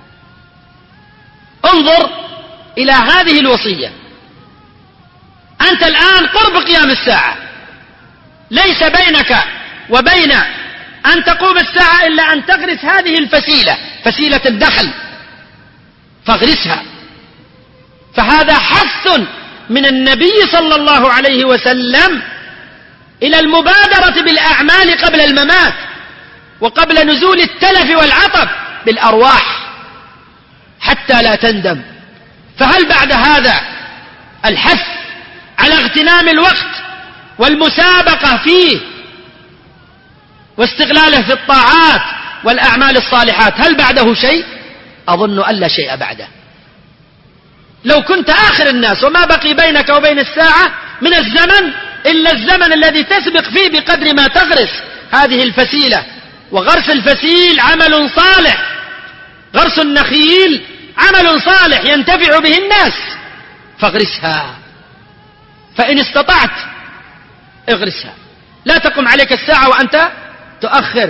A: انظر إلى هذه الوصية. أنت الآن قرب قيام الساعة، ليس بينك وبين أن تقوم الساعة إلا أن تغرس هذه الفسيلة، فسيلة الدخل، فاغرسها. فهذا حث من النبي صلى الله عليه وسلم إلى المبادرة بالأعمال قبل الممات وقبل نزول التلف والعطب بالأرواح حتى لا تندم. فهل بعد هذا الحث على اغتنام الوقت والمسابقة فيه واستغلاله في الطاعات والأعمال الصالحات، هل بعده شيء؟ أظن أن لا شيء بعده. لو كنت آخر الناس وما بقي بينك وبين الساعة من الزمن إلا الزمن الذي تسبق فيه بقدر ما تغرس هذه الفسيلة. وغرس الفسيل عمل صالح، غرس النخيل عمل صالح ينتفع به الناس، فاغرسها. فإن استطعت اغرسها، لا تقم عليك الساعة وأنت تؤخر.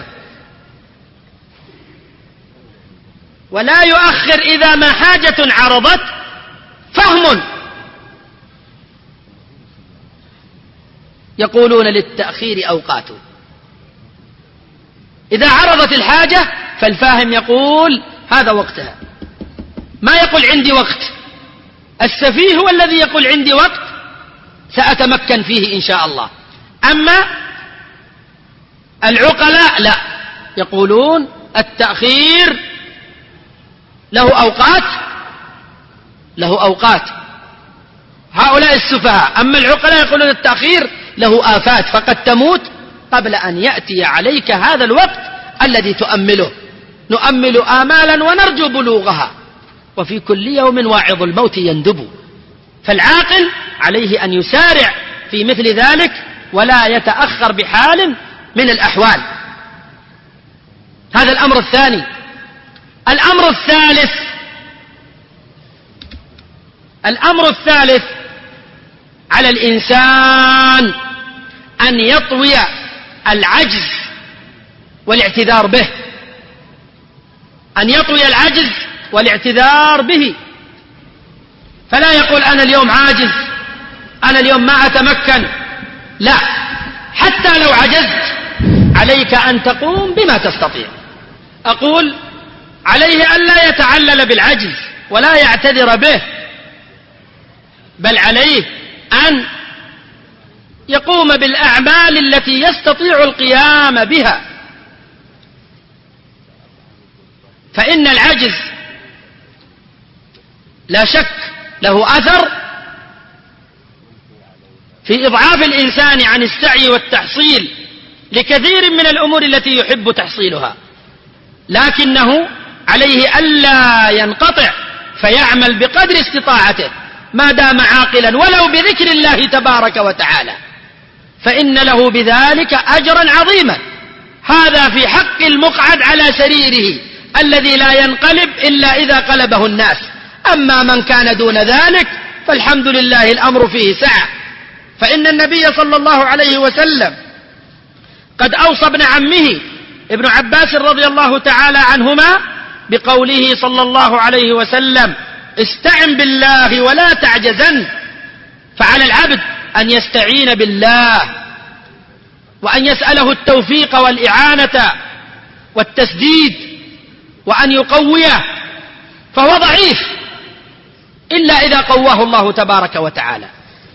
A: ولا يؤخر إذا ما حاجة عرضت. فهم يقولون للتأخير أوقات، إذا عرضت الحاجة فالفاهم يقول هذا وقتها، ما يقول عندي وقت. السفيه هو الذي يقول عندي وقت سأتمكن فيه إن شاء الله. أما العقلاء لا، يقولون التأخير له أوقات، له أوقات. هؤلاء السفهاء. أما العقلاء يقولون التأخير له آفات، فقد تموت قبل أن يأتي عليك هذا الوقت الذي تؤمله. نؤمل آمالا ونرجو بلوغها، وفي كل يوم واعظ الموت يندب. فالعاقل عليه أن يسارع في مثل ذلك ولا يتأخر بحال من الأحوال. هذا الأمر الثاني. الأمر الثالث على الإنسان أن يطوي العجز والاعتذار به، أن يطوي العجز والاعتذار به. فلا يقول أنا اليوم عاجز، أنا اليوم ما أتمكن، لا، حتى لو عجزت عليك أن تقوم بما تستطيع. أقول عليه أن لا يتعلل بالعجز ولا يعتذر به، بل عليه أن يقوم بالأعمال التي يستطيع القيام بها. فإن العجز لا شك له أثر في إضعاف الإنسان عن السعي والتحصيل لكثير من الأمور التي يحب تحصيلها، لكنه عليه ألا ينقطع فيعمل بقدر استطاعته ما دام عاقلا ولو بذكر الله تبارك وتعالى، فإن له بذلك أجرا عظيما. هذا في حق المقعد على سريره الذي لا ينقلب إلا إذا قلبه الناس. أما من كان دون ذلك فالحمد لله الأمر فيه سعة. فإن النبي صلى الله عليه وسلم قد أوصى ابن عمه ابن عباس رضي الله تعالى عنهما بقوله صلى الله عليه وسلم: استعن بالله ولا تعجزن. فعلى العبد أن يستعين بالله وأن يسأله التوفيق والإعانة والتسديد وأن يقويه، فهو ضعيف إلا إذا قواه الله تبارك وتعالى.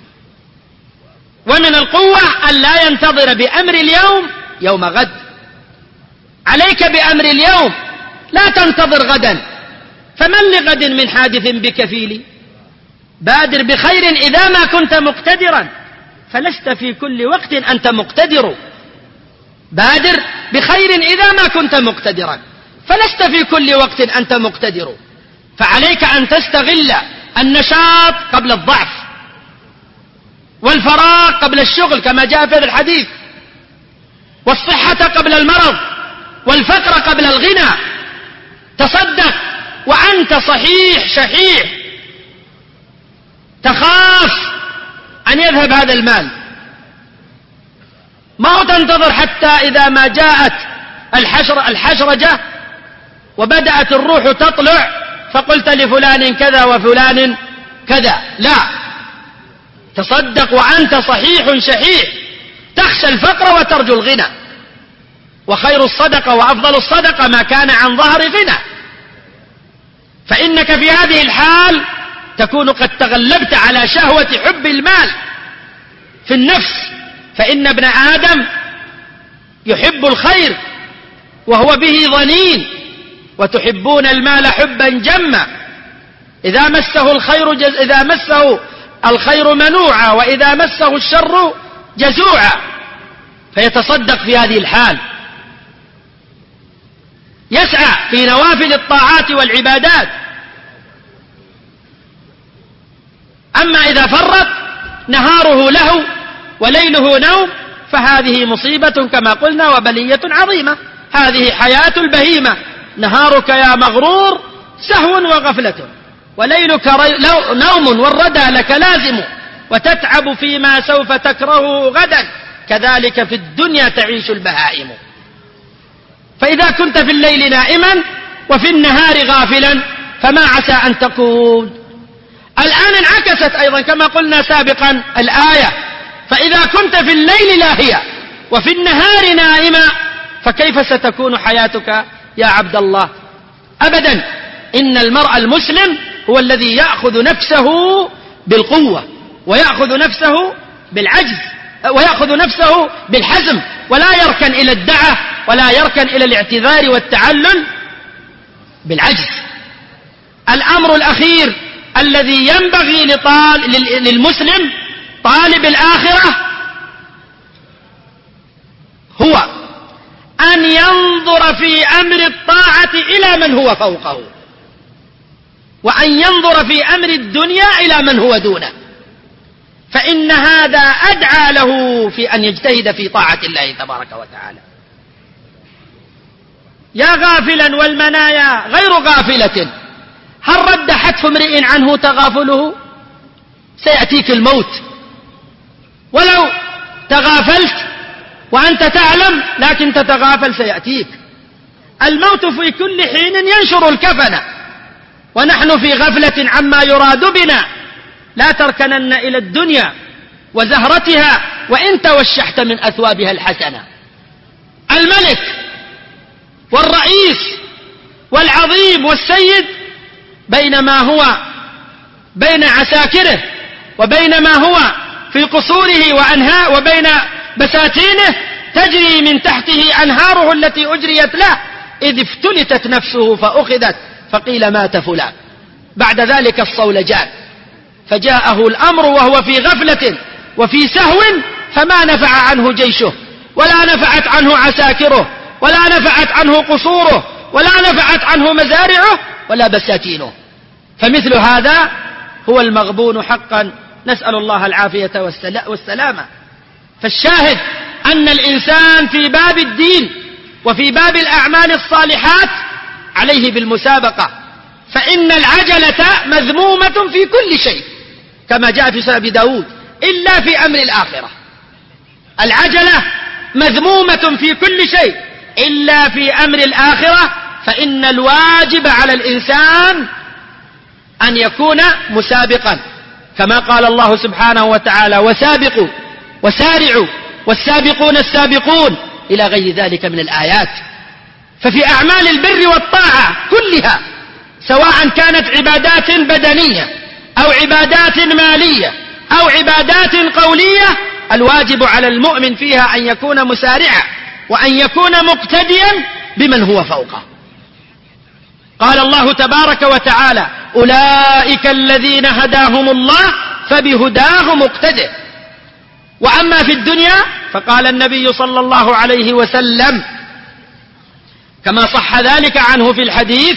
A: ومن القوة أن لا ينتظر بأمر اليوم يوم غد. عليك بأمر اليوم، لا تنتظر غدا، فمن لغد من حادث بكفيل. بادر بخير إذا ما كنت مقتدرا، فلست في كل وقت أنت مقتدر. بادر بخير إذا ما كنت مقتدرا، فلست في كل وقت أنت مقتدر. فعليك أن تستغل النشاط قبل الضعف، والفراغ قبل الشغل كما جاء في هذا الحديث، والصحة قبل المرض، والفقر قبل الغنى. تصدق وأنت صحيح شحيح، تخاف أن يذهب هذا المال، ما هو تنتظر حتى إذا ما جاءت الحشرجة وبدأت الروح تطلع فقلت لفلان كذا وفلان كذا. لا، تصدق وأنت صحيح شحيح، تخشى الفقر وترجو الغنى. وخير الصدقة وأفضل الصدقة ما كان عن ظهر غنى. فإنك في هذه الحال تكون قد تغلبت على شهوة حب المال في النفس. فإن ابن آدم يحب الخير وهو به ظنين، وتحبون المال حبا جما. إذا مسه الخير منوعا، وإذا مسه الشر جزوعا. فيتصدق في هذه الحال يسعى في نوافل الطاعات والعبادات. أما إذا فرط نهاره له وليله نوم فهذه مصيبة كما قلنا وبلية عظيمة. هذه حياة البهيمة، نهارك يا مغرور سهو وغفلة، وليلك نوم والردى لك لازم، وتتعب فيما سوف تكره غدا، كذلك في الدنيا تعيش البهائم. فإذا كنت في الليل نائما وفي النهار غافلا فما عسى أن تكون. الآن انعكست أيضا كما قلنا سابقا الآية، فإذا كنت في الليل لاهيا وفي النهار نائما فكيف ستكون حياتك يا عبد الله؟ أبدا. إن المرء المسلم هو الذي يأخذ نفسه بالقوة، ويأخذ نفسه بالعجز، ويأخذ نفسه بالحزم، ولا يركن إلى الدعة، ولا يركن إلى الاعتذار والتعلل بالعجز. الأمر الأخير الذي ينبغي للمسلم طالب الآخرة هو أن ينظر في أمر الطاعة إلى من هو فوقه، وأن ينظر في أمر الدنيا إلى من هو دونه، فإن هذا أدعى له في أن يجتهد في طاعة الله تبارك وتعالى. يا غافلا والمنايا غير غافلة، هل رد حتف امرئ عنه تغافله؟ سيأتيك الموت ولو تغافلت وأنت تعلم لكن تتغافل سيأتيك الموت في كل حين ينشر الكفن، ونحن في غفلة عما يراد بنا. لا تركنن إلى الدنيا وزهرتها وإن توشحت من أثوابها الحسنة. الملك والرئيس والعظيم والسيد بينما هو بين عساكره وبينما هو في قصوره وبين بساتينه تجري من تحته أنهاره التي أجريت له، إذ افتلتت نفسه فأخذت فقيل مات فلان. بعد ذلك الصولجان، فجاءه الأمر وهو في غفلة وفي سهو، فما نفع عنه جيشه، ولا نفعت عنه عساكره، ولا نفعت عنه قصوره، ولا نفعت عنه مزارعه، ولا بساتينه. فمثل هذا هو المغبون حقا، نسأل الله العافية والسلامة. فالشاهد أن الإنسان في باب الدين وفي باب الأعمال الصالحات عليه بالمسابقة، فإن العجلة مذمومة في كل شيء كما جاء في سنن أبي داود إلا في أمر الآخرة. العجلة مذمومة في كل شيء إلا في أمر الآخرة، فإن الواجب على الإنسان أن يكون مسابقا كما قال الله سبحانه وتعالى: وسابقوا وسارعوا والسابقون السابقون إلى غير ذلك من الآيات. ففي أعمال البر والطاعة كلها، سواء كانت عبادات بدنية أو عبادات مالية أو عبادات قولية، الواجب على المؤمن فيها أن يكون مسارعا وأن يكون مقتديا بمن هو فوقه. قال الله تبارك وتعالى: أولئك الذين هداهم الله فبهداه مقتده. وأما في الدنيا فقال النبي صلى الله عليه وسلم كما صح ذلك عنه في الحديث: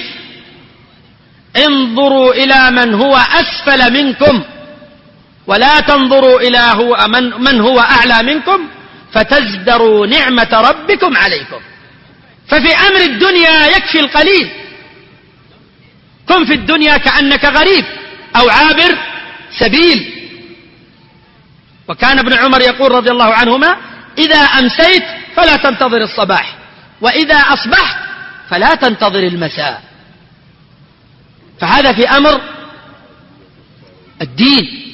A: انظروا إلى من هو أسفل منكم ولا تنظروا إلى من هو أعلى منكم فتزدروا نعمة ربكم عليكم. ففي أمر الدنيا يكفي القليل. كن في الدنيا كأنك غريب أو عابر سبيل. وكان ابن عمر يقول رضي الله عنهما: إذا أمسيت فلا تنتظر الصباح، وإذا أصبحت فلا تنتظر المساء. فهذا في أمر الدين،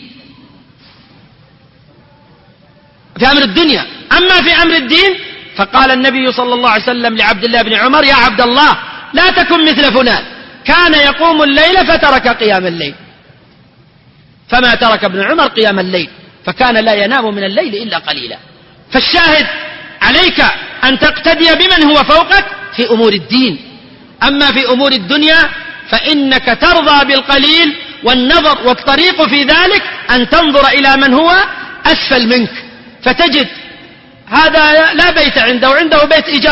A: في أمر الدنيا. أما في أمر الدين فقال النبي صلى الله عليه وسلم لعبد الله بن عمر: يا عبد الله لا تكن مثل فلان كان يقوم الليل فترك قيام الليل. فما ترك ابن عمر قيام الليل، فكان لا ينام من الليل إلا قليلا. فالشاهد عليك أن تقتدي بمن هو فوقك في أمور الدين. أما في أمور الدنيا فإنك ترضى بالقليل، والنظر والطريق في ذلك أن تنظر إلى من هو أسفل منك، فتجد هذا لا بيت عنده، عنده بيت إيجار،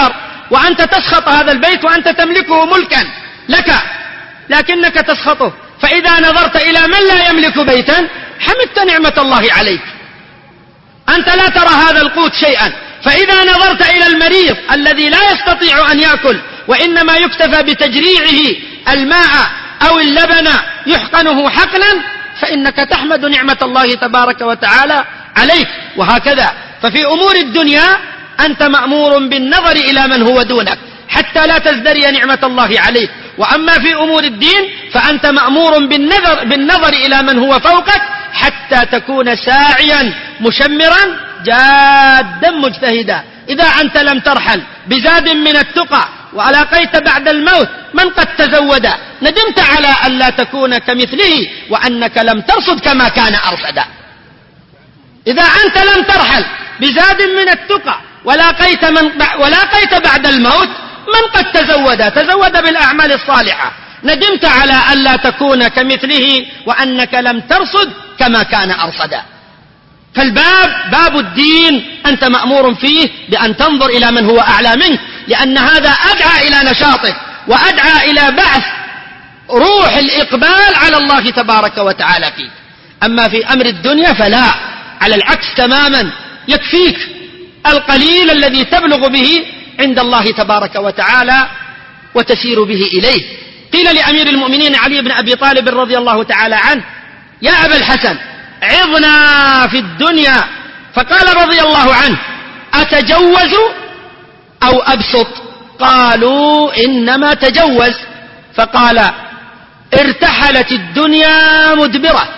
A: وأنت تسخط هذا البيت وأنت تملكه ملكا لك، لكنك تسخطه. فإذا نظرت إلى من لا يملك بيتا حمدت نعمة الله عليك، أنت لا ترى هذا القوت شيئا. فإذا نظرت إلى المريض الذي لا يستطيع أن يأكل وإنما يكتفى بتجريعه الماء أو اللبن يحقنه حقنا، فإنك تحمد نعمة الله تبارك وتعالى عليك. وهكذا ففي أمور الدنيا أنت مأمور بالنظر إلى من هو دونك حتى لا تزدري نعمة الله عليك، وأما في أمور الدين فأنت مأمور بالنظر إلى من هو فوقك حتى تكون ساعيا مشمرا جادا مجتهدا. إذا أنت لم ترحل بزاد من التقى ولاقيت بعد الموت من قد تزود ندمت على أن لا تكون كمثله وأنك لم ترصد كما كان أرصدا. إذا أنت لم ترحل بزاد من التقى ولاقيت بعد الموت من قد تزود بالأعمال الصالحة ندمت على أن لا تكون كمثله وأنك لم ترصد كما كان أرصدا. فالباب باب الدين أنت مأمور فيه بأن تنظر إلى من هو أعلى منك، لأن هذا أدعى إلى نشاطك وأدعى إلى بعث روح الإقبال على الله تبارك وتعالى فيك. أما في أمر الدنيا فلا، على العكس تماما، يكفيك القليل الذي تبلغ به عند الله تبارك وتعالى وتسير به إليه. قيل لأمير المؤمنين علي بن أبي طالب رضي الله تعالى عنه: يا أبا الحسن عظنا في الدنيا. فقال رضي الله عنه: أتجوز أو أبسط؟ قالوا إنما تجوز. فقال: ارتحلت الدنيا مدبرة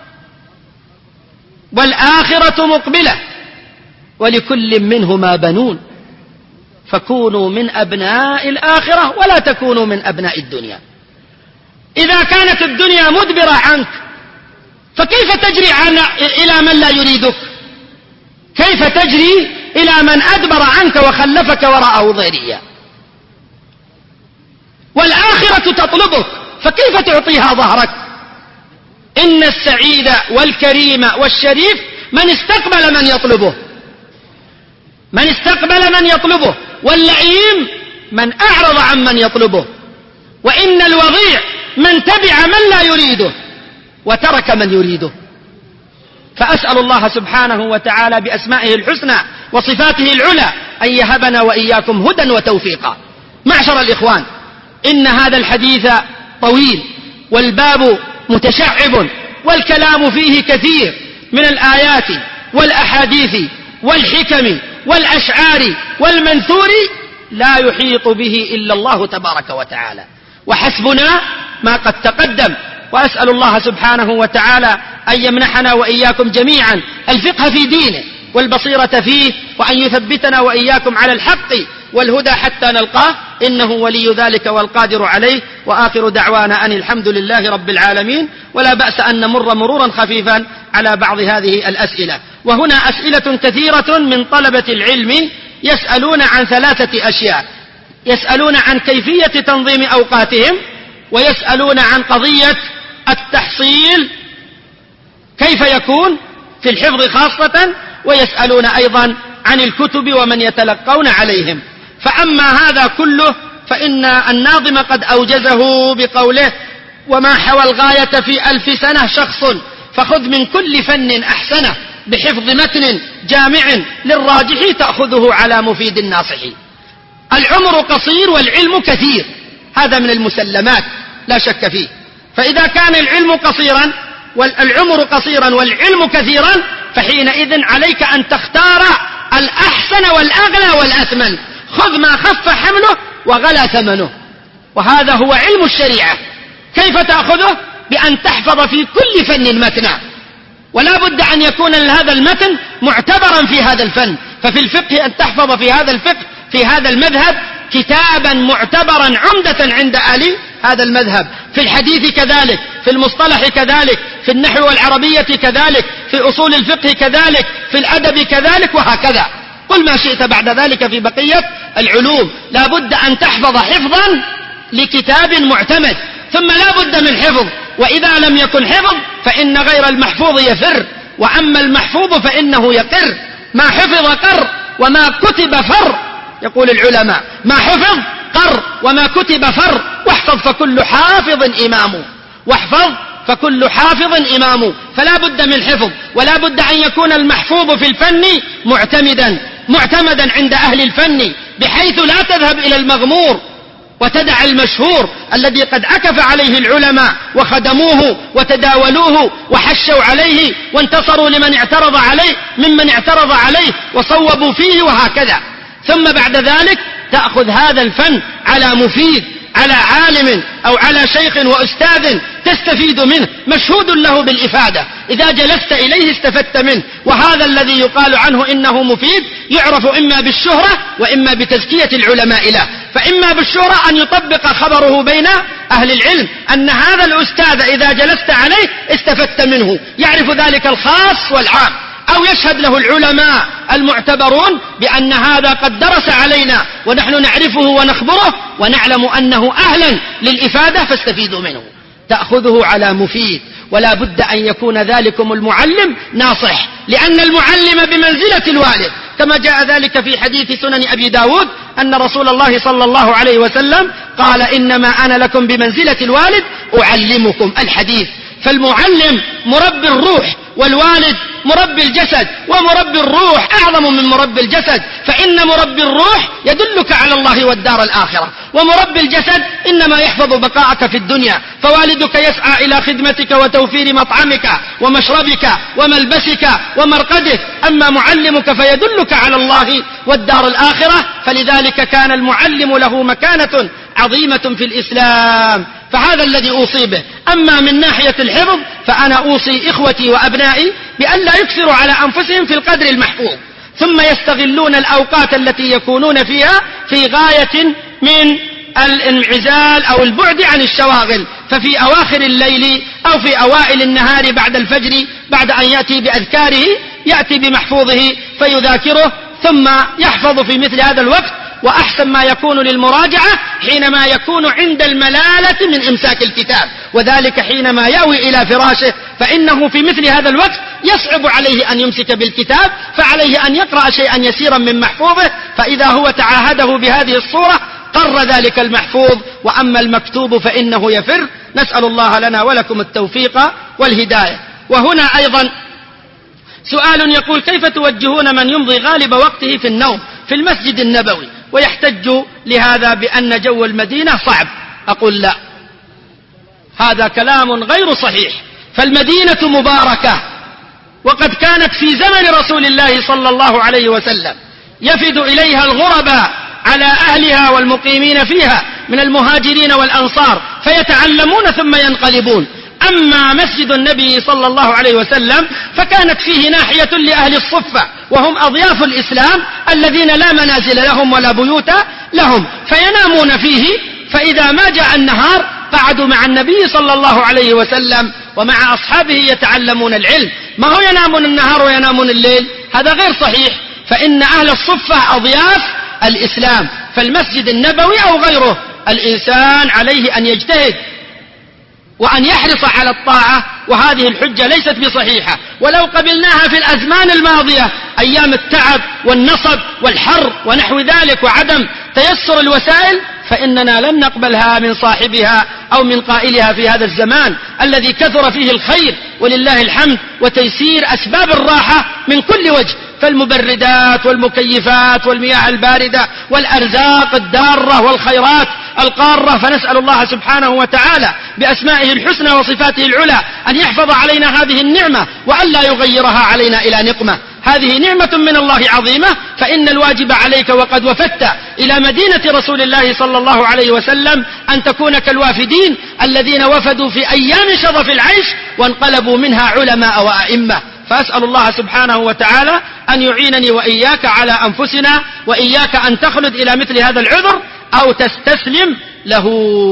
A: والآخرة مقبلة ولكل منهما بنون، فكونوا من أبناء الآخرة ولا تكونوا من أبناء الدنيا. إذا كانت الدنيا مدبرة عنك فكيف تجري إلى من لا يريدك؟ كيف تجري إلى من أدبر عنك وخلفك وراءه ضريا؟ والآخرة تطلبك فكيف تعطيها ظهرك؟ إن السعيد والكريم والشريف من استقبل من يطلبه، من استقبل من يطلبه، واللئيم من أعرض عن من يطلبه، وإن الوضيع من تبع من لا يريده وترك من يريده. فأسأل الله سبحانه وتعالى بأسمائه الحسنى وصفاته العلى أن يهبنا وإياكم هدى وتوفيقا. معشر الإخوان، إن هذا الحديث طويل والباب متشعب والكلام فيه كثير من الآيات والأحاديث والحكم والأشعار والمنثور لا يحيط به إلا الله تبارك وتعالى، وحسبنا ما قد تقدم. وأسأل الله سبحانه وتعالى أن يمنحنا وإياكم جميعا الفقه في دينه والبصيرة فيه، وأن يثبتنا وإياكم على الحق والهدى حتى نلقاه، إنه ولي ذلك والقادر عليه. وآخر دعوانا أن الحمد لله رب العالمين. ولا بأس أن نمر مرورا خفيفا على بعض هذه الأسئلة. وهنا أسئلة كثيرة من طلبة العلم يسألون عن 3 أشياء: يسألون عن كيفية تنظيم أوقاتهم، ويسألون عن قضية التحصيل كيف يكون في الحفظ خاصة، ويسألون أيضا عن الكتب ومن يتلقون عليهم. فأما هذا كله فإن الناظم قد أوجزه بقوله: وما حوى الغاية في 1000 سنة شخص، فخذ من كل فن أحسنه، بحفظ متن جامع للراجح تأخذه على مفيد الناصح. العمر قصير والعلم كثير، هذا من المسلمات لا شك فيه. فإذا كان العلم قصيرا والعمر قصيرا والعلم كثيرا فحينئذ عليك أن تختار الأحسن والأغلى والأثمن. خذ ما خف حمله وغلى ثمنه، وهذا هو علم الشريعة. كيف تأخذه؟ بأن تحفظ في كل فن متنا، ولا بد أن يكون هذا المتن معتبرا في هذا الفن. ففي الفقه أن تحفظ في هذا الفقه في هذا المذهب كتابا معتبرا عمدة عند أهل هذا المذهب، في الحديث كذلك، في المصطلح كذلك، في النحو والعربية كذلك، في أصول الفقه كذلك، في الأدب كذلك، وهكذا. قل ما شئت بعد ذلك في بقية العلوم. لا بد أن تحفظ حفظا لكتاب معتمد، ثم لا بد من حفظ. وإذا لم يكن حفظ فإن غير المحفوظ يفر، وأما المحفوظ فإنه يقر. ما حفظ قر وما كتب فر، يقول العلماء: ما حفظ قر وما كتب فر، واحفظ فكل حافظ إمام. واحفظ فكل حافظ إمام. فلا بد من حفظ، ولا بد أن يكون المحفوظ في الفن معتمدا عند أهل الفن، بحيث لا تذهب إلى المغمور وتدع المشهور الذي قد عكف عليه العلماء وخدموه وتداولوه وحشوا عليه وانتصروا ممن اعترض عليه وصوبوا فيه وهكذا. ثم بعد ذلك تأخذ هذا الفن على مفيد، على عالم أو على شيخ وأستاذ تستفيد منه، مشهود له بالإفادة، إذا جلست إليه استفدت منه. وهذا الذي يقال عنه إنه مفيد يعرف إما بالشهرة وإما بتزكية العلماء له. فإما بالشهرة أن يطبق خبره بين أهل العلم أن هذا الأستاذ إذا جلست عليه استفدت منه، يعرف ذلك الخاص والعام، أو يشهد له العلماء المعتبرون بأن هذا قد درس علينا ونحن نعرفه ونخبره ونعلم أنه أهلا للإفادة فاستفيدوا منه. تأخذه على مفيد، ولا بد أن يكون ذلكم المعلم ناصح، لأن المعلم بمنزلة الوالد، كما جاء ذلك في حديث سنن أبي داود أن رسول الله صلى الله عليه وسلم قال: إنما أنا لكم بمنزلة الوالد أعلمكم الحديث. فالمعلم مربي الروح، والوالد مربي الجسد، ومربي الروح أعظم من مربي الجسد، فإن مربي الروح يدلك على الله والدار الآخرة، ومربي الجسد إنما يحفظ بقاءك في الدنيا. فوالدك يسعى إلى خدمتك وتوفير مطعمك ومشربك وملبسك ومرقدك، أما معلمك فيدلك على الله والدار الآخرة. فلذلك كان المعلم له مكانة عظيمة في الإسلام. فهذا الذي أوصي به. أما من ناحية الحفظ فأنا أوصي إخوتي وأبنائي بأن لا يكثروا على أنفسهم في القدر المحفوظ، ثم يستغلون الأوقات التي يكونون فيها في غاية من الانعزال أو البعد عن الشواغل، ففي أواخر الليل أو في أوائل النهار بعد الفجر، بعد أن يأتي بأذكاره يأتي بمحفوظه فيذاكره ثم يحفظ في مثل هذا الوقت. وأحسن ما يكون للمراجعة حينما يكون عند الملالة من إمساك الكتاب، وذلك حينما يأوي إلى فراشه، فإنه في مثل هذا الوقت يصعب عليه أن يمسك بالكتاب، فعليه أن يقرأ شيئا يسيرا من محفوظه، فإذا هو تعاهده بهذه الصورة قر ذلك المحفوظ. وأما المكتوب فإنه يفر. نسأل الله لنا ولكم التوفيق والهداية. وهنا أيضا سؤال يقول: كيف توجهون من يمضي غالب وقته في النوم في المسجد النبوي ويحتج لهذا بأن جو المدينة صعب؟ أقول لا، هذا كلام غير صحيح. فالمدينة مباركة، وقد كانت في زمن رسول الله صلى الله عليه وسلم يفد إليها الغرباء على أهلها والمقيمين فيها من المهاجرين والأنصار فيتعلمون ثم ينقلبون. أما مسجد النبي صلى الله عليه وسلم فكانت فيه ناحية لأهل الصفة، وهم أضياف الإسلام الذين لا منازل لهم ولا بيوت لهم، فينامون فيه. فإذا ما جاء النهار قعدوا مع النبي صلى الله عليه وسلم ومع أصحابه يتعلمون العلم. ما هو ينامون النهار وينامون الليل؟ هذا غير صحيح. فإن أهل الصفة أضياف الإسلام. فالمسجد النبوي أو غيره الإنسان عليه أن يجتهد وأن يحرص على الطاعة، وهذه الحجة ليست بصحيحة. ولو قبلناها في الأزمان الماضية أيام التعب والنصب والحر ونحو ذلك وعدم تيسر الوسائل، فإننا لن نقبلها من صاحبها أو من قائلها في هذا الزمان الذي كثر فيه الخير ولله الحمد وتيسير أسباب الراحة من كل وجه، فالمبردات والمكيفات والمياه الباردة والأرزاق الدارة والخيرات القارة. فنسأل الله سبحانه وتعالى بأسمائه الحسنى وصفاته العلى أن يحفظ علينا هذه النعمة وأن لا يغيرها علينا إلى نقمة. هذه نعمة من الله عظيمة، فإن الواجب عليك وقد وفدت إلى مدينة رسول الله صلى الله عليه وسلم أن تكون كالوافدين الذين وفدوا في أيام شظف العيش وانقلبوا منها علماء وأئمة. فأسأل الله سبحانه وتعالى أن يعينني وإياك على أنفسنا، وإياك أن تخلد إلى مثل هذا العذر أو تستسلم له.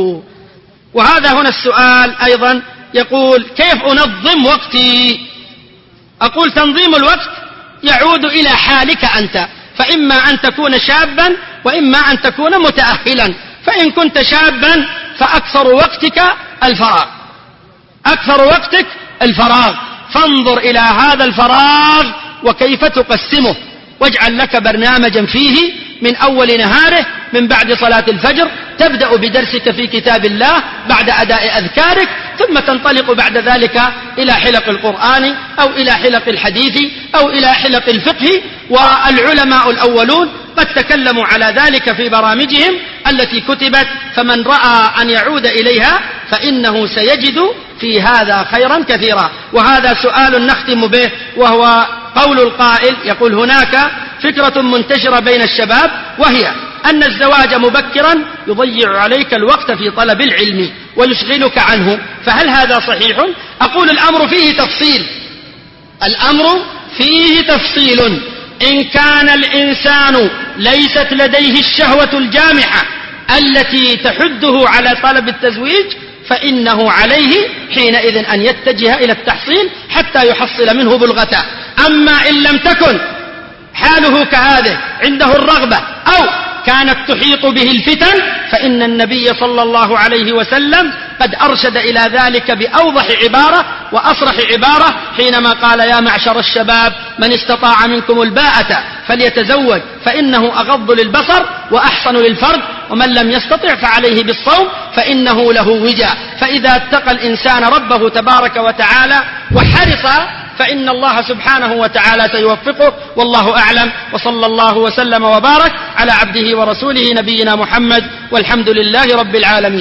A: وهذا هنا السؤال أيضا يقول: كيف أنظم وقتي؟ أقول: تنظيم الوقت يعود إلى حالك أنت، فإما أن تكون شابا وإما أن تكون متأهلا. فإن كنت شابا فأكثر وقتك الفراغ، أكثر وقتك الفراغ، فانظر إلى هذا الفراغ وكيف تقسمه، واجعل لك برنامجا فيه من أول نهاره من بعد صلاة الفجر، تبدأ بدرسك في كتاب الله بعد أداء أذكارك، ثم تنطلق بعد ذلك إلى حلق القرآن أو إلى حلق الحديث أو إلى حلق الفقه. والعلماء الأولون قد تكلموا على ذلك في برامجهم التي كتبت، فمن رأى أن يعود إليها فإنه سيجد في هذا خيرا كثيرا. وهذا سؤال نختم به، وهو قول القائل يقول: هناك فكرة منتشرة بين الشباب، وهي أن الزواج مبكرا يضيع عليك الوقت في طلب العلم ويشغلك عنه، فهل هذا صحيح؟ أقول: الأمر فيه تفصيل، الأمر فيه تفصيل. إن كان الإنسان ليست لديه الشهوة الجامحة التي تحده على طلب التزويج، فإنه عليه حينئذ أن يتجه إلى التحصيل حتى يحصل منه بلغته. أما إن لم تكن حاله كهذه، عنده الرغبة أو كانت تحيط به الفتن، فإن النبي صلى الله عليه وسلم قد أرشد إلى ذلك بأوضح عبارة وأصرح عبارة حينما قال: يا معشر الشباب من استطاع منكم الباءة فليتزوج فإنه أغض للبصر وأحصن للفرج، ومن لم يستطع فعليه بالصوم فإنه له وجاء. فإذا اتقى الإنسان ربه تبارك وتعالى وحرص فإن الله سبحانه وتعالى سيوفقه. والله أعلم، وصلى الله وسلم وبارك على عبده ورسوله نبينا محمد، والحمد لله رب العالمين.